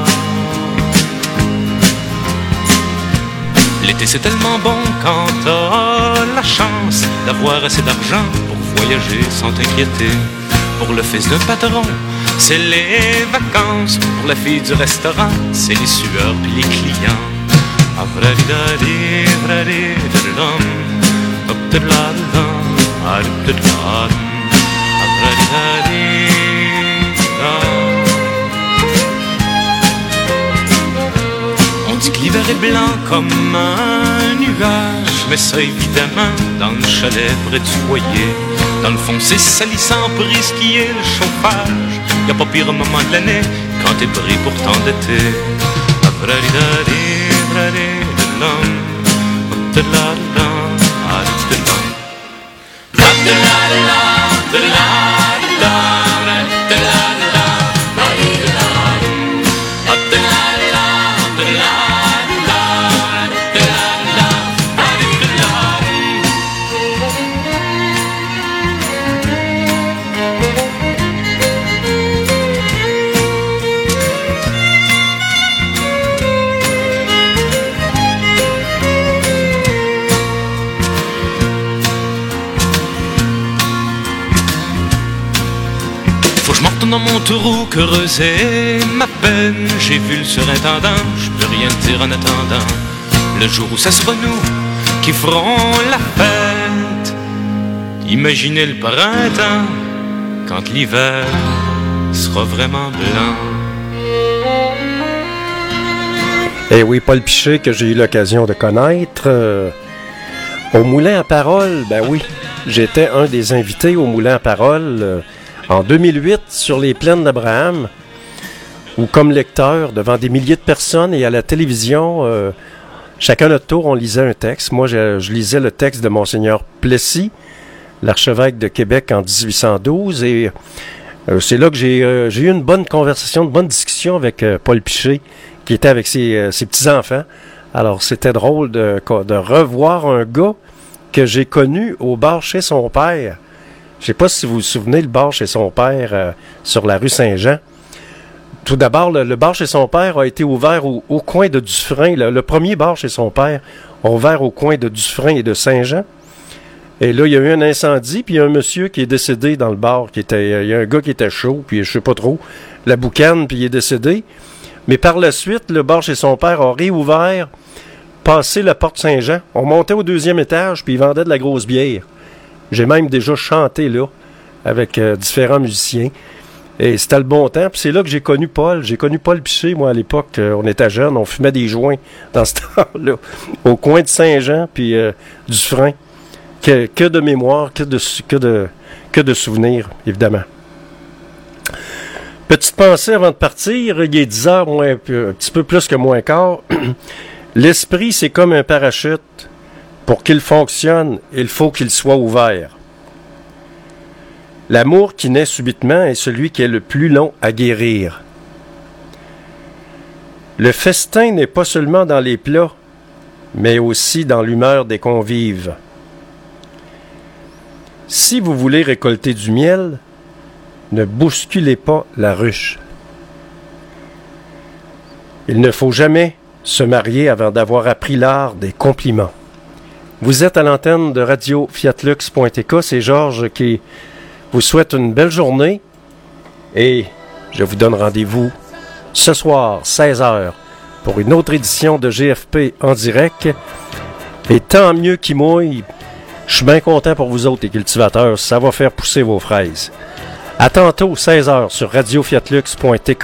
L'été c'est tellement bon quand t'as la chance d'avoir assez d'argent pour voyager sans t'inquiéter. Pour le fils d'un patron, c'est les vacances. Pour la fille du restaurant, c'est les sueurs puis les clients. Avradi-dadi, vradi-dididam, up-de-la-didam, ah-did-did-la-dam. Avradi-dadi-dam. On dit que l'hiver est blanc comme un nuage, mais ça évidemment dans le chalet près du foyer. Dans le fond c'est salissant pour risquer le chauffage. Y'a pas pire moment de l'année quand t'es pris pour t'endetter. Avradi-dadi, vradi-dididam, up-de-la-didam, ah-did-did-dam. Up-de-la-didam, de-la-didam, de-la-didam, ah-did-did-dam. Up-de-la-didam, de-la-didam, de-la-didam, ah-did-did-dam. Faut que je m'en retourne dans mon taureau, creuser ma peine. J'ai vu le surintendant, je peux rien te dire en attendant. Le jour où ça sera nous qui ferons la fête. Imaginez le printemps quand l'hiver sera vraiment blanc. Eh oui, Paul Piché, que j'ai eu l'occasion de connaître. Euh, au Moulin à Parole, ben oui, j'étais un des invités au Moulin à Parole euh, en deux mille huit sur les plaines d'Abraham, où comme lecteur, devant des milliers de personnes et à la télévision, euh, chacun notre tour, on lisait un texte. Moi, je, je lisais le texte de Monseigneur Plessis, l'archevêque de Québec en dix-huit cent douze, et euh, c'est là que j'ai, euh, j'ai eu une bonne conversation, une bonne discussion avec euh, Paul Piché, qui était avec ses, euh, ses petits-enfants. Alors, c'était drôle de, de revoir un gars que j'ai connu au bar chez son père. Je sais pas si vous vous souvenez, le bar chez son père euh, sur la rue Saint-Jean. Tout d'abord, le, le bar chez son père a été ouvert au, au coin de Dufresne. Le, le premier bar chez son père a ouvert au coin de Dufresne et de Saint-Jean. Et là, il y a eu un incendie, puis il y a un monsieur qui est décédé dans le bar. Qui était, il y a un gars qui était chaud, puis je sais pas trop, la boucane, puis il est décédé. Mais par la suite, le bar chez son père a réouvert, passé la porte Saint-Jean. On montait au deuxième étage, puis il vendait de la grosse bière. J'ai même déjà chanté là, avec euh, différents musiciens. Et c'était le bon temps. Puis c'est là que j'ai connu Paul. J'ai connu Paul Piché, moi, à l'époque. Euh, on était jeunes, on fumait des joints dans ce temps-là. Au coin de Saint-Jean, puis euh, du frein. Que, que de mémoire, que de, que, de, que de souvenirs, évidemment. Petite pensée avant de partir. Il est dix heures, moins, un petit peu plus que moins quart. L'esprit, c'est comme un parachute. Pour qu'il fonctionne, il faut qu'il soit ouvert. L'amour qui naît subitement est celui qui est le plus long à guérir. Le festin n'est pas seulement dans les plats, mais aussi dans l'humeur des convives. Si vous voulez récolter du miel, ne bousculez pas la ruche. Il ne faut jamais se marier avant d'avoir appris l'art des compliments. Vous êtes à l'antenne de radio fiat lux point t k, c'est Georges qui vous souhaite une belle journée et je vous donne rendez-vous ce soir, seize heures, pour une autre édition de G F P en direct. Et tant mieux qu'il mouille, Je suis bien content pour vous autres, les cultivateurs. Ça va faire pousser vos fraises. À tantôt, seize heures, sur radio fiat lux point t k.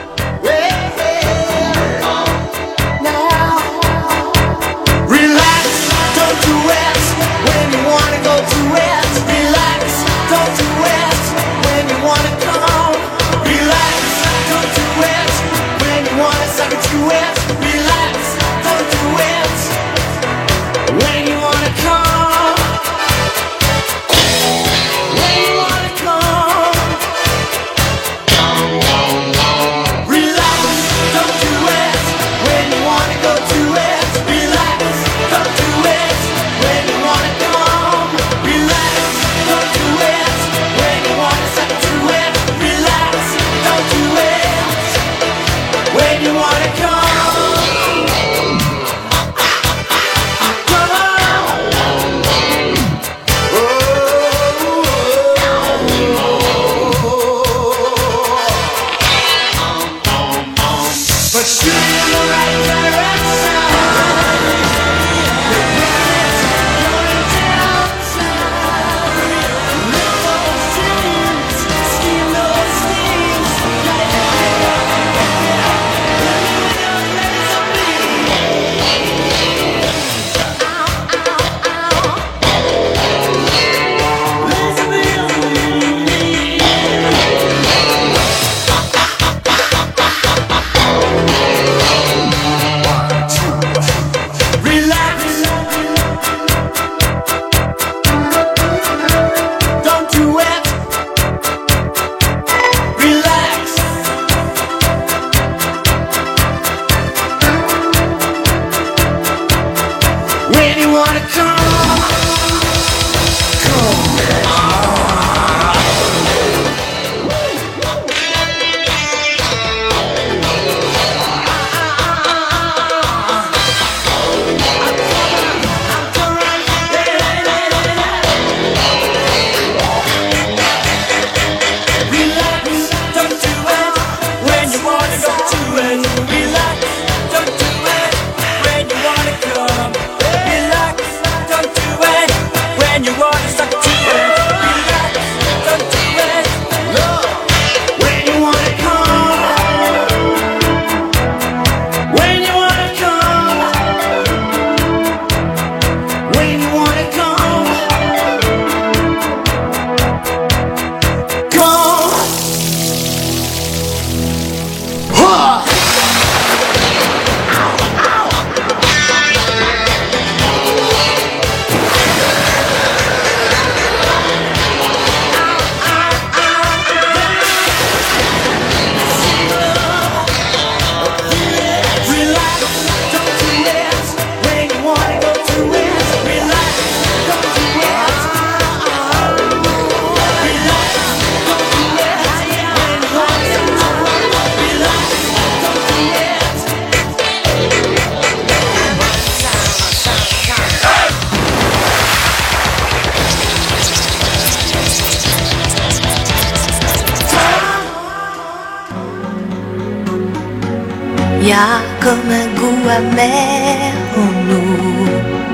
Y a comme un goût amer en nous.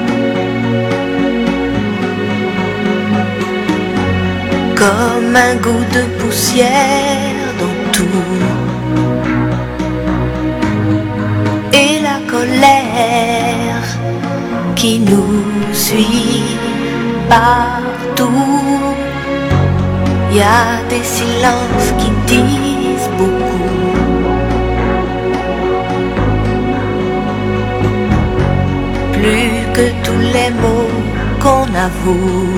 Comme un goût de poussière dans tout. Et la colère qui nous suit partout. Y a des silences qui disent beaucoup. Plus que tous les mots qu'on avoue.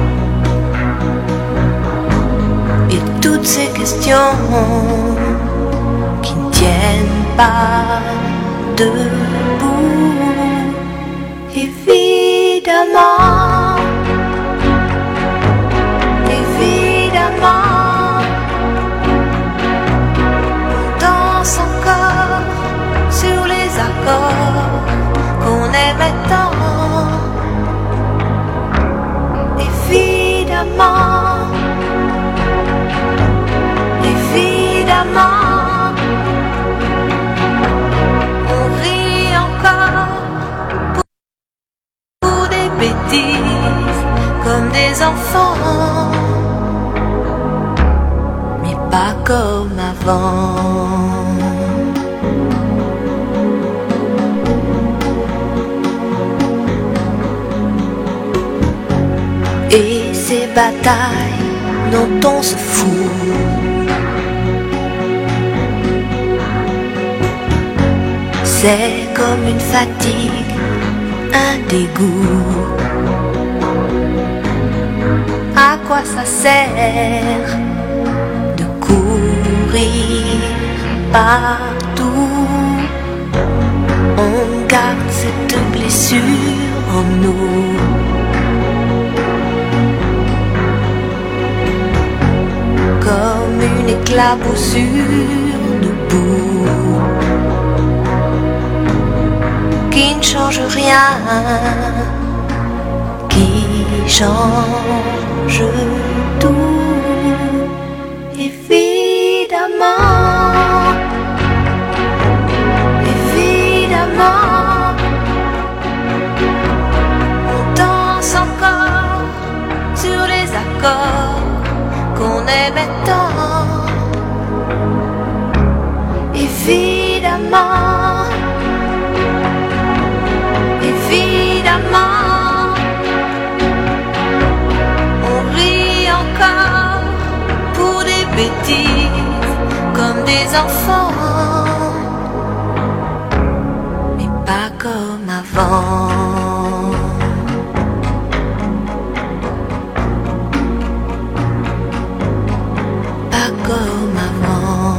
Et toutes ces questions qui ne tiennent pas debout. Évidemment, évidemment, on danse encore sur les accords qu'on aimait tant. Évidemment, évidemment, on rit encore pour, pour des bêtises. batailles dont on se fout. C'est comme une fatigue, un dégoût. À quoi ça sert de courir partout? On garde cette blessure en nous. Comme une éclaboussure de boue qui ne change rien, qui change tout. Évidemment, évidemment, on danse encore sur les accords qu'on aimait tant. Évidemment, évidemment, on rit encore pour des bêtises comme des enfants, mais pas comme avant. Pas comme avant.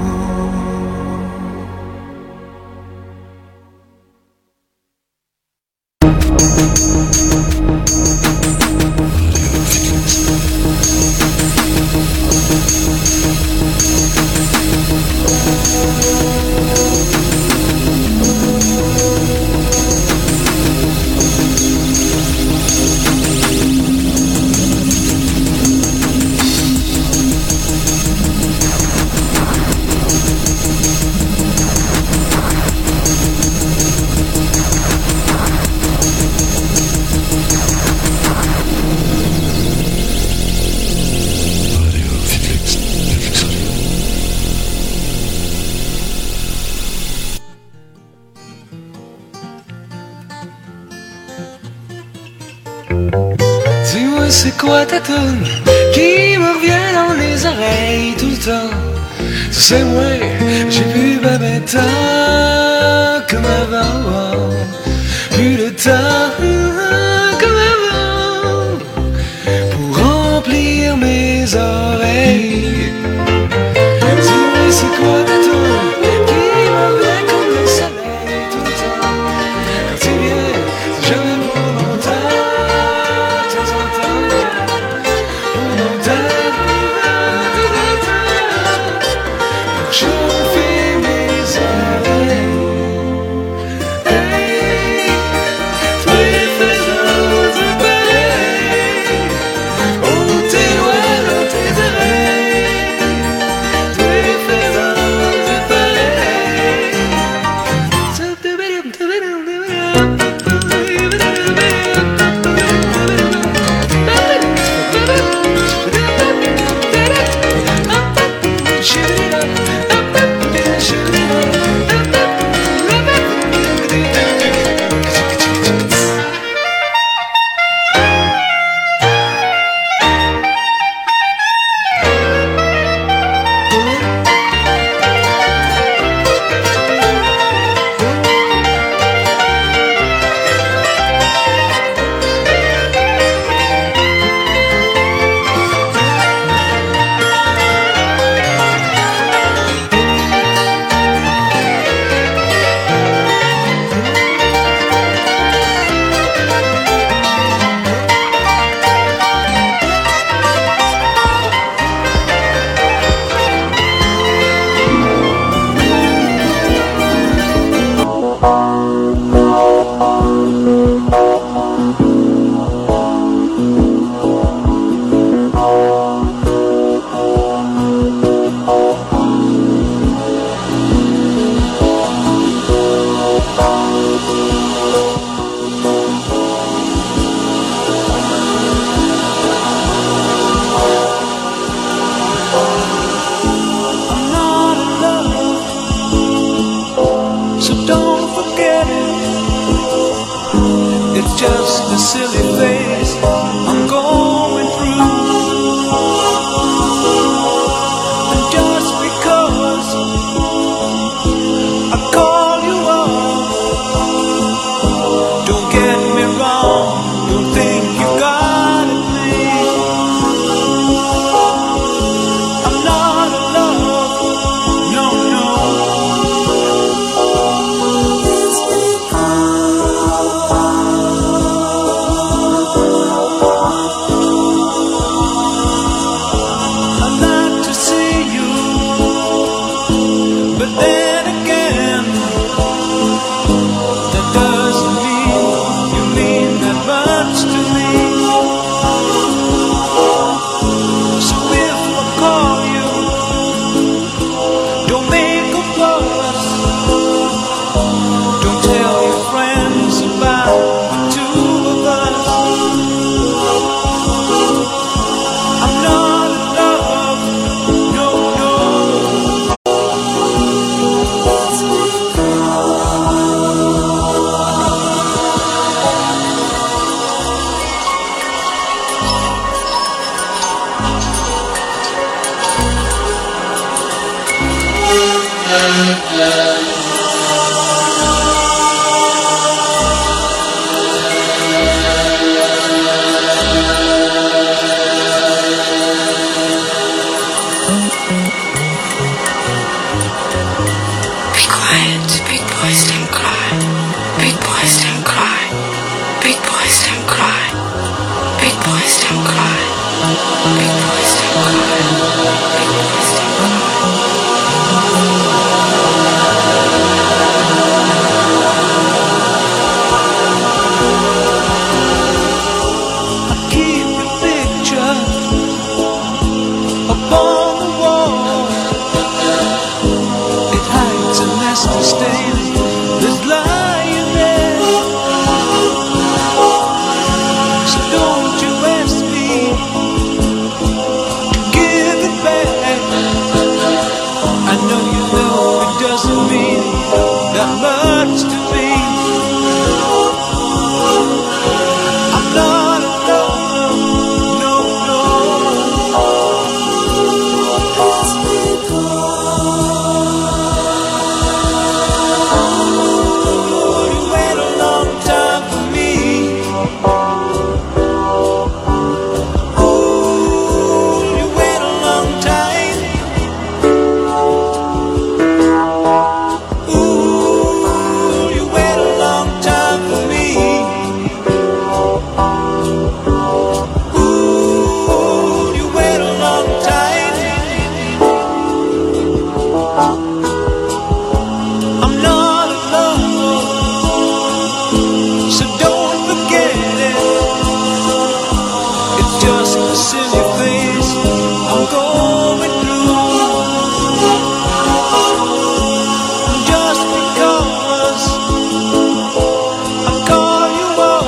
Dis-moi c'est quoi ta toune qui me revient dans les oreilles tout le temps. Tu sais moi, j'ai plus ma temps comme avant. Plus le temps comme avant pour remplir mes oreilles. Dis-moi c'est quoi ta toune qui me revient comme le soleil tout le temps. Quand tu viens, c'est jamais pour longtemps. Chauffer mes oreilles. Hey, toi les faisons du pareil. Oh tes doigts dans tes oreilles. Toi les faisons du pareil. It's just a silly phase I'm going through. quiet. Big boys don't cry. Big boys don't cry. Big boys don't cry. Big boys don't cry. Big boys don't cry. Big boys don't cry. I keep the picture upon the wall. It hides a nasty stain that's lying there. So don't you ask me to give it back. I know you know it doesn't mean that much to me. I'm not alone, no, no. It's been gone. You wait a long time for me. Ooh, you wait a long time. Ooh, you wait a long time for me. Ooh, you wait a long time. I'm not alone, so don't forget it. It's just a silly phase I'm going through. Just because I call you up.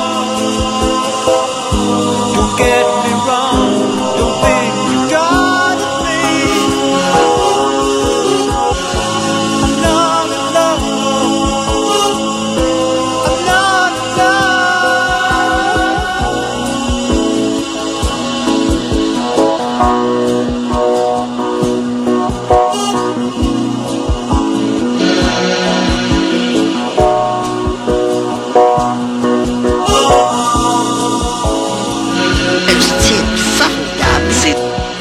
Don't get me wrong, don't think you got me. I'm not alone, I'm not C'est formidable, c'est...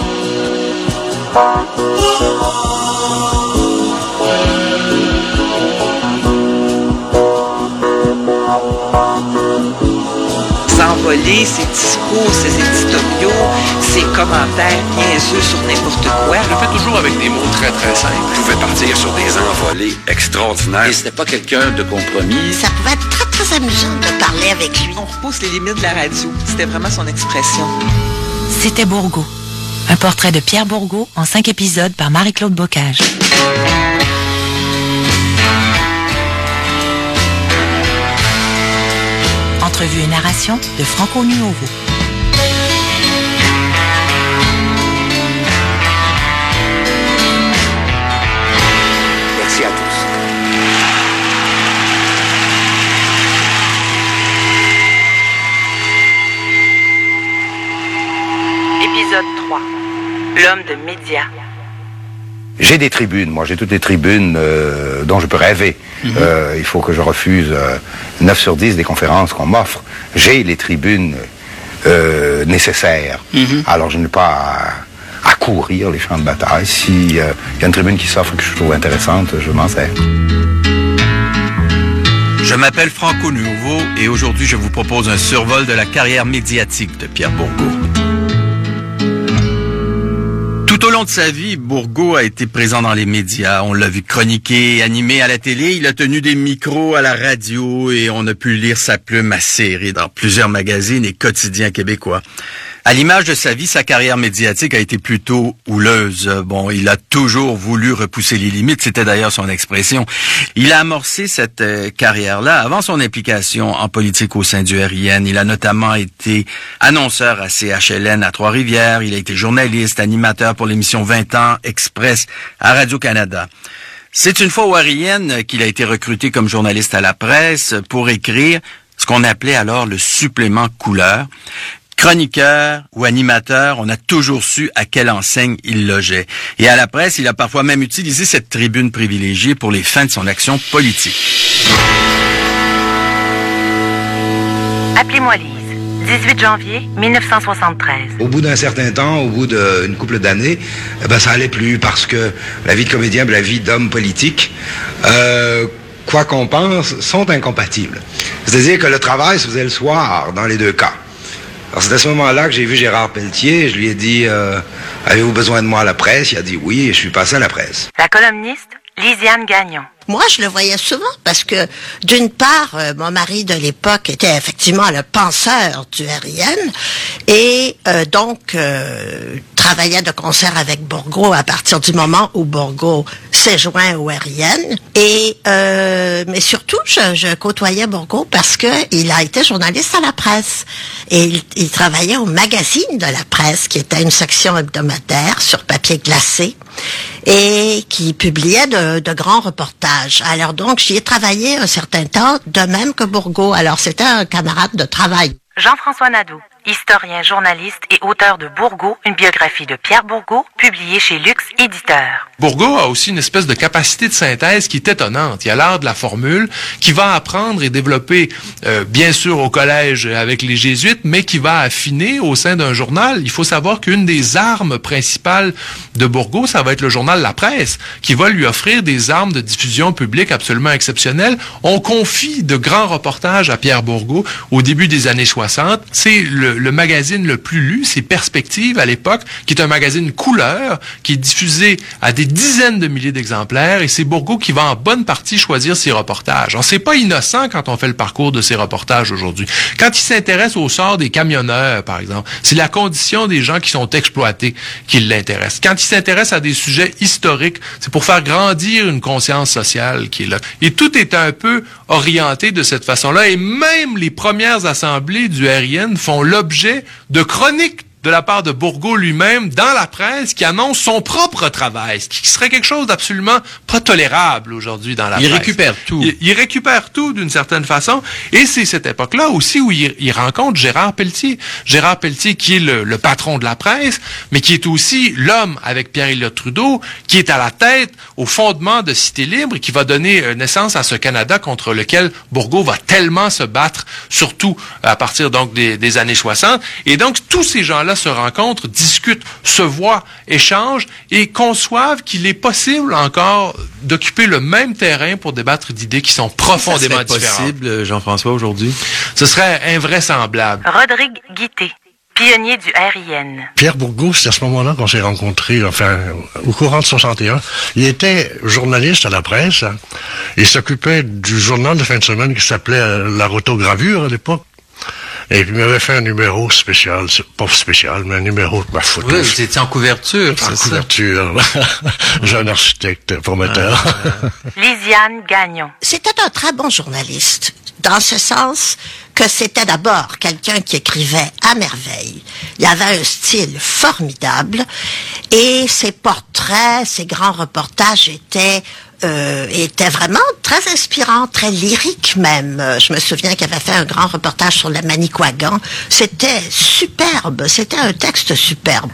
S'envoler, ses discours, ses éditoriaux, ses commentaires niaiseux sur n'importe quoi. Je le fais toujours avec des mots très très simples. Je pouvais partir sur des envolées extraordinaires. Et c'était pas quelqu'un de compromis. Ça pouvait être très très amusant de parler avec lui. On repousse les limites de la radio. C'était vraiment son expression. C'était Bourgault. Un portrait de Pierre Bourgault en cinq épisodes par Marie-Claude Bocage. Entrevue et narration de Franco Nuovo. Merci à tous. Épisode trois. L'homme de médias. J'ai des tribunes, moi j'ai toutes les tribunes euh, dont je peux rêver. Mm-hmm. euh, il faut que je refuse euh, neuf sur dix des conférences qu'on m'offre. J'ai les tribunes euh, nécessaires. Mm-hmm. Alors je n'ai pas à, à courir les champs de bataille. S'il euh, y a une tribune qui s'offre que je trouve intéressante, je m'en sers. Je m'appelle Franco Nuovo et aujourd'hui je vous propose un survol de la carrière médiatique de Pierre Bourgault. Tout au long de sa vie, Bourgault a été présent dans les médias. On l'a vu chroniquer, animer à la télé. Il a tenu des micros à la radio et on a pu lire sa plume acérée dans plusieurs magazines et quotidiens québécois. À l'image de sa vie, sa carrière médiatique a été plutôt houleuse. Bon, il a toujours voulu repousser les limites, c'était d'ailleurs son expression. Il a amorcé cette euh, carrière-là avant son implication en politique au sein du R I N. Il a notamment été annonceur à C H L N à Trois-Rivières. Il a été journaliste, animateur pour l'émission vingt ans Express à Radio-Canada. C'est une fois au R I N qu'il a été recruté comme journaliste à la presse pour écrire ce qu'on appelait alors le supplément couleur. Chroniqueur ou animateur, on a toujours su à quelle enseigne il logeait. Et à la presse, il a parfois même utilisé cette tribune privilégiée pour les fins de son action politique. Appelez-moi Lise. dix-huit janvier mille neuf cent soixante-treize. Au bout d'un certain temps, au bout d'une couple d'années, eh ben, ça allait plus parce que la vie de comédien et la vie d'homme politique, euh, quoi qu'on pense, sont incompatibles. C'est-à-dire que le travail se faisait le soir dans les deux cas. Alors c'est à ce moment-là que j'ai vu Gérard Pelletier et je lui ai dit euh, « Avez-vous besoin de moi à la presse ?» Il a dit « Oui » et je suis passé à la presse. La columniste Lisiane Gagnon. Moi, je le voyais souvent parce que, d'une part, euh, mon mari de l'époque était effectivement le penseur du R I N et euh, donc euh, travaillait de concert avec Bourgault à partir du moment où Bourgault s'est joint au R I N. Et euh, mais surtout, je, je côtoyais Bourgault parce que il a été journaliste à la presse et il, il travaillait au magazine de la presse, qui était une section hebdomadaire sur papier glacé et qui publiait de, de grands reportages. Alors donc, j'y ai travaillé un certain temps, de même que Bourgault. Alors c'était un camarade de travail. Jean-François Nadeau, historien, journaliste et auteur de Bourgault, une biographie de Pierre Bourgault, publiée chez Lux Éditeur. Bourgault a aussi une espèce de capacité de synthèse qui est étonnante. Il a l'art de la formule, qui va apprendre et développer, euh, bien sûr, au collège avec les jésuites, mais qui va affiner au sein d'un journal. Il faut savoir qu'une des armes principales de Bourgault, ça va être le journal La Presse, qui va lui offrir des armes de diffusion publique absolument exceptionnelles. On confie de grands reportages à Pierre Bourgault au début des années soixante. C'est le, le magazine le plus lu, c'est Perspective à l'époque, qui est un magazine couleur, qui est diffusé à des dizaines de milliers d'exemplaires, et c'est Bourgault qui va en bonne partie choisir ses reportages. Alors, c'est pas innocent quand on fait le parcours de ses reportages aujourd'hui. Quand il s'intéresse au sort des camionneurs, par exemple, c'est la condition des gens qui sont exploités qui l'intéresse. Quand il s'intéresse à des sujets historiques, c'est pour faire grandir une conscience sociale qui est là. Et tout est un peu orienté de cette façon-là, et même les premières assemblées du R I N font l'objet de chroniques de la part de Bourgault lui-même dans la presse qui annonce son propre travail, ce qui serait quelque chose d'absolument pas tolérable aujourd'hui dans la il presse. Récupère tout. Il, il récupère tout d'une certaine façon, et c'est cette époque-là aussi où il, il rencontre Gérard Pelletier. Gérard Pelletier qui est le, le patron de la presse, mais qui est aussi l'homme avec Pierre-Éliott Trudeau, qui est à la tête, au fondement de Cité Libre, et qui va donner naissance à ce Canada contre lequel Bourgault va tellement se battre, surtout à partir donc des, des années soixante. Et donc tous ces gens-là se rencontrent, discutent, se voient, échangent et conçoivent qu'il est possible encore d'occuper le même terrain pour débattre d'idées qui sont profondément différentes. C'est possible, Jean-François, aujourd'hui? Ce serait invraisemblable. Rodrigue Guité, pionnier du R I N. Pierre Bourgault, c'est à ce moment-là qu'on s'est rencontrés, enfin, au courant de soixante et un. Il était journaliste à la presse. Hein. Il s'occupait du journal de fin de semaine qui s'appelait La Rotogravure à l'époque. Et puis, il m'avait fait un numéro spécial, pas spécial, mais un numéro de ma photo. Oui, vous étiez en couverture, En couverture. Jeune architecte prometteur. Ah. Lisiane Gagnon. C'était un très bon journaliste, dans ce sens que c'était d'abord quelqu'un qui écrivait à merveille. Il avait un style formidable et ses portraits, ses grands reportages étaient Euh, était vraiment très inspirant, très lyrique même. Euh, je me souviens qu'il avait fait un grand reportage sur le Manicouagan. C'était superbe, c'était un texte superbe.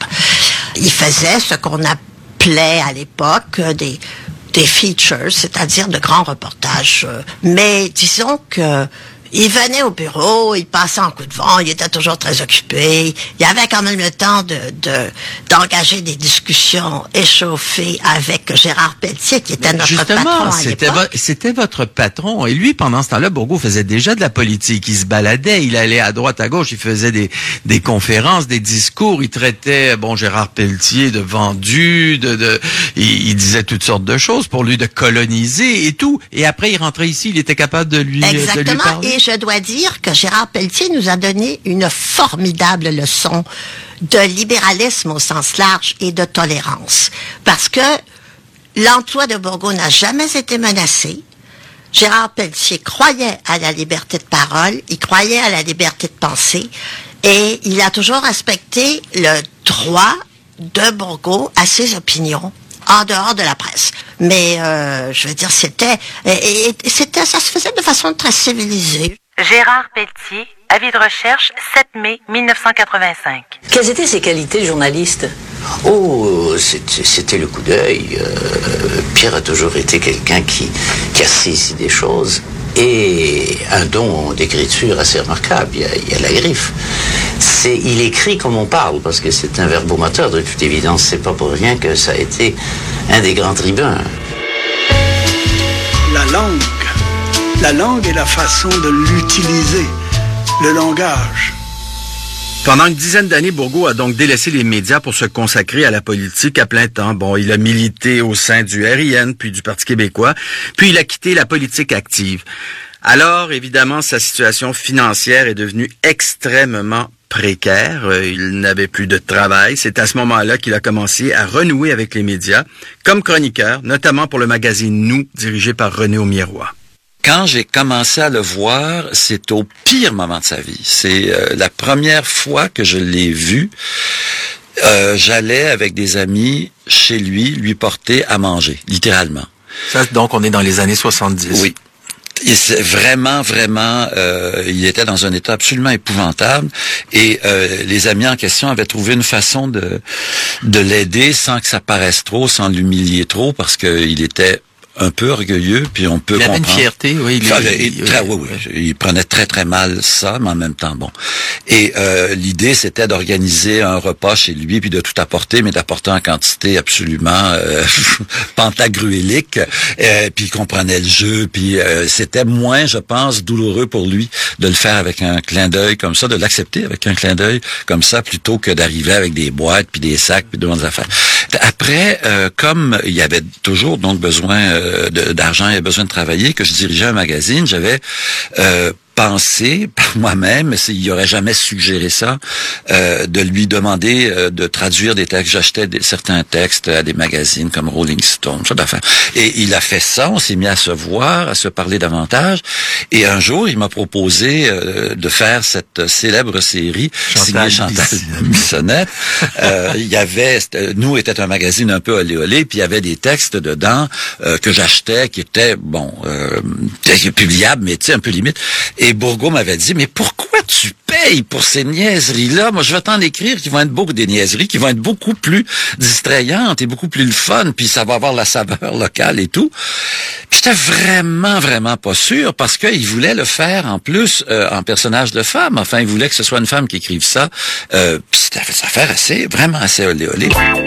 Il faisait ce qu'on appelait à l'époque des, des features, c'est-à-dire de grands reportages. Mais disons que il venait au bureau, il passait en coup de vent, il était toujours très occupé. Il avait quand même le temps de, de, d'engager des discussions échauffées avec Gérard Pelletier, qui était notre Justement, patron à c'était, l'époque. vo- c'était votre patron. Et lui, pendant ce temps-là, Bourgault faisait déjà de la politique. Il se baladait, il allait à droite, à gauche, il faisait des, des conférences, des discours. Il traitait, bon, Gérard Pelletier de vendu, de, de, il, il disait toutes sortes de choses pour lui, de coloniser et tout. Et après, il rentrait ici, il était capable de lui, Exactement. de lui parler. Et je dois dire que Gérard Pelletier nous a donné une formidable leçon de libéralisme au sens large et de tolérance. Parce que l'emploi de Bourgault n'a jamais été menacé. Gérard Pelletier croyait à la liberté de parole, il croyait à la liberté de penser, et il a toujours respecté le droit de Bourgault à ses opinions en dehors de la presse. Mais, euh, je veux dire, c'était, et, et, c'était, ça se faisait de façon très civilisée. Gérard Pelletier, avis de recherche, sept mai mille neuf cent quatre-vingt-cinq. Quelles étaient ses qualités de journaliste? Oh, c'était, c'était le coup d'œil. Euh, Pierre a toujours été quelqu'un qui, qui a saisi des choses et un don d'écriture assez remarquable. Il y a, il y a la griffe. C'est, il écrit comme on parle, parce que c'est un verbomoteur de toute évidence. C'est pas pour rien que ça a été un des grands tribuns. La langue, la langue est la façon de l'utiliser, le langage. Pendant une dizaine d'années, Bourgault a donc délaissé les médias pour se consacrer à la politique à plein temps. Bon, il a milité au sein du R I N, puis du Parti québécois, puis il a quitté la politique active. Alors, évidemment, sa situation financière est devenue extrêmement précaire. Il n'avait plus de travail. C'est à ce moment-là qu'il a commencé à renouer avec les médias, comme chroniqueur, notamment pour le magazine Nous, dirigé par René Aumier-Roy. Quand j'ai commencé à le voir, c'est au pire moment de sa vie. C'est euh, la première fois que je l'ai vu. Euh, j'allais avec des amis chez lui, lui porter à manger, littéralement. Ça, donc, on est dans les années soixante-dix. Oui. Et c'est vraiment, vraiment, euh, il était dans un état absolument épouvantable. Et euh, les amis en question avaient trouvé une façon de de l'aider sans que ça paraisse trop, sans l'humilier trop, parce qu'il était un peu orgueilleux, puis on peut il comprendre. Il avait une fierté, oui. Il, enfin, il, il, très, oui, oui, oui. Il prenait très, très mal ça, mais en même temps, bon. Et euh, l'idée, c'était d'organiser un repas chez lui, puis de tout apporter, mais d'apporter en quantité absolument euh, pantagruélique. Euh, puis il comprenait le jeu, puis euh, c'était moins, je pense, douloureux pour lui de le faire avec un clin d'œil comme ça, de l'accepter avec un clin d'œil comme ça, plutôt que d'arriver avec des boîtes, puis des sacs, puis d'autres affaires. Après, euh, comme il y avait toujours donc besoin euh, De, d'argent et besoin de travailler, que je dirigeais un magazine, j'avais euh, pensé par moi-même, mais il n'y aurait jamais suggéré ça, euh, de lui demander euh, de traduire des textes. J'achetais des, certains textes à des magazines comme Rolling Stone, ça d'affaires. Et il a fait ça, on s'est mis à se voir, à se parler davantage. Et un jour, il m'a proposé euh, de faire cette célèbre série signée Chantal Bissonnette. euh, il y avait, Nous était un magazine un peu olé olé, puis il y avait des textes dedans euh, que j'achetais, qui étaient bon, euh, publiables, mais tu sais un peu limite. Et Bourgault m'avait dit, mais pourquoi tu payes pour ces niaiseries-là? Moi, je vais t'en écrire qui vont être beaucoup des niaiseries, qui vont être beaucoup plus distrayantes et beaucoup plus le fun, puis ça va avoir la saveur locale et tout. Puis j'étais vraiment, vraiment pas sûr, parce qu'il voulait le faire en plus euh, en personnage de femme. Enfin, il voulait que ce soit une femme qui écrive ça. Euh, puis c'était une affaire assez, vraiment assez olé olé.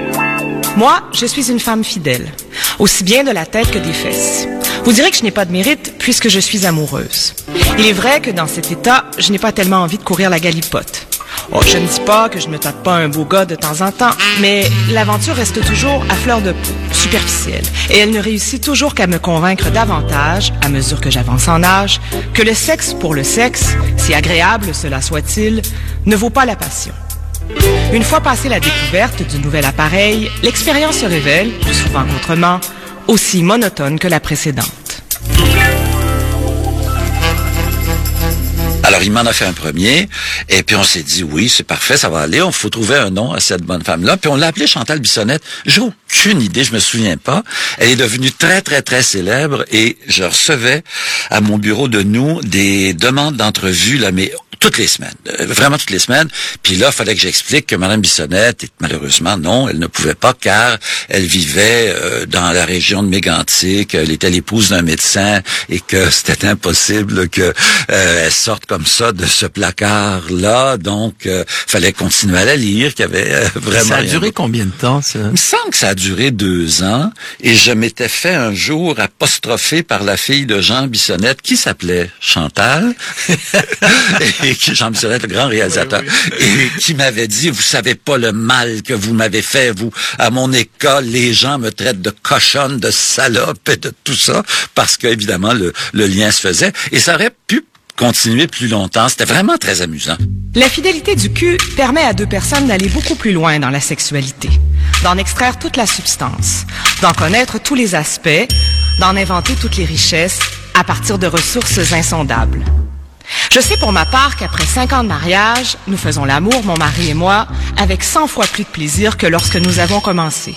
Moi, je suis une femme fidèle, aussi bien de la tête que des fesses. Vous direz que je n'ai pas de mérite puisque je suis amoureuse. Il est vrai que dans cet état, je n'ai pas tellement envie de courir la galipote. Oh, je ne dis pas que je ne me tâte pas un beau gars de temps en temps, mais l'aventure reste toujours à fleur de peau, superficielle, et elle ne réussit toujours qu'à me convaincre davantage, à mesure que j'avance en âge, que le sexe pour le sexe, si agréable cela soit-il, ne vaut pas la passion. Une fois passée la découverte du nouvel appareil, l'expérience se révèle, plus souvent qu'autrement, aussi monotone que la précédente. Alors, il m'en a fait un premier, et puis on s'est dit, oui, c'est parfait, ça va aller, il faut trouver un nom à cette bonne femme-là. Puis on l'a appelée Chantal Bissonnette. J'ai aucune idée, je me souviens pas. Elle est devenue très, très, très célèbre, et je recevais à mon bureau de Nous des demandes d'entrevue, là, mais toutes les semaines, vraiment toutes les semaines. Puis là, il fallait que j'explique que Mme Bissonnette, malheureusement, non, elle ne pouvait pas, car elle vivait euh, dans la région de Mégantic, qu'elle était l'épouse d'un médecin, et que c'était impossible que euh, elle sorte comme ça de ce placard-là. Donc, euh, fallait continuer à la lire, qu'il y avait euh, vraiment... Ça a duré combien de temps, ça? Il me semble que ça a duré deux ans, et je m'étais fait un jour apostropher par la fille de Jean Bissonnette, qui s'appelait Chantal, et qui, Jean Bissonnette, le grand réalisateur, oui, oui. et qui m'avait dit, vous savez pas le mal que vous m'avez fait, vous. À mon école, les gens me traitent de cochonne, de salope et de tout ça, parce que, évidemment, le, le lien se faisait. Et ça aurait pu continuer plus longtemps. C'était vraiment très amusant. La fidélité du cul permet à deux personnes d'aller beaucoup plus loin dans la sexualité, d'en extraire toute la substance, d'en connaître tous les aspects, d'en inventer toutes les richesses à partir de ressources insondables. Je sais pour ma part qu'après cinq ans de mariage, nous faisons l'amour, mon mari et moi, avec cent fois plus de plaisir que lorsque nous avons commencé.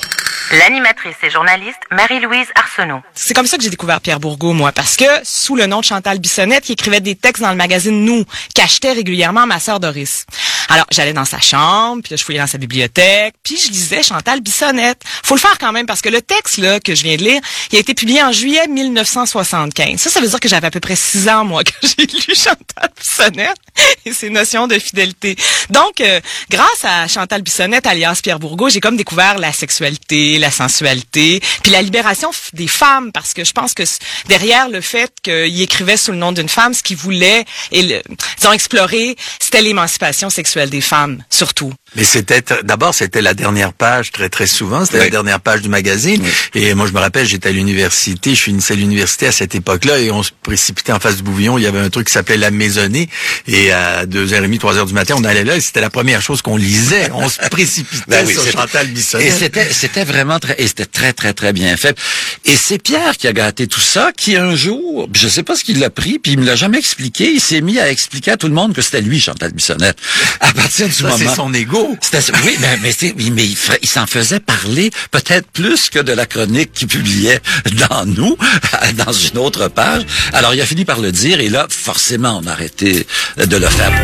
L'animatrice et journaliste Marie-Louise Arsenault. C'est comme ça que j'ai découvert Pierre Bourgault, moi, parce que sous le nom de Chantal Bissonnette, qui écrivait des textes dans le magazine Nous, qu'achetait régulièrement ma sœur Doris. Alors, j'allais dans sa chambre, puis là, je fouillais dans sa bibliothèque, puis je lisais Chantal Bissonnette. Faut le faire quand même, parce que le texte là que je viens de lire, il a été publié en juillet mille neuf cent soixante-quinze. Ça, ça veut dire que j'avais à peu près six ans, moi, quand j'ai lu Chantal Bissonnette et ses notions de fidélité. Donc, euh, grâce à Chantal Bissonnette, alias Pierre Bourgault, j'ai comme découvert la sexualité, la sensualité, puis la libération des femmes, parce que je pense que derrière le fait qu'il écrivait sous le nom d'une femme, ce qu'il voulait, et le, disons, explorer, c'était l'émancipation sexuelle des femmes, surtout. Mais c'était, d'abord, c'était la dernière page, très très souvent, c'était oui. la dernière page du magazine. Oui. Et moi, je me rappelle, j'étais à l'université, je finissais l'université à cette époque-là, et on se précipitait en face du Bouvillon, il y avait un truc qui s'appelait La Maisonnée, et à deux heures trente, trois heures du matin, on allait là, et c'était la première chose qu'on lisait, on se précipitait ben oui, sur Chantal Bissonnette. Et c'était, c'était vraiment très, et c'était très très très bien fait. Et c'est Pierre qui a gâté tout ça, qui un jour, je sais pas ce qu'il l'a pris, puis il me l'a jamais expliqué, il s'est mis à expliquer à tout le monde que c'était lui, Chantal Bissonnette. À partir du ça, moment... c'est son ego. C'était, oui, mais, mais, c'est, mais il, il s'en faisait parler peut-être plus que de la chronique qu'il publiait dans Nous, dans une autre page. Alors, il a fini par le dire, et là, forcément, on a arrêté de le faire.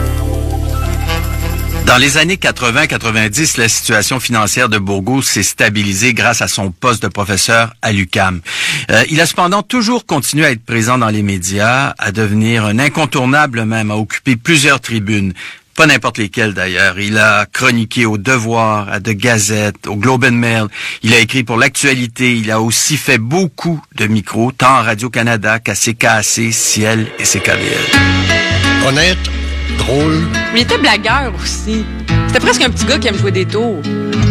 Dans les années quatre-vingts quatre-vingt-dix, la situation financière de Bourgault s'est stabilisée grâce à son poste de professeur à l'U Q A M. Euh, il a cependant toujours continué à être présent dans les médias, à devenir un incontournable même, à occuper plusieurs tribunes. Pas n'importe lesquelles d'ailleurs. Il a chroniqué au Devoir, à The Gazette, au Globe and Mail. Il a écrit pour l'Actualité. Il a aussi fait beaucoup de micros, tant à Radio-Canada qu'à C K A C, Ciel et C K V L. Honnête, drôle. Mais il était blagueur aussi. C'était presque un petit gars qui aime jouer des tours.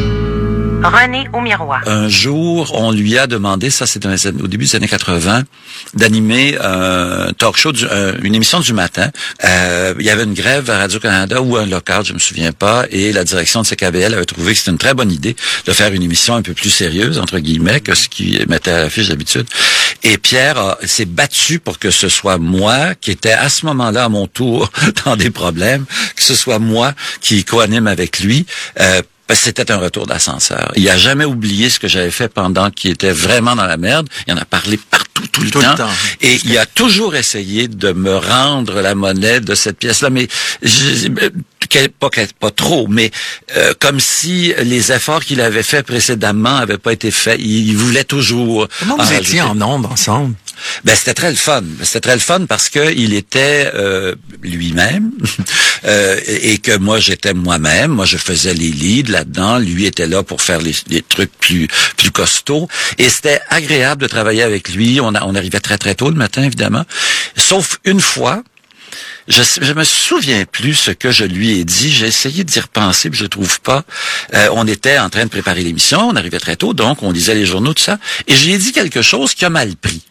René au miroir. Un jour, on lui a demandé, ça c'est au début des années quatre-vingts, d'animer un talk show, du, euh, une émission du matin. Euh, il y avait une grève à Radio-Canada ou un local, je me souviens pas, et la direction de C K V L avait trouvé que c'était une très bonne idée de faire une émission un peu plus sérieuse, entre guillemets, que ce qui mettait à l'affiche d'habitude. Et Pierre a, s'est battu pour que ce soit moi, qui était à ce moment-là à mon tour dans des problèmes, que ce soit moi qui co-anime avec lui, euh, parce que c'était un retour d'ascenseur. Il a jamais oublié ce que j'avais fait pendant qu'il était vraiment dans la merde. Il en a parlé partout, tout le, tout temps. le temps. Et Parce il que... a toujours essayé de me rendre la monnaie de cette pièce-là. Mais je, pas, pas trop, mais euh, comme si les efforts qu'il avait faits précédemment avaient pas été faits. Il, il voulait toujours... Comment vous étiez en ondes ensemble? Ben c'était très le fun. C'était très le fun parce que il était euh, lui-même euh, et que moi j'étais moi-même. Moi je faisais les leads là-dedans. Lui était là pour faire les, les trucs plus plus costauds. Et c'était agréable de travailler avec lui. On, a, on arrivait très très tôt le matin évidemment. Sauf une fois. Je, je me souviens plus ce que je lui ai dit. J'ai essayé d'y repenser, mais je trouve pas. Euh, on était en train de préparer l'émission. On arrivait très tôt, donc on lisait les journaux, tout ça. Et j'ai dit quelque chose qui a mal pris.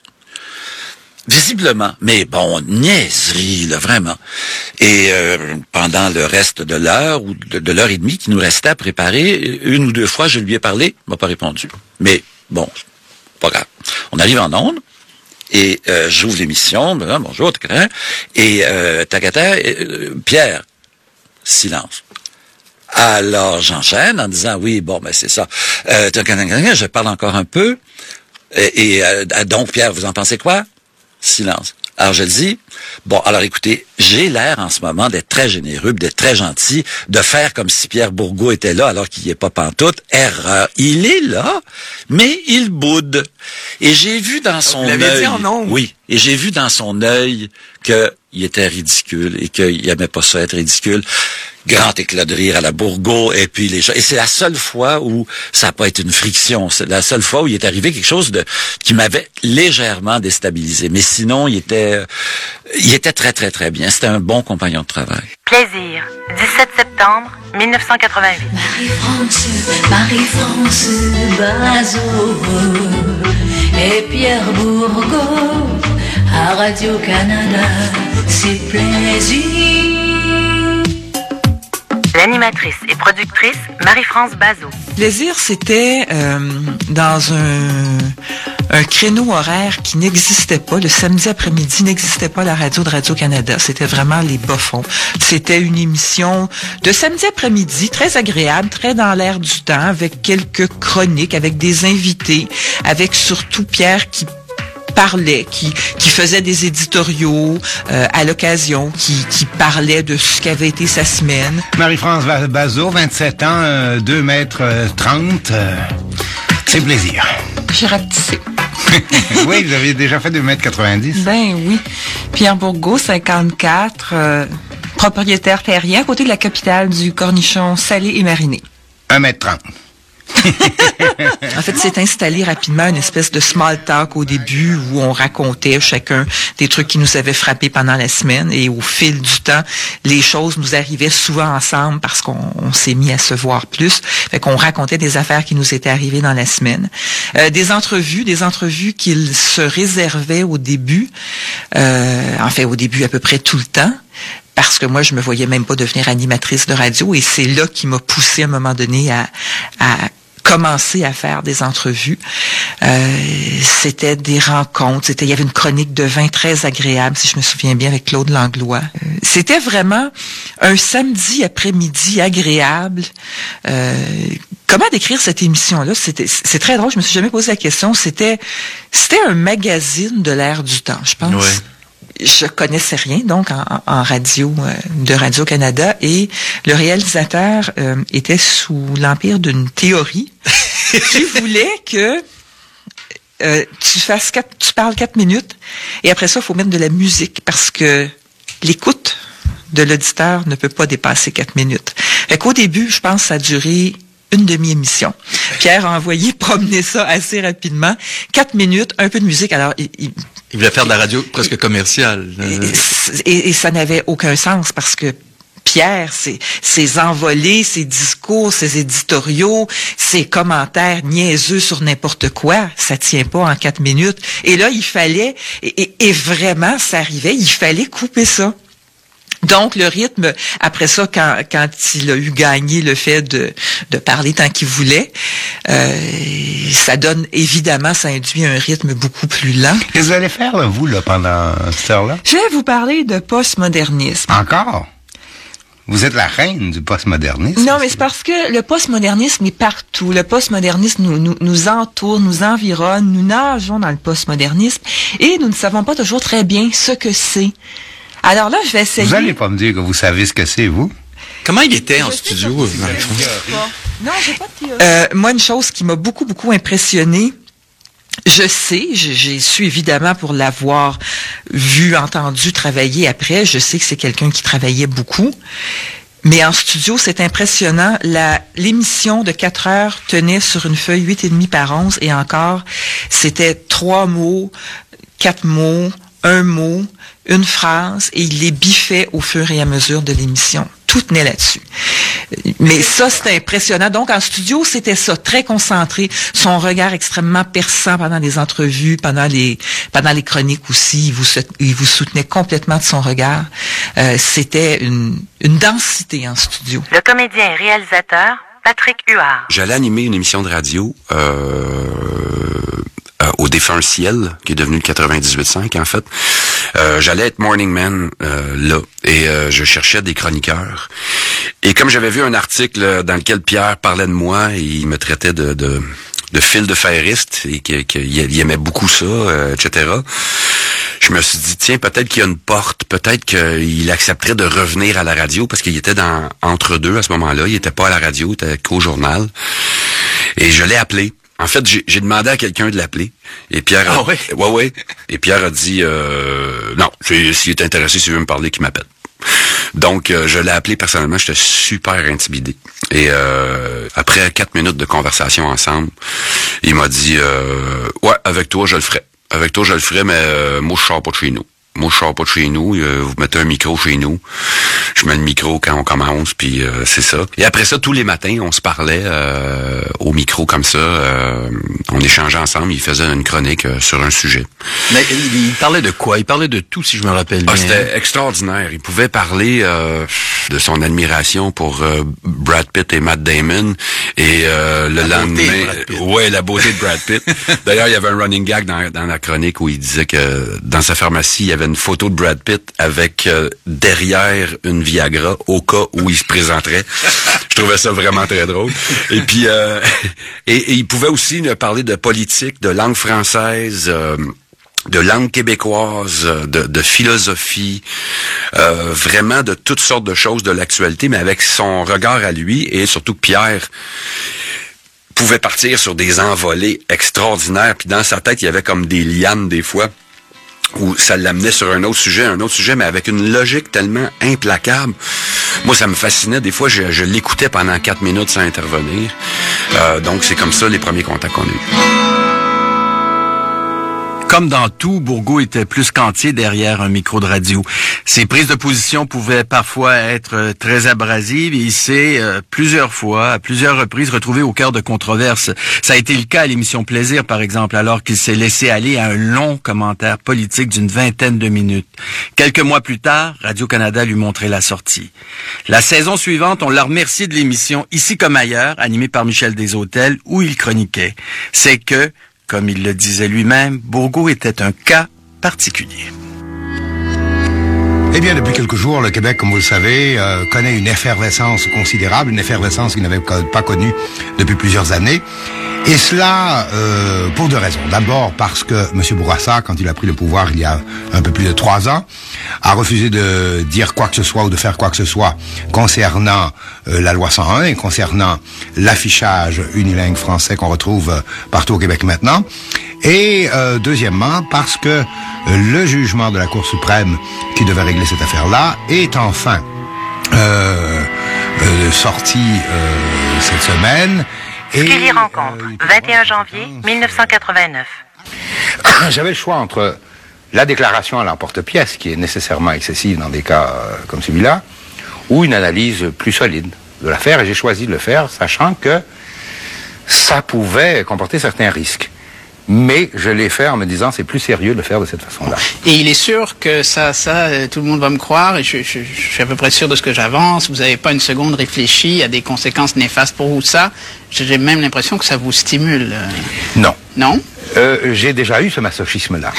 Visiblement, mais bon, niaiserie, là, vraiment. Et euh, pendant le reste de l'heure ou de, de l'heure et demie qui nous restait à préparer, une ou deux fois, je lui ai parlé, il m'a pas répondu. Mais bon, pas grave. On arrive en ondes, et euh, j'ouvre l'émission, ben, bonjour, tacata, et euh, tacata, euh, Pierre, silence. Alors, j'enchaîne en disant, oui, bon, ben c'est ça. Euh, je parle encore un peu, et, et euh, donc, Pierre, vous en pensez quoi? Silence. Alors je le dis, bon, alors écoutez, j'ai l'air en ce moment d'être très généreux, d'être très gentil, de faire comme si Pierre Bourgault était là alors qu'il n'y est pas pantoute. Erreur. Il est là, mais il boude. Et j'ai vu dans son œil... Vous l'avez dit en ondes? Oui. Et j'ai vu dans son œil qu'il était ridicule et qu'il aimait pas ça être ridicule. Grand éclat de rire à la Bourgault, et puis les gens. Et c'est la seule fois où ça n'a pas été une friction. C'est la seule fois où il est arrivé quelque chose de qui m'avait légèrement déstabilisé. Mais sinon, il était, il était très très très bien. C'était un bon compagnon de travail. Plaisir, dix-sept septembre mille neuf cent quatre-vingt-huit. Marie-France, Marie-France Bazot et Pierre Bourgault à Radio-Canada, c'est plaisir. L'animatrice et productrice Marie-France Bazot. Plaisir, c'était euh, dans un, un créneau horaire qui n'existait pas. Le samedi après-midi n'existait pas à la radio de Radio-Canada. C'était vraiment les bas-fonds. C'était une émission de samedi après-midi, très agréable, très dans l'air du temps, avec quelques chroniques, avec des invités, avec surtout Pierre qui parlait, qui, qui faisait des éditoriaux euh, à l'occasion, qui, qui parlait de ce qu'avait été sa semaine. Marie-France Bazot, vingt-sept ans, euh, deux mètres trente. Euh, c'est plaisir. J'ai rapetissé. Oui, vous aviez déjà fait deux mètres quatre-vingt-dix. Ben oui. Pierre Bourgault, cinquante-quatre, euh, propriétaire terrien, à côté de la capitale du cornichon salé et mariné. un mètre trente. En fait, s'est installé rapidement une espèce de small talk au début où on racontait chacun des trucs qui nous avaient frappés pendant la semaine, et au fil du temps, les choses nous arrivaient souvent ensemble parce qu'on on s'est mis à se voir plus. Fait qu'on racontait des affaires qui nous étaient arrivées dans la semaine. Euh, des entrevues, des entrevues qu'il se réservait au début, euh, en fait au début à peu près tout le temps. Parce que moi, je me voyais même pas devenir animatrice de radio, et c'est là qui m'a poussé à un moment donné à, à commencer à faire des entrevues. Euh, c'était des rencontres, c'était, il y avait une chronique de vin très agréable, si je me souviens bien, avec Claude Langlois. Euh, c'était vraiment un samedi après-midi agréable. Euh, comment décrire cette émission-là? C'était, c'est très drôle, je me suis jamais posé la question. C'était, c'était un magazine de l'air du temps, je pense. Ouais. Je connaissais rien, donc, en, en radio, euh, de Radio-Canada, et le réalisateur euh, était sous l'empire d'une théorie qui voulait que euh, tu fasses quatre, tu parles quatre minutes, et après ça, il faut mettre de la musique, parce que l'écoute de l'auditeur ne peut pas dépasser quatre minutes. Fait qu'au début, je pense que ça a duré une demi-émission. Pierre a envoyé promener ça assez rapidement. Quatre minutes, un peu de musique. Alors, il, il, il voulait faire de la radio presque commerciale. Et, et, et ça n'avait aucun sens parce que Pierre, ses, ses envolées, ses discours, ses éditoriaux, ses commentaires niaiseux sur n'importe quoi, ça tient pas en quatre minutes. Et là, il fallait, et, et, et vraiment, ça arrivait, il fallait couper ça. Donc, le rythme, après ça, quand, quand il a eu gagné le fait de, de parler tant qu'il voulait, euh, ça donne, évidemment, ça induit un rythme beaucoup plus lent. Qu'est-ce que vous allez faire, là, vous, là, pendant cette heure-là? Je vais vous parler de postmodernisme. Encore? Vous êtes la reine du postmodernisme. Non, mais c'est parce que le postmodernisme est partout. Le postmodernisme nous, nous, nous entoure, nous environne, nous nageons dans le postmodernisme, et nous ne savons pas toujours très bien ce que c'est. Alors là, je vais essayer... Vous allez pas me dire que vous savez ce que c'est, vous? Comment il était en studio? Non, j'ai pas de théorie. Euh, moi, une chose qui m'a beaucoup, beaucoup impressionné, je sais, j'ai su évidemment pour l'avoir vu, entendu, travailler après, je sais que c'est quelqu'un qui travaillait beaucoup, mais en studio, c'est impressionnant. La, l'émission de quatre heures tenait sur une feuille huit et demi par onze, et encore, c'était trois mots, quatre mots, un mot, une phrase, et il les biffait au fur et à mesure de l'émission. Tout tenait là-dessus. Mais ça, c'était impressionnant. Donc, en studio, c'était ça, très concentré. Son regard extrêmement perçant pendant les entrevues, pendant les pendant les chroniques aussi. Il vous, il vous soutenait complètement de son regard. Euh, c'était une, une densité en studio. Le comédien et réalisateur, Patrick Huard. J'allais animer une émission de radio... Euh... Euh, au défunt Ciel, qui est devenu le quatre-vingt-dix-huit cinq, en fait. Euh, j'allais être morning man euh, là, et euh, je cherchais des chroniqueurs. Et comme j'avais vu un article dans lequel Pierre parlait de moi, et il me traitait de, de, de fil de ferriste, et qu'il aimait beaucoup ça, euh, et cetera, je me suis dit, tiens, peut-être qu'il y a une porte, peut-être qu'il accepterait de revenir à la radio, parce qu'il était dans entre deux à ce moment-là, il était pas à la radio, il était qu'au journal. Et je l'ai appelé. En fait, j'ai, j'ai demandé à quelqu'un de l'appeler. Et Pierre a, ah ouais? ouais, ouais. Et Pierre a dit, euh, non, s'il est intéressé, s'il veut me parler, qu'il m'appelle. Donc, euh, je l'ai appelé personnellement, j'étais super intimidé. Et euh, après quatre minutes de conversation ensemble, il m'a dit, euh, ouais, avec toi, je le ferai. Avec toi, je le ferai, mais euh, moi, je sors pas de chez nous. Moi, je sors pas de chez nous. Euh, vous mettez un micro chez nous. Je mets le micro quand on commence, puis euh, c'est ça. Et après ça, tous les matins, on se parlait euh, au micro comme ça. Euh, on échangeait ensemble. Il faisait une chronique euh, sur un sujet. Mais il, il parlait de quoi? Il parlait de tout, si je me rappelle bien. Ah, c'était extraordinaire. Il pouvait parler euh, de son admiration pour euh, Brad Pitt et Matt Damon. Et euh, le la lendemain... Ouais, la beauté de Brad Pitt. D'ailleurs, il y avait un running gag dans, dans la chronique où il disait que dans sa pharmacie, il y avait une photo de Brad Pitt avec euh, derrière une Viagra au cas où il se présenterait. Je trouvais ça vraiment très drôle. Et puis, euh, et, et il pouvait aussi nous parler de politique, de langue française, euh, de langue québécoise, de, de philosophie, euh, vraiment de toutes sortes de choses de l'actualité, mais avec son regard à lui, et surtout que Pierre pouvait partir sur des envolées extraordinaires, puis dans sa tête, il y avait comme des lianes des fois, où ça l'amenait sur un autre sujet, un autre sujet, mais avec une logique tellement implacable. Moi, ça me fascinait. Des fois, je, je l'écoutais pendant quatre minutes sans intervenir. Euh, donc, c'est comme ça les premiers contacts qu'on a eus. Comme dans tout, Bourgault était plus qu'entier derrière un micro de radio. Ses prises de position pouvaient parfois être très abrasives et il s'est euh, plusieurs fois, à plusieurs reprises, retrouvé au cœur de controverses. Ça a été le cas à l'émission Plaisir, par exemple, alors qu'il s'est laissé aller à un long commentaire politique d'une vingtaine de minutes. Quelques mois plus tard, Radio-Canada lui montrait la sortie. La saison suivante, on l'a remercié de l'émission Ici comme ailleurs, animée par Michel Desautels, où il chroniquait. C'est que, comme il le disait lui-même, Bourgault était un cas particulier. Eh bien, depuis quelques jours, le Québec, comme vous le savez, euh, connaît une effervescence considérable, une effervescence qu'il n'avait pas connue depuis plusieurs années. Et cela euh, pour deux raisons. D'abord parce que M. Bourassa, quand il a pris le pouvoir il y a un peu plus de trois ans, a refusé de dire quoi que ce soit ou de faire quoi que ce soit concernant euh, la loi cent un et concernant l'affichage unilingue français qu'on retrouve euh, partout au Québec maintenant. Et euh, deuxièmement, parce que euh, le jugement de la Cour suprême qui devait régler cette affaire-là est enfin euh, euh, sorti euh, cette semaine. Suivi rencontre, vingt et un janvier mille neuf cent quatre-vingt-neuf. J'avais le choix entre la déclaration à l'emporte-pièce, qui est nécessairement excessive dans des cas euh, comme celui-là, ou une analyse plus solide de l'affaire, et j'ai choisi de le faire, sachant que ça pouvait comporter certains risques. Mais je l'ai fait en me disant c'est plus sérieux de le faire de cette façon-là. Et il est sûr que ça, ça, euh, tout le monde va me croire, et je, je, je suis à peu près sûr de ce que j'avance. Vous n'avez pas une seconde réfléchi à des conséquences néfastes pour vous, ça. J'ai même l'impression que ça vous stimule. Euh... Non. Non? Euh, j'ai déjà eu ce masochisme-là.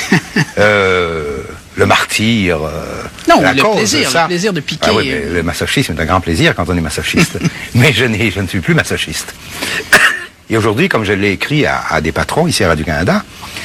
euh, le martyr. Euh, non, la le cause, plaisir, ça. le plaisir de piquer. Ah oui, mais le masochisme est un grand plaisir quand on est masochiste. Mais je, n'ai, je ne suis plus masochiste. Et aujourd'hui, comme je l'ai écrit à, à des patrons ici à Radio-Canada,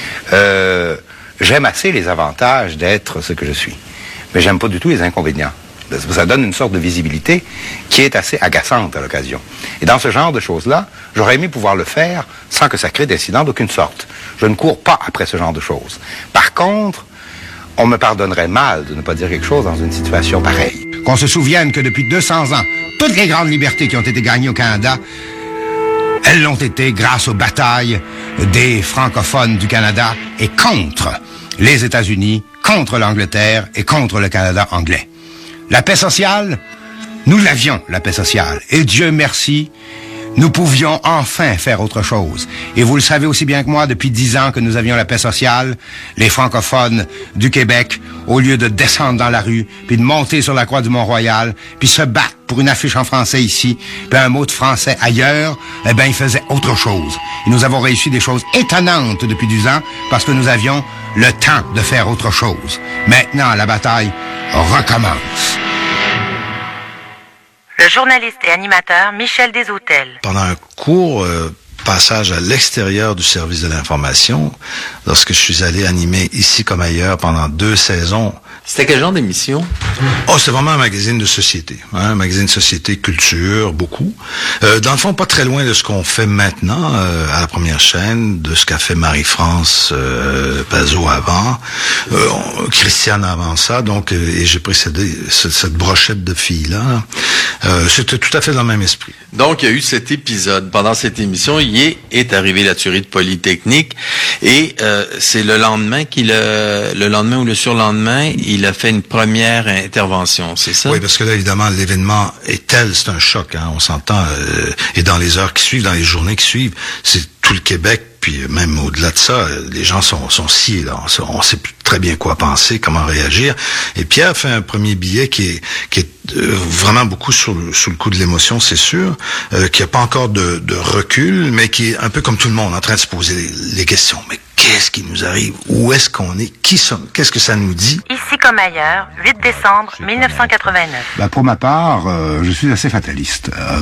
euh, j'aime assez les avantages d'être ce que je suis. Mais j'aime pas du tout les inconvénients. Ça donne une sorte de visibilité qui est assez agaçante à l'occasion. Et dans ce genre de choses-là, j'aurais aimé pouvoir le faire sans que ça crée d'incident d'aucune sorte. Je ne cours pas après ce genre de choses. Par contre, on me pardonnerait mal de ne pas dire quelque chose dans une situation pareille. Qu'on se souvienne que depuis deux cents ans, toutes les grandes libertés qui ont été gagnées au Canada, elles l'ont été grâce aux batailles des francophones du Canada et contre les États-Unis, contre l'Angleterre et contre le Canada anglais. La paix sociale, nous l'avions, la paix sociale. Et Dieu merci, nous pouvions enfin faire autre chose. Et vous le savez aussi bien que moi, depuis dix ans que nous avions la paix sociale, les francophones du Québec, au lieu de descendre dans la rue, puis de monter sur la croix du Mont-Royal, puis se battre pour une affiche en français ici, puis un mot de français ailleurs, eh bien, ils faisaient autre chose. Et nous avons réussi des choses étonnantes depuis dix ans, parce que nous avions le temps de faire autre chose. Maintenant, la bataille recommence. Le journaliste et animateur Michel Desautels. Pendant un court euh, passage à l'extérieur du service de l'information, lorsque je suis allé animer Ici comme ailleurs pendant deux saisons. C'était quel genre d'émission? Oh, c'était vraiment un magazine de société, hein, un magazine de société, culture, beaucoup. Euh, dans le fond, pas très loin de ce qu'on fait maintenant euh, à la première chaîne, de ce qu'a fait Marie-France euh, Pazot avant, euh, on, Christiane avant ça, donc euh, et j'ai précédé ce, cette brochette de filles-là. Euh, c'était tout à fait dans le même esprit. Donc, il y a eu cet épisode. Pendant cette émission, il est, est arrivé la tuerie de Polytechnique et euh, c'est le lendemain qu'il a, le lendemain ou le surlendemain, il a fait une première intervention, c'est ça? Oui, parce que là, évidemment, l'événement est tel, c'est un choc, hein, on s'entend, euh, et dans les heures qui suivent, dans les journées qui suivent, c'est tout le Québec, puis même au-delà de ça, les gens sont, sont sciés, là, on ne sait plus très bien quoi penser, comment réagir. Et Pierre fait un premier billet qui est, qui est euh, vraiment beaucoup sur le, sous le coup de l'émotion, c'est sûr, euh, qui n'a pas encore de, de recul, mais qui est un peu comme tout le monde, en train de se poser les, les questions. Mais qu'est-ce qui nous arrive? Où est-ce qu'on est? Qui sommes? Qu'est-ce que ça nous dit? Ici comme ailleurs, huit décembre mille neuf cent quatre-vingt-neuf. Ben, pour ma part, euh, je suis assez fataliste. Euh,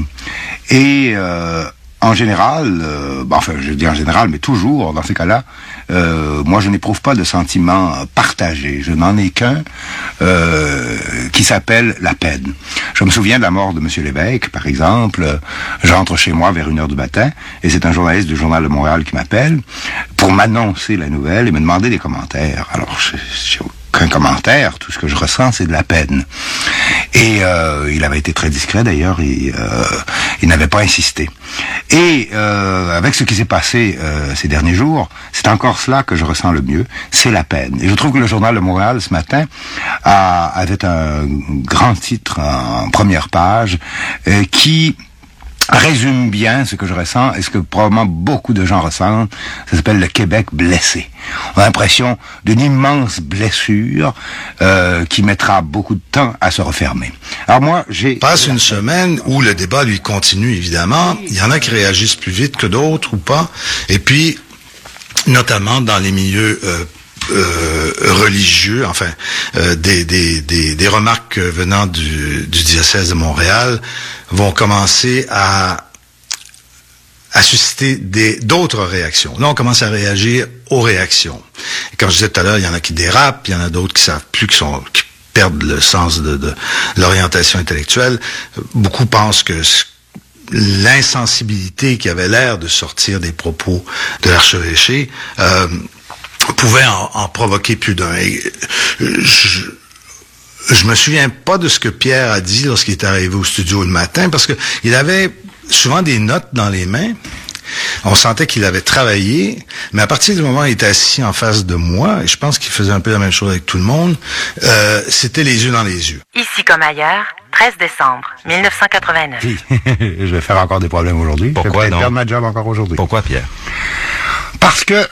et euh, en général, euh, ben, enfin je dis en général, mais toujours dans ces cas-là, euh, moi je n'éprouve pas de sentiment partagé. Je n'en ai qu'un euh, qui s'appelle la peine. Je me souviens de la mort de Monsieur Lévesque, par exemple. J'entre chez moi vers une heure du matin et c'est un journaliste du Journal de Montréal qui m'appelle pour m'annoncer la nouvelle et me demander des commentaires. Alors, je, je, aucun commentaire, tout ce que je ressens, c'est de la peine. Et euh, il avait été très discret d'ailleurs, et euh, il n'avait pas insisté. Et euh, avec ce qui s'est passé euh, ces derniers jours, c'est encore cela que je ressens le mieux, c'est la peine. Et je trouve que le Journal de Montréal, ce matin, a, avait un grand titre en première page euh, qui résume bien ce que je ressens et ce que probablement beaucoup de gens ressentent. Ça s'appelle le Québec blessé. On a l'impression d'une immense blessure euh, qui mettra beaucoup de temps à se refermer. Alors moi, j'ai... Passe une semaine où le débat, lui, continue, évidemment. Il y en a qui réagissent plus vite que d'autres ou pas. Et puis, notamment dans les milieux euh, Euh, religieux, enfin, euh, des, des, des, des remarques venant du, du diocèse de Montréal vont commencer à, à susciter des, d'autres réactions. Là, on commence à réagir aux réactions. Et comme je disais tout à l'heure, il y en a qui dérapent, il y en a d'autres qui savent plus, qui sont, qui perdent le sens de, de l'orientation intellectuelle. Beaucoup pensent que l'insensibilité qui avait l'air de sortir des propos de l'archevêché, euh, pouvait en, en provoquer plus d'un. Et je, je me souviens pas de ce que Pierre a dit lorsqu'il est arrivé au studio le matin, parce que il avait souvent des notes dans les mains. On sentait qu'il avait travaillé, mais à partir du moment où il était assis en face de moi, et je pense qu'il faisait un peu la même chose avec tout le monde, euh, c'était les yeux dans les yeux. Ici comme ailleurs, treize décembre mille neuf cent quatre-vingt-neuf. Je vais faire encore des problèmes aujourd'hui. Pourquoi je vais non? perdre ma job encore aujourd'hui. Pourquoi, Pierre? Parce que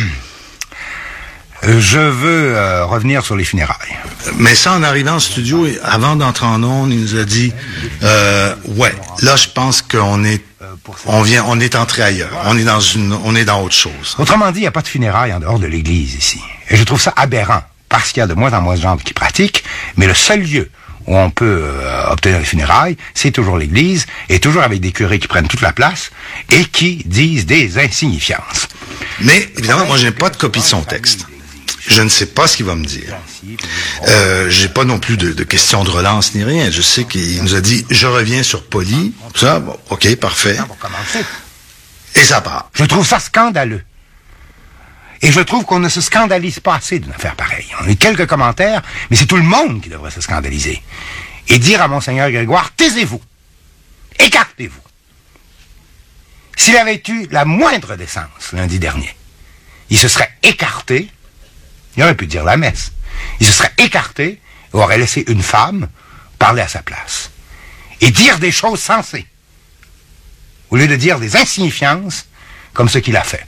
je veux euh, revenir sur les funérailles. Mais ça, en arrivant au studio, avant d'entrer en ondes, il nous a dit, euh, ouais, là, je pense qu'on est, on vient, on est entré ailleurs. On est dans une, on est dans autre chose. Autrement dit, il n'y a pas de funérailles en dehors de l'église ici. Et je trouve ça aberrant, parce qu'il y a de moins en moins de gens qui pratiquent, mais le seul lieu où on peut euh, obtenir les funérailles, c'est toujours l'église, et toujours avec des curés qui prennent toute la place, et qui disent des insignifiances. Mais, évidemment, moi, je n'ai pas de copie de son texte. Je ne sais pas ce qu'il va me dire. Euh, j'ai pas non plus de, de questions de relance ni rien. Je sais qu'il nous a dit, je reviens sur Poly. Ça, bon, ok, parfait. Et ça part. Je trouve ça scandaleux. Et je trouve qu'on ne se scandalise pas assez d'une affaire pareille. On a eu quelques commentaires, mais c'est tout le monde qui devrait se scandaliser. Et dire à Monseigneur Grégoire, taisez-vous. Écartez-vous. S'il avait eu la moindre décence lundi dernier, il se serait écarté. Il aurait pu dire la messe. Il se serait écarté et aurait laissé une femme parler à sa place. Et dire des choses sensées. Au lieu de dire des insignifiances comme ce qu'il a fait.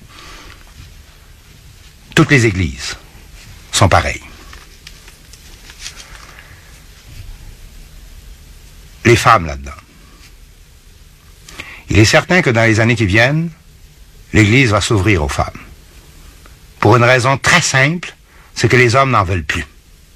Toutes les églises sont pareilles. Les femmes là-dedans. Il est certain que dans les années qui viennent, l'Église va s'ouvrir aux femmes. Pour une raison très simple, c'est que les hommes n'en veulent plus.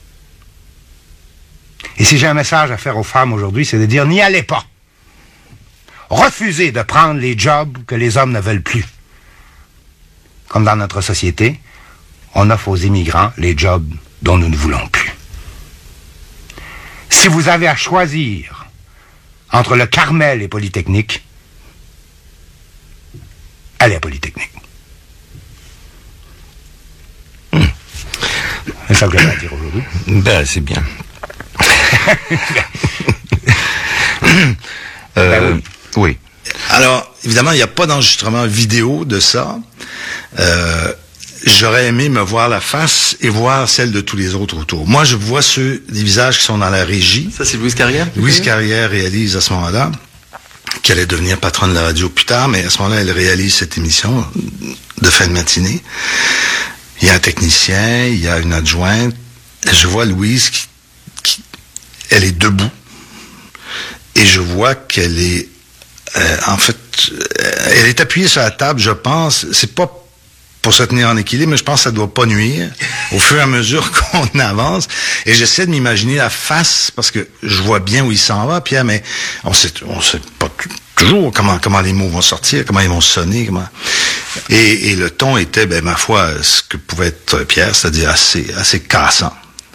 Et si j'ai un message à faire aux femmes aujourd'hui, c'est de dire n'y allez pas. Refusez de prendre les jobs que les hommes ne veulent plus. Comme dans notre société, on offre aux immigrants les jobs dont nous ne voulons plus. Si vous avez à choisir entre le Carmel et Polytechnique, allez à Polytechnique. C'est ça que j'avais à dire aujourd'hui. Ben, c'est bien. euh, ben oui. oui. Alors, évidemment, il n'y a pas d'enregistrement vidéo de ça. Euh, J'aurais aimé me voir la face et voir celle de tous les autres autour. Moi, je vois ceux, des visages qui sont dans la régie. Ça, c'est Louise Carrière? Louise Carrière réalise à ce moment-là, qui allait devenir patronne de la radio plus tard, mais à ce moment-là, elle réalise cette émission de fin de matinée. Il y a un technicien, il y a une adjointe. Je vois Louise qui, qui elle est debout. Et je vois qu'elle est, euh, en fait, euh, elle est appuyée sur la table, je pense. C'est pas pour se tenir en équilibre, mais je pense que ça doit pas nuire au fur et à mesure qu'on avance. Et j'essaie de m'imaginer la face, parce que je vois bien où il s'en va, Pierre, mais on sait, on sait pas toujours comment, comment les mots vont sortir, comment ils vont sonner, comment... Et, et le ton était, ben, ma foi, ce que pouvait être Pierre, c'est-à-dire assez, assez cassant.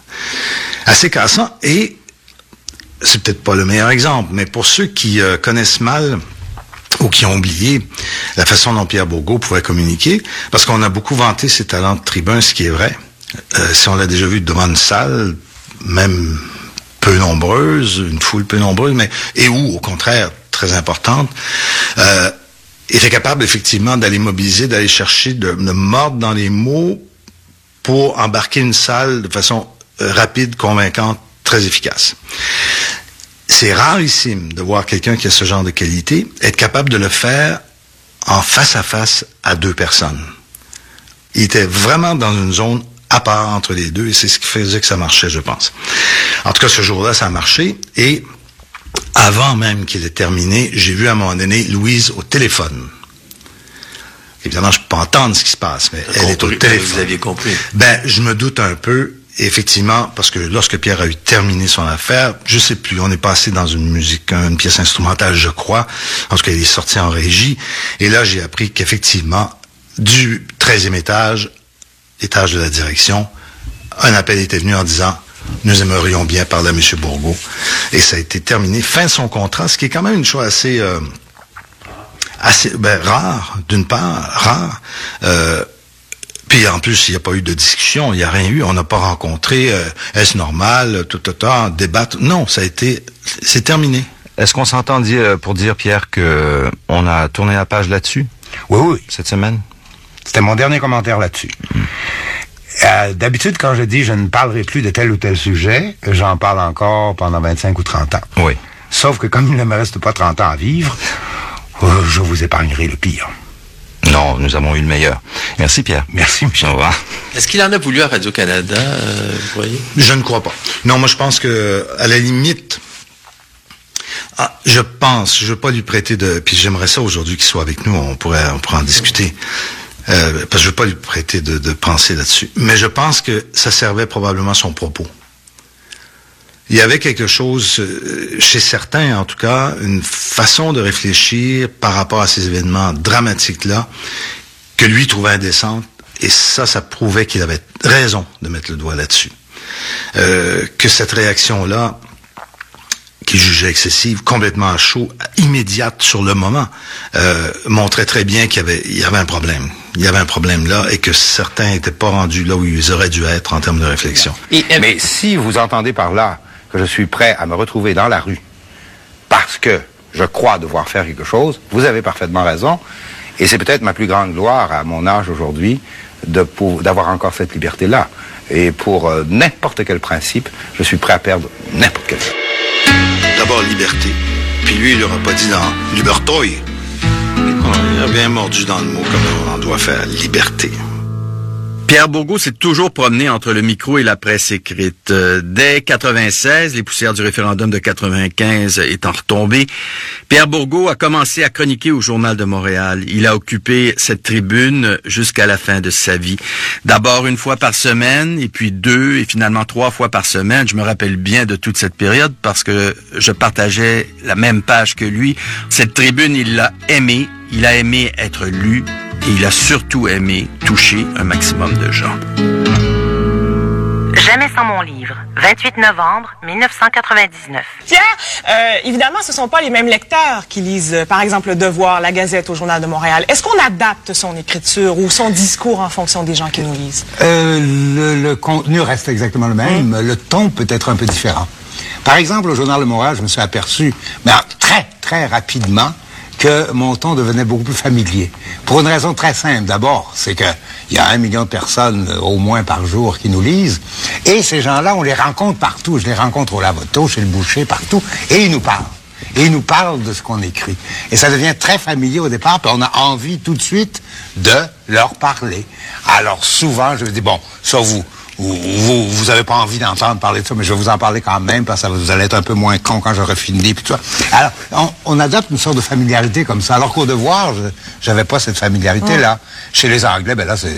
Assez cassant, et c'est peut-être pas le meilleur exemple, mais pour ceux qui euh, connaissent mal ou qui ont oublié la façon dont Pierre Bourgault pouvait communiquer, parce qu'on a beaucoup vanté ses talents de tribun, ce qui est vrai. Euh, si on l'a déjà vu devant une salle, même peu nombreuse, une foule peu nombreuse, mais et où, au contraire, très importante, euh, était capable effectivement d'aller mobiliser, d'aller chercher, de, de mordre dans les mots pour embarquer une salle de façon euh, rapide, convaincante, très efficace. C'est rarissime de voir quelqu'un qui a ce genre de qualité être capable de le faire en face à face à deux personnes. Il était vraiment dans une zone à part entre les deux et c'est ce qui faisait que ça marchait, je pense. En tout cas, ce jour-là, ça a marché et avant même qu'il ait terminé, j'ai vu à un moment donné Louise au téléphone. Évidemment, je peux pas entendre ce qui se passe, mais elle est au téléphone. Vous aviez compris. Ben, je me doute un peu. Effectivement, parce que lorsque Pierre a eu terminé son affaire, je sais plus, on est passé dans une musique, une pièce instrumentale, je crois. En tout cas, il est sorti en régie. Et là, j'ai appris qu'effectivement, du treizième étage, étage de la direction, un appel était venu en disant « Nous aimerions bien parler à M. Bourgault ». Et ça a été terminé. Fin de son contrat, ce qui est quand même une chose assez... Euh, assez ben, rare, d'une part, rare. Euh, Puis en plus, il n'y a pas eu de discussion, il n'y a rien eu, on n'a pas rencontré, euh, est-ce normal, tout, tout, tout, débattre. Non, ça a été, c'est terminé. Est-ce qu'on s'entend dire, pour dire, Pierre, que on a tourné la page là-dessus? Oui, oui. Cette semaine? C'était mon dernier commentaire là-dessus. Mmh. Euh, d'habitude, quand je dis je ne parlerai plus de tel ou tel sujet, j'en parle encore pendant vingt-cinq ou trente ans. Oui. Sauf que comme il ne me reste pas trente ans à vivre, euh, je vous épargnerai le pire. Non, nous avons eu le meilleur. Merci, Pierre. Merci, Michel. Au revoir. Est-ce qu'il en a voulu à Radio-Canada, euh, vous voyez? Je ne crois pas. Non, moi, je pense que, à la limite, ah, je pense, je ne veux pas lui prêter de... Puis j'aimerais ça aujourd'hui qu'il soit avec nous, on pourrait, on pourrait en discuter. Euh, parce que je ne veux pas lui prêter de, de pensée là-dessus. Mais je pense que ça servait probablement à son propos. Il y avait quelque chose, euh, chez certains en tout cas, une façon de réfléchir par rapport à ces événements dramatiques-là, que lui trouvait indécente, et ça, ça prouvait qu'il avait raison de mettre le doigt là-dessus. Euh, que cette réaction-là, qu'il jugeait excessive, complètement à chaud, immédiate sur le moment, euh, montrait très bien qu'il y avait, il y avait un problème. Il y avait un problème là, et que certains n'étaient pas rendus là où ils auraient dû être en termes de réflexion. Et, mais si vous entendez par là que je suis prêt à me retrouver dans la rue parce que je crois devoir faire quelque chose, vous avez parfaitement raison. Et c'est peut-être ma plus grande gloire à mon âge aujourd'hui de d'avoir encore cette liberté-là. Et pour euh, n'importe quel principe, je suis prêt à perdre n'importe quel. D'abord, liberté. Puis lui, il n'aura pas dit dans « libertoy ». Il a bien mordu dans le mot comme on en doit faire, liberté. Pierre Bourgault s'est toujours promené entre le micro et la presse écrite. Euh, dès quatre-vingt-seize, les poussières du référendum de quatre-vingt-quinze étant retombées, Pierre Bourgault a commencé à chroniquer au Journal de Montréal. Il a occupé cette tribune jusqu'à la fin de sa vie. D'abord une fois par semaine, et puis deux, et finalement trois fois par semaine. Je me rappelle bien de toute cette période parce que je partageais la même page que lui. Cette tribune, il l'a aimée. Il a aimé être lu. Et il a surtout aimé toucher un maximum de gens. Jamais sans mon livre, vingt-huit novembre mille neuf cent quatre-vingt-dix-neuf. Pierre, euh, évidemment, ce ne sont pas les mêmes lecteurs qui lisent, euh, par exemple, Le Devoir, La Gazette au Journal de Montréal. Est-ce qu'on adapte son écriture ou son discours en fonction des gens qui nous lisent? Euh, le, le contenu reste exactement le même. Mmh. Le ton peut être un peu différent. Par exemple, au Journal de Montréal, je me suis aperçu, mais très, très rapidement, que mon ton devenait beaucoup plus familier. Pour une raison très simple. D'abord, c'est que il y a un million de personnes euh, au moins par jour qui nous lisent. Et ces gens-là, on les rencontre partout. Je les rencontre au lavoto, chez le boucher, partout. Et ils nous parlent. Et ils nous parlent de ce qu'on écrit. Et ça devient très familier au départ, puis on a envie tout de suite de leur parler. Alors souvent, je dis, bon, ça vous... Vous, vous avez pas envie d'entendre parler de ça, mais je vais vous en parler quand même, parce que vous allez être un peu moins con quand j'aurai fini, puis tout ça. Alors, on, on adopte une sorte de familiarité comme ça, alors qu'au devoir, je j'avais pas cette familiarité-là. Oh. Chez les Anglais, ben là, c'est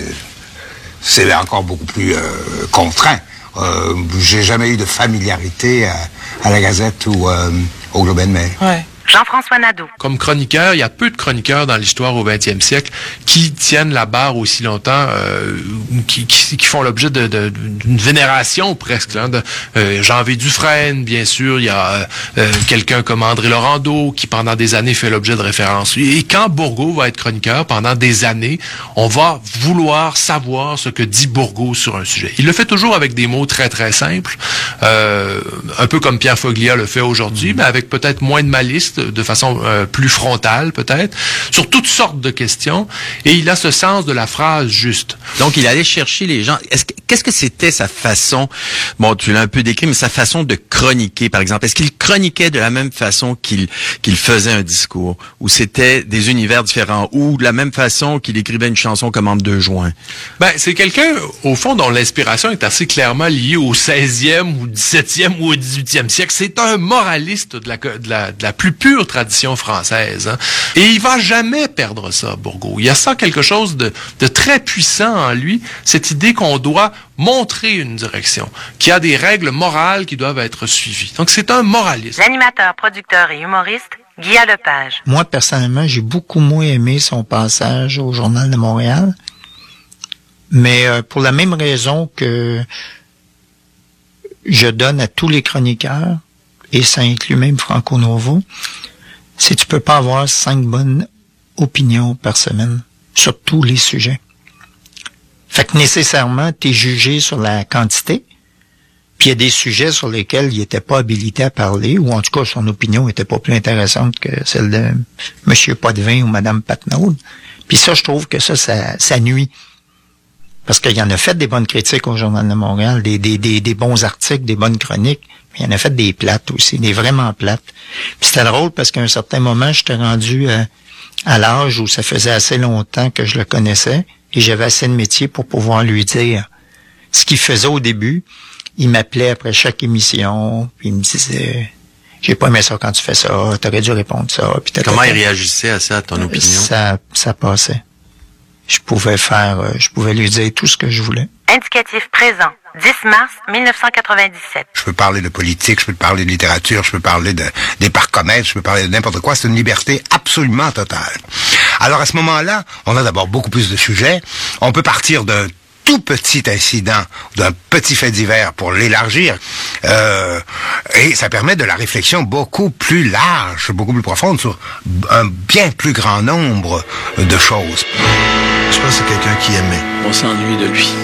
c'est encore beaucoup plus euh, contraint. Euh, j'ai jamais eu de familiarité à, à la Gazette ou euh, au Globe and Mail. Ouais. Jean-François Nadeau. Comme chroniqueur, il y a peu de chroniqueurs dans l'histoire au vingtième siècle qui tiennent la barre aussi longtemps, euh, qui, qui, qui font l'objet de, de, d'une vénération presque. Hein, de, euh, Jean-V. Dufresne, bien sûr, il y a euh, quelqu'un comme André Laurando qui pendant des années fait l'objet de références. Et quand Bourgault va être chroniqueur, pendant des années, on va vouloir savoir ce que dit Bourgault sur un sujet. Il le fait toujours avec des mots très très simples, euh, un peu comme Pierre Foglia le fait aujourd'hui, mais avec peut-être moins de malice, de façon euh, plus frontale peut-être, sur toutes sortes de questions, et il a ce sens de la phrase juste. Donc il allait chercher les gens. Est-ce que, qu'est-ce que c'était sa façon, bon tu l'as un peu décrit, mais sa façon de chroniquer par exemple? Est-ce qu'il chroniquait de la même façon qu'il qu'il faisait un discours, ou c'était des univers différents, ou de la même façon qu'il écrivait une chanson comme En deux juin? Ben c'est quelqu'un au fond dont l'inspiration est assez clairement liée au seizième ou dix-septième ou au dix-huitième siècle. C'est un moraliste de la de la, de la plus pure tradition française. Hein. Et il va jamais perdre ça, Bourgault. Il y a ça quelque chose de, de très puissant en lui, cette idée qu'on doit montrer une direction, qu'il y a des règles morales qui doivent être suivies. Donc c'est un moraliste. L'animateur, producteur et humoriste, Guy Lepage. Moi, personnellement, j'ai beaucoup moins aimé son passage au Journal de Montréal, mais euh, pour la même raison que je donne à tous les chroniqueurs, et ça inclut même Franco Novo, c'est que tu peux pas avoir cinq bonnes opinions par semaine sur tous les sujets. Fait que nécessairement, tu es jugé sur la quantité, puis il y a des sujets sur lesquels il était pas habilité à parler, ou en tout cas son opinion était pas plus intéressante que celle de M. Potvin ou Mme Patnaud. Puis ça, je trouve que ça, ça, ça nuit. Parce qu'il y en a fait des bonnes critiques au Journal de Montréal, des, des, des, des bons articles, des bonnes chroniques, mais il y en a fait des plates aussi, des vraiment plates. Puis c'était drôle parce qu'à un certain moment, j'étais rendu à, à l'âge où ça faisait assez longtemps que je le connaissais et j'avais assez de métier pour pouvoir lui dire ce qu'il faisait au début. Il m'appelait après chaque émission, puis il me disait « J'ai pas aimé ça quand tu fais ça, t'aurais dû répondre ça. » Puis comment il réagissait à ça, à ton opinion? Ça, ça passait. Je pouvais faire, je pouvais lui dire tout ce que je voulais. Indicatif présent, dix mars mille neuf cent quatre-vingt-dix-sept. Je peux parler de politique, je peux parler de littérature, je peux parler de, des parcs comètes, je peux parler de n'importe quoi. C'est une liberté absolument totale. Alors à ce moment-là, on a d'abord beaucoup plus de sujets. On peut partir d'un tout petit incident, d'un petit fait divers pour l'élargir. Euh, et ça permet de la réflexion beaucoup plus large, beaucoup plus profonde sur un bien plus grand nombre de choses. Je pense que c'est quelqu'un qui aimait. On s'ennuie de lui.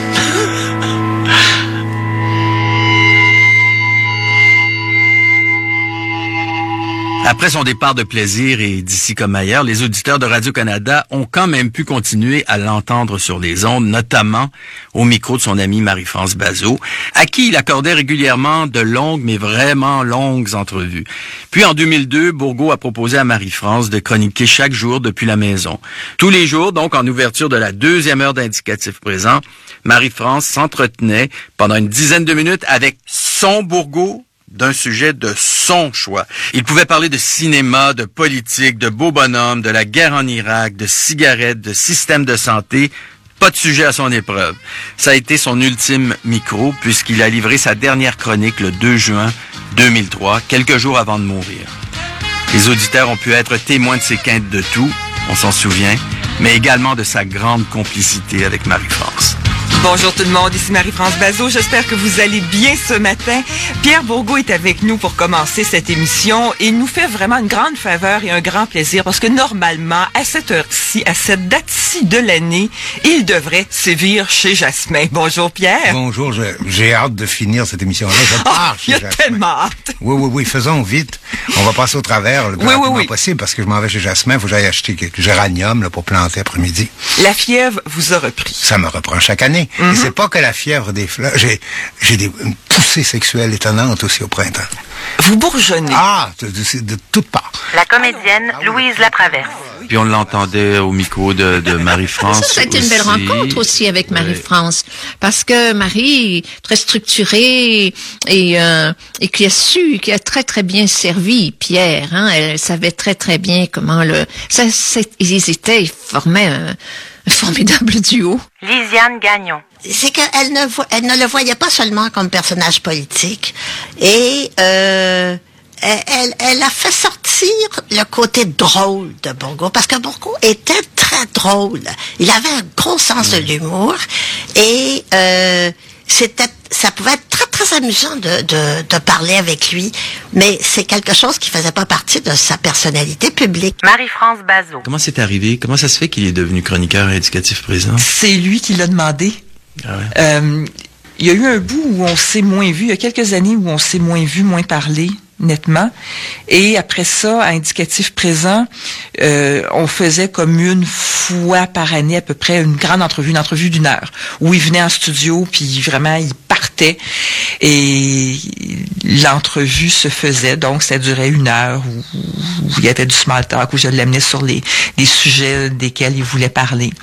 Après son départ de plaisir et d'ici comme ailleurs, les auditeurs de Radio-Canada ont quand même pu continuer à l'entendre sur les ondes, notamment au micro de son amie Marie-France Bazot, à qui il accordait régulièrement de longues, mais vraiment longues entrevues. Puis en deux mille deux, Bourgault a proposé à Marie-France de chroniquer chaque jour depuis la maison. Tous les jours, donc en ouverture de la deuxième heure d'Indicatif présent, Marie-France s'entretenait pendant une dizaine de minutes avec son Bourgault, d'un sujet de son choix. Il pouvait parler de cinéma, de politique, de beaux bonhommes, de la guerre en Irak, de cigarettes, de système de santé. Pas de sujet à son épreuve. Ça a été son ultime micro puisqu'il a livré sa dernière chronique le deux juin deux mille trois, quelques jours avant de mourir. Les auditeurs ont pu être témoins de ses quintes de tout, on s'en souvient, mais également de sa grande complicité avec Marie-France. Bonjour tout le monde, ici Marie-France Bazot. J'espère que vous allez bien ce matin. Pierre Bourgault est avec nous pour commencer cette émission et il nous fait vraiment une grande faveur et un grand plaisir parce que normalement, à cette heure-ci, ainsi, à cette date-ci de l'année, il devrait sévir chez Jasmin. Bonjour Pierre. Bonjour, je- j'ai hâte de finir cette émission-là. Je pars Il chez y a Jasmin. tellement hâte. Oui, oui, oui, faisons vite. On va passer au travers le plus Oui, oui, rapidement oui. possible parce que je m'en vais chez Jasmin. Il faut que j'aille acheter quelques géraniums là, pour planter après-midi. La fièvre vous a repris. Ça me reprend chaque année. Mhm. Et c'est pas que la fièvre des fleurs. J'ai, j'ai des une poussée sexuelle étonnante aussi au printemps. Vous bourgeonnez. Ah, de, de, de toutes parts. La comédienne Louise Latraverse. Puis on l'entendait au micro de, de Marie-France. Ça, ça a été une belle aussi. rencontre aussi avec Marie-France. Parce que Marie, très structurée et, euh, et qui a su, qui a très très bien servi Pierre. Hein, elle savait très très bien comment le... Ça, c'est- ils étaient, ils formaient un, un formidable duo. Lisiane Gagnon. C'est qu'elle ne, vo- elle ne le voyait pas seulement comme personnage politique. Et euh, elle, elle, elle a fait sortir le côté drôle de Bourgault, parce que Bourgault était très drôle. Il avait un gros sens de l'humour et euh, c'était, ça pouvait être très très amusant de, de, de parler avec lui, mais c'est quelque chose qui faisait pas partie de sa personnalité publique. Marie-France Bazot. Comment c'est arrivé? Comment ça se fait qu'il est devenu chroniqueur éducatif présent? C'est lui qui l'a demandé. Ah ouais. Euh, il y a eu un bout où on s'est moins vu, il y a quelques années où on s'est moins vu, moins parlé, nettement. Et après ça, à Indicatif Présent, euh, on faisait comme une fois par année à peu près une grande entrevue, une entrevue d'une heure, où il venait en studio, puis vraiment, il partait. Et l'entrevue se faisait, donc ça durait une heure, où, où il y avait du small talk, où je l'amenais sur les, les sujets desquels il voulait parler.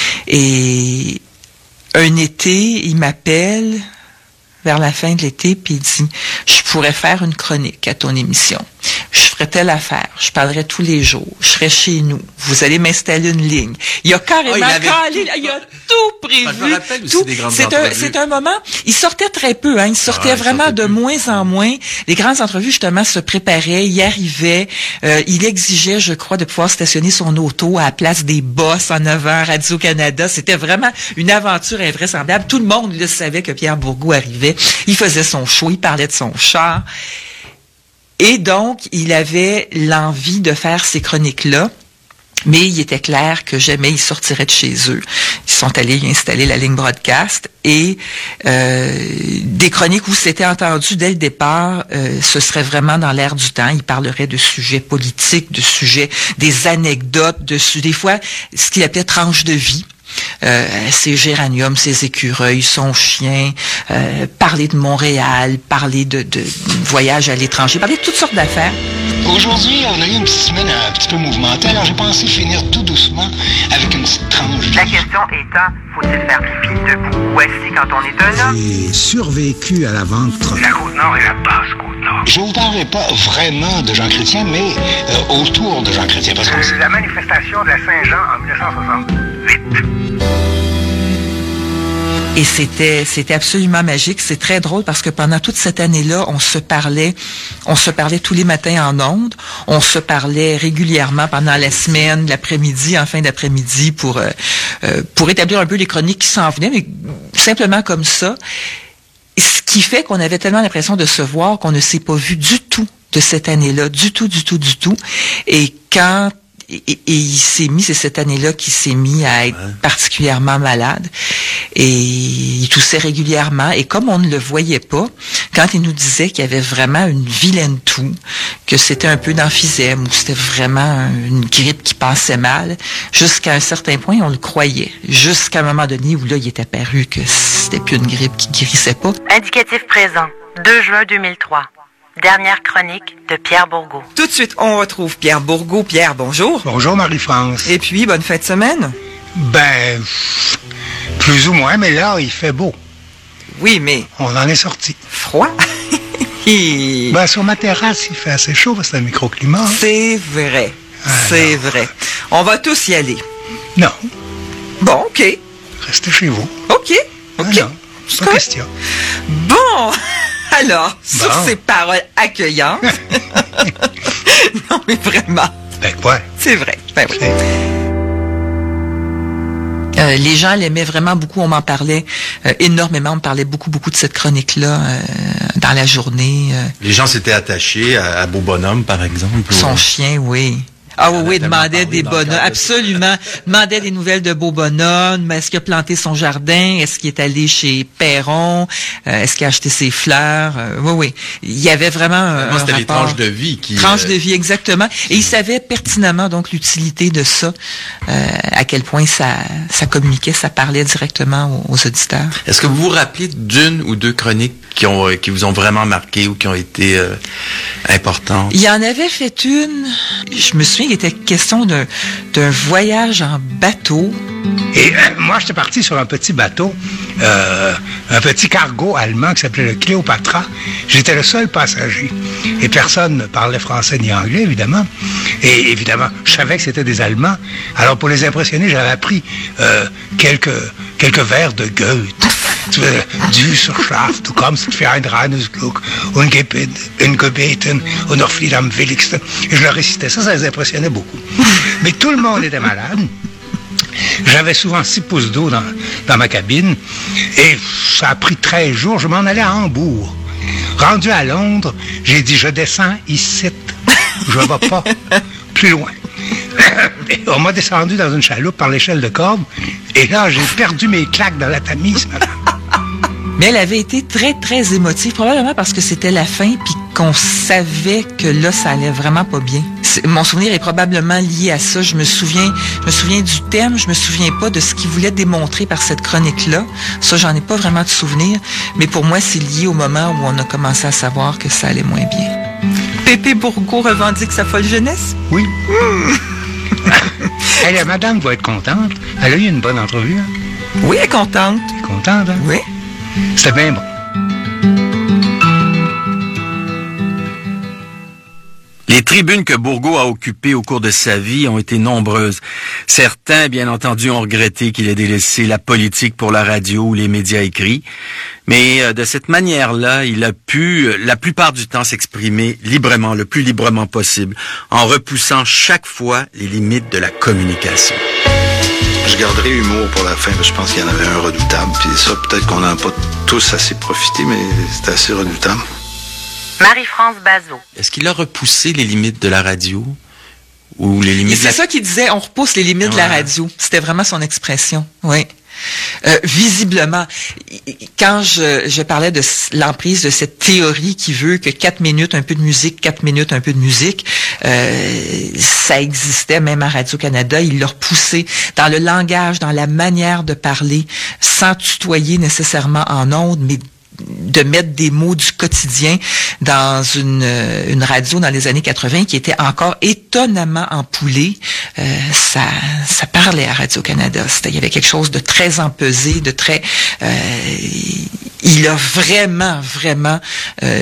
Et un été, il m'appelle vers la fin de l'été, puis il dit, je pourrais faire une chronique à ton émission. Je ferais telle affaire, je parlerais tous les jours, je serais chez nous, vous allez m'installer une ligne. Il a carrément Ah, il avait calé, tout- il a tout prévu. Ah, je me rappelle aussi tout. des grandes C'est un, entrevues. c'est un moment, il sortait très peu, hein, il sortait Ah, il vraiment sortait de moins en moins. Les grandes entrevues, justement, se préparaient, il arrivait, euh, il exigeait, je crois, de pouvoir stationner son auto à la place des boss en avant, Radio-Canada. C'était vraiment une aventure invraisemblable. Tout le monde le savait que Pierre Bourgault arrivait. Il faisait son show, il parlait de son char. Et donc, il avait l'envie de faire ces chroniques-là. Mais il était clair que jamais ils sortiraient de chez eux. Ils sont allés y installer la ligne broadcast et euh, des chroniques où c'était entendu dès le départ, euh, ce serait vraiment dans l'air du temps. Il parlerait de sujets politiques, de sujets, des anecdotes, de su- des fois ce qu'il appelait tranche de vie. Euh, ses géraniums, ses écureuils, son chien, euh, parler de Montréal, parler de, de voyage à l'étranger, parler de toutes sortes d'affaires. Aujourd'hui, on a eu une petite semaine un petit peu mouvementée, alors j'ai pensé finir tout doucement avec une petite tranche. La question étant, faut-il faire pipi debout ou assis quand on est un homme? J'ai survécu à la vente. La Côte-Nord et la Basse-Côte-Nord. Je vous parlerai pas vraiment de Jean Chrétien, mais euh, autour de Jean Chrétien. Parce que la manifestation de la Saint-Jean en dix-neuf cent soixante-huit. Et c'était c'était absolument magique. C'est très drôle parce que pendant toute cette année-là, on se parlait, on se parlait tous les matins en ondes. On se parlait régulièrement pendant la semaine, l'après-midi, en fin d'après-midi, pour euh, euh, pour établir un peu les chroniques qui s'en venaient, mais simplement comme ça. Ce qui fait qu'on avait tellement l'impression de se voir qu'on ne s'est pas vu du tout de cette année-là, du tout, du tout, du tout. Et quand Et, et il s'est mis, c'est cette année-là qu'il s'est mis à être particulièrement malade. Et il toussait régulièrement. Et comme on ne le voyait pas, quand il nous disait qu'il y avait vraiment une vilaine toux, que c'était un peu d'emphysème, ou c'était vraiment une grippe qui passait mal, jusqu'à un certain point, on le croyait. Jusqu'à un moment donné où là, il est apparu que c'était plus une grippe qui guérissait pas. Indicatif présent, deux juin deux mille trois. Dernière chronique de Pierre Bourgault. Tout de suite, on retrouve Pierre Bourgault. Pierre, bonjour. Bonjour Marie-France. Et puis, bonne fin de semaine. Ben, plus ou moins, mais là, il fait beau. Oui, mais... On en est sorti. Froid? Et... Ben, sur ma terrasse, il fait assez chaud parce que c'est un microclimat. Hein? C'est vrai. C'est vrai. On va tous y aller. Non. Bon, OK. Restez chez vous. OK. OK. Ah non, c'est pas question. Bon, alors, Bon. sur ces paroles accueillantes... non, mais vraiment. Ben quoi? C'est vrai. Ben oui. Euh, les gens l'aimaient vraiment beaucoup, on m'en parlait euh, énormément, on me parlait beaucoup, beaucoup de cette chronique-là euh, dans la journée. Euh, Les gens s'étaient attachés à, à Beau Bonhomme, par exemple. son ou... chien, oui. Ah oui, oui, demandait des bonhommes, absolument. Demandait des nouvelles de beaux bonhommes. Est-ce qu'il a planté son jardin? Est-ce qu'il est allé chez Perron? Euh, est-ce qu'il a acheté ses fleurs? Euh, oui, oui. Il y avait vraiment un, Moi, c'était un les rapport. tranches de vie qui... Tranches euh, de vie, exactement. Et il savait pertinemment, donc, l'utilité de ça, euh, à quel point ça, ça communiquait, ça parlait directement aux, aux auditeurs. Est-ce que vous vous rappelez d'une ou deux chroniques qui ont qui vous ont vraiment marqué ou qui ont été euh, importantes? Il en avait fait une, je me souviens, il était question d'un, d'un voyage en bateau. Et euh, moi, j'étais parti sur un petit bateau, euh, un petit cargo allemand qui s'appelait le Cléopatra. J'étais le seul passager. Et personne ne parlait français ni anglais, évidemment. Et évidemment, je savais que c'était des Allemands. Alors, pour les impressionner, j'avais appris euh, quelques, quelques vers de Goethe. Du Schaft, du kommst für ein reines Glück, ungebeten, und noch viel am willigsten. Et je leur récitais ça, ça les impressionnait beaucoup. Mais tout le monde était malade. J'avais souvent six pouces d'eau dans, dans ma cabine. Et ça a pris treize jours. Je m'en allais à Hambourg. Rendu à Londres, j'ai dit, je descends ici. Je ne vais pas plus loin. Et on m'a descendu dans une chaloupe par l'échelle de corde. Et là, j'ai perdu mes claques dans la Tamise, madame. Mais elle avait été très, très émotive, probablement parce que c'était la fin, puis qu'on savait que là, ça allait vraiment pas bien. C'est, mon souvenir est probablement lié à ça. Je me souviens, je me souviens du thème, je me souviens pas de ce qu'il voulait démontrer par cette chronique-là. Ça, j'en ai pas vraiment de souvenir. Mais pour moi, c'est lié au moment où on a commencé à savoir que ça allait moins bien. Pépé Bourgault revendique sa folle jeunesse? Oui. Hey, la madame va être contente. Elle a eu une bonne entrevue. Hein? Oui, elle est contente. Elle est contente, hein? Oui. C'était bien bon. Les tribunes que Bourgault a occupées au cours de sa vie ont été nombreuses. Certains, bien entendu, ont regretté qu'il ait délaissé la politique pour la radio ou les médias écrits. Mais euh, de cette manière-là, il a pu, euh, la plupart du temps, s'exprimer librement, le plus librement possible, en repoussant chaque fois les limites de la communication. Je garderai humour pour la fin, parce que je pense qu'il y en avait un redoutable. Puis ça, peut-être qu'on n'en a pas tous assez profité, mais c'était assez redoutable. Marie-France Bazot. Est-ce qu'il a repoussé les limites de la radio? Ou les limites Et c'est de la... ça qu'il disait, on repousse les limites ouais. de la radio. C'était vraiment son expression, oui. Euh, visiblement, quand je, je parlais de l'emprise de cette théorie qui veut que quatre minutes, un peu de musique, quatre minutes, un peu de musique, euh, ça existait même à Radio-Canada. Il l'a repoussé dans le langage, dans la manière de parler, sans tutoyer nécessairement en ondes, mais de mettre des mots du quotidien dans une, une radio dans les années quatre-vingts qui était encore étonnamment empoulée. Euh, ça, ça parlait à Radio-Canada. C'était, il y avait quelque chose de très empesé, de très... Euh, il a vraiment, vraiment euh,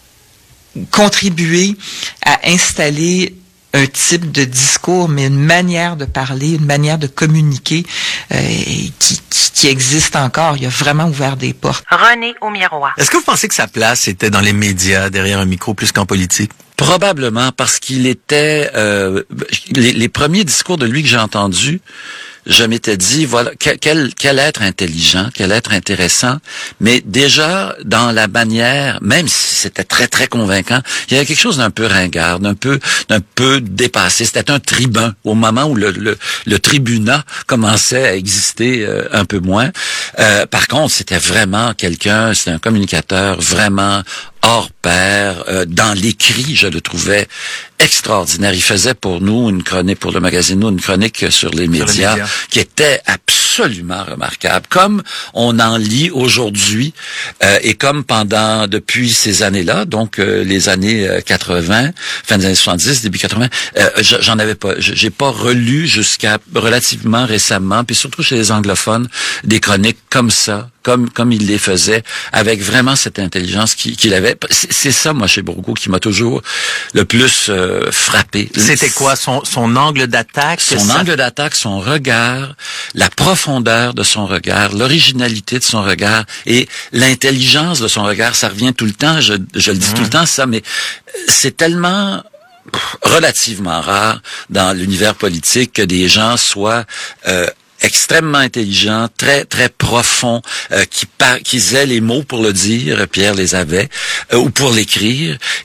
contribué à installer un type de discours, mais une manière de parler, une manière de communiquer euh, qui, qui, qui existe encore. Il a vraiment ouvert des portes. René Aumirois. Est-ce que vous pensez que sa place était dans les médias, derrière un micro, plus qu'en politique? Probablement, parce qu'il était... Euh, les, les premiers discours de lui que j'ai entendus, je m'étais dit, voilà, quel, quel être intelligent, quel être intéressant, mais déjà, dans la manière, même si c'était très, très convaincant, il y avait quelque chose d'un peu ringard, d'un peu, d'un peu dépassé. C'était un tribun, au moment où le, le, le tribunat commençait à exister euh, un peu moins. Euh, par contre, c'était vraiment quelqu'un, c'était un communicateur vraiment hors pair. Euh, dans l'écrit, je le trouvais extraordinaire. Il faisait pour nous une chronique, pour le magazine Nous, une chronique sur les médias, sur les médias. Qui était absolument remarquable. Comme on en lit aujourd'hui, euh, et comme pendant, depuis ces années-là, donc euh, les années quatre-vingts, fin des années soixante-dix, début quatre-vingts, euh, j'en avais pas, j'ai pas relu jusqu'à relativement récemment, puis surtout chez les anglophones, des chroniques comme ça, comme comme il les faisait, avec vraiment cette intelligence qu'il, qu'il avait. C'est, c'est ça, moi, chez Bourgault, qui m'a toujours le plus euh, frappé. C'était quoi, son, son angle d'attaque? Son ça? angle d'attaque, son regard, la profondeur de son regard, l'originalité de son regard et l'intelligence de son regard. Ça revient tout le temps, je, je le dis mmh. tout le temps, ça, mais c'est tellement relativement rare dans l'univers politique que des gens soient... Euh, extrêmement intelligent, très très profond, euh, qui par, qui aient les mots pour le dire, Pierre les avait, euh, ou pour l'écrire,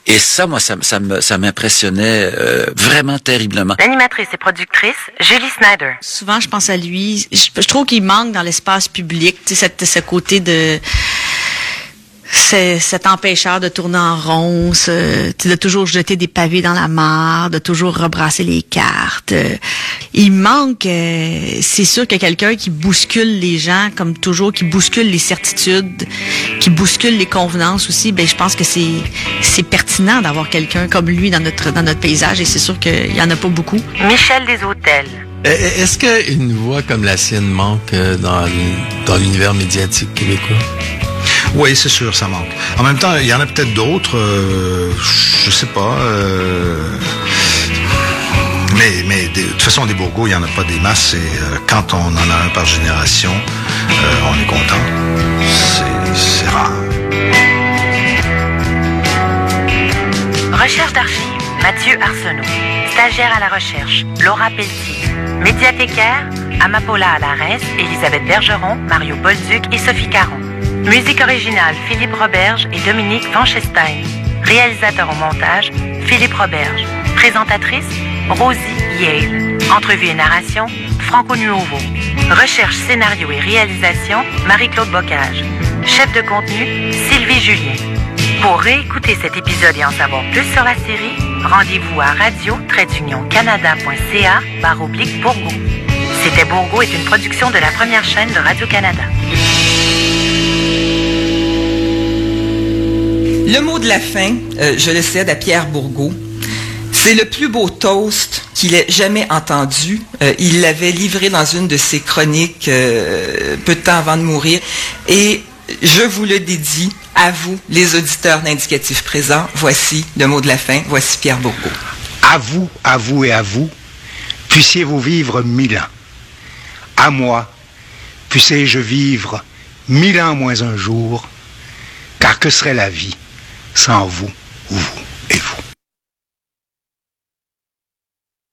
Et ça, moi, ça, ça, me, ça m'impressionnait euh, vraiment terriblement. L'animatrice et productrice, Julie Snyder. Souvent, je pense à lui. Je, je trouve qu'il manque dans l'espace public, tu sais, cette, ce côté de... C'est cet empêcheur de tourner en rond, ce, de toujours jeter des pavés dans la mare, de toujours rebrasser les cartes. Il manque, euh, c'est sûr que quelqu'un qui bouscule les gens, comme toujours, qui bouscule les certitudes, qui bouscule les convenances aussi, ben je pense que c'est c'est pertinent d'avoir quelqu'un comme lui dans notre dans notre paysage, et c'est sûr qu'il y en a pas beaucoup. Michel Deshôtels. Est-ce qu'une voix comme la sienne manque dans, dans l'univers médiatique québécois? Oui, c'est sûr, ça manque. En même temps, il y en a peut-être d'autres, euh, je sais pas. Euh, mais, mais de toute façon, des Bourgault, il n'y en a pas des masses. Et euh, quand on en a un par génération, euh, on est content. C'est, c'est rare. Recherche d'archives, Mathieu Arsenault. Stagiaire à la recherche, Laura Pelletier. Médiathécaire, Amapola Alares, Elisabeth Bergeron, Mario Bolduc et Sophie Caron. Musique originale, Philippe Roberge et Dominique Vanchestein. Réalisateur au montage, Philippe Roberge. Présentatrice, Rosie Yale. Entrevue et narration, Franco Nuovo. Recherche, scénario et réalisation, Marie-Claude Bocage. Chef de contenu, Sylvie Julien. Pour réécouter cet épisode et en savoir plus sur la série, rendez-vous à radio tiret union canada point c a barre oblique Bourgault. C'était Bourgault est une production de la première chaîne de Radio-Canada. Le mot de la fin, euh, je le cède à Pierre Bourgault. C'est le plus beau toast qu'il ait jamais entendu. Euh, il l'avait livré dans une de ses chroniques euh, peu de temps avant de mourir. Et je vous le dédie à vous, les auditeurs d'Indicatif Présent. Voici le mot de la fin. Voici Pierre Bourgault. À vous, à vous et à vous, puissiez-vous vivre mille ans. À moi, puissé-je vivre mille ans moins un jour, car que serait la vie sans vous ou vous?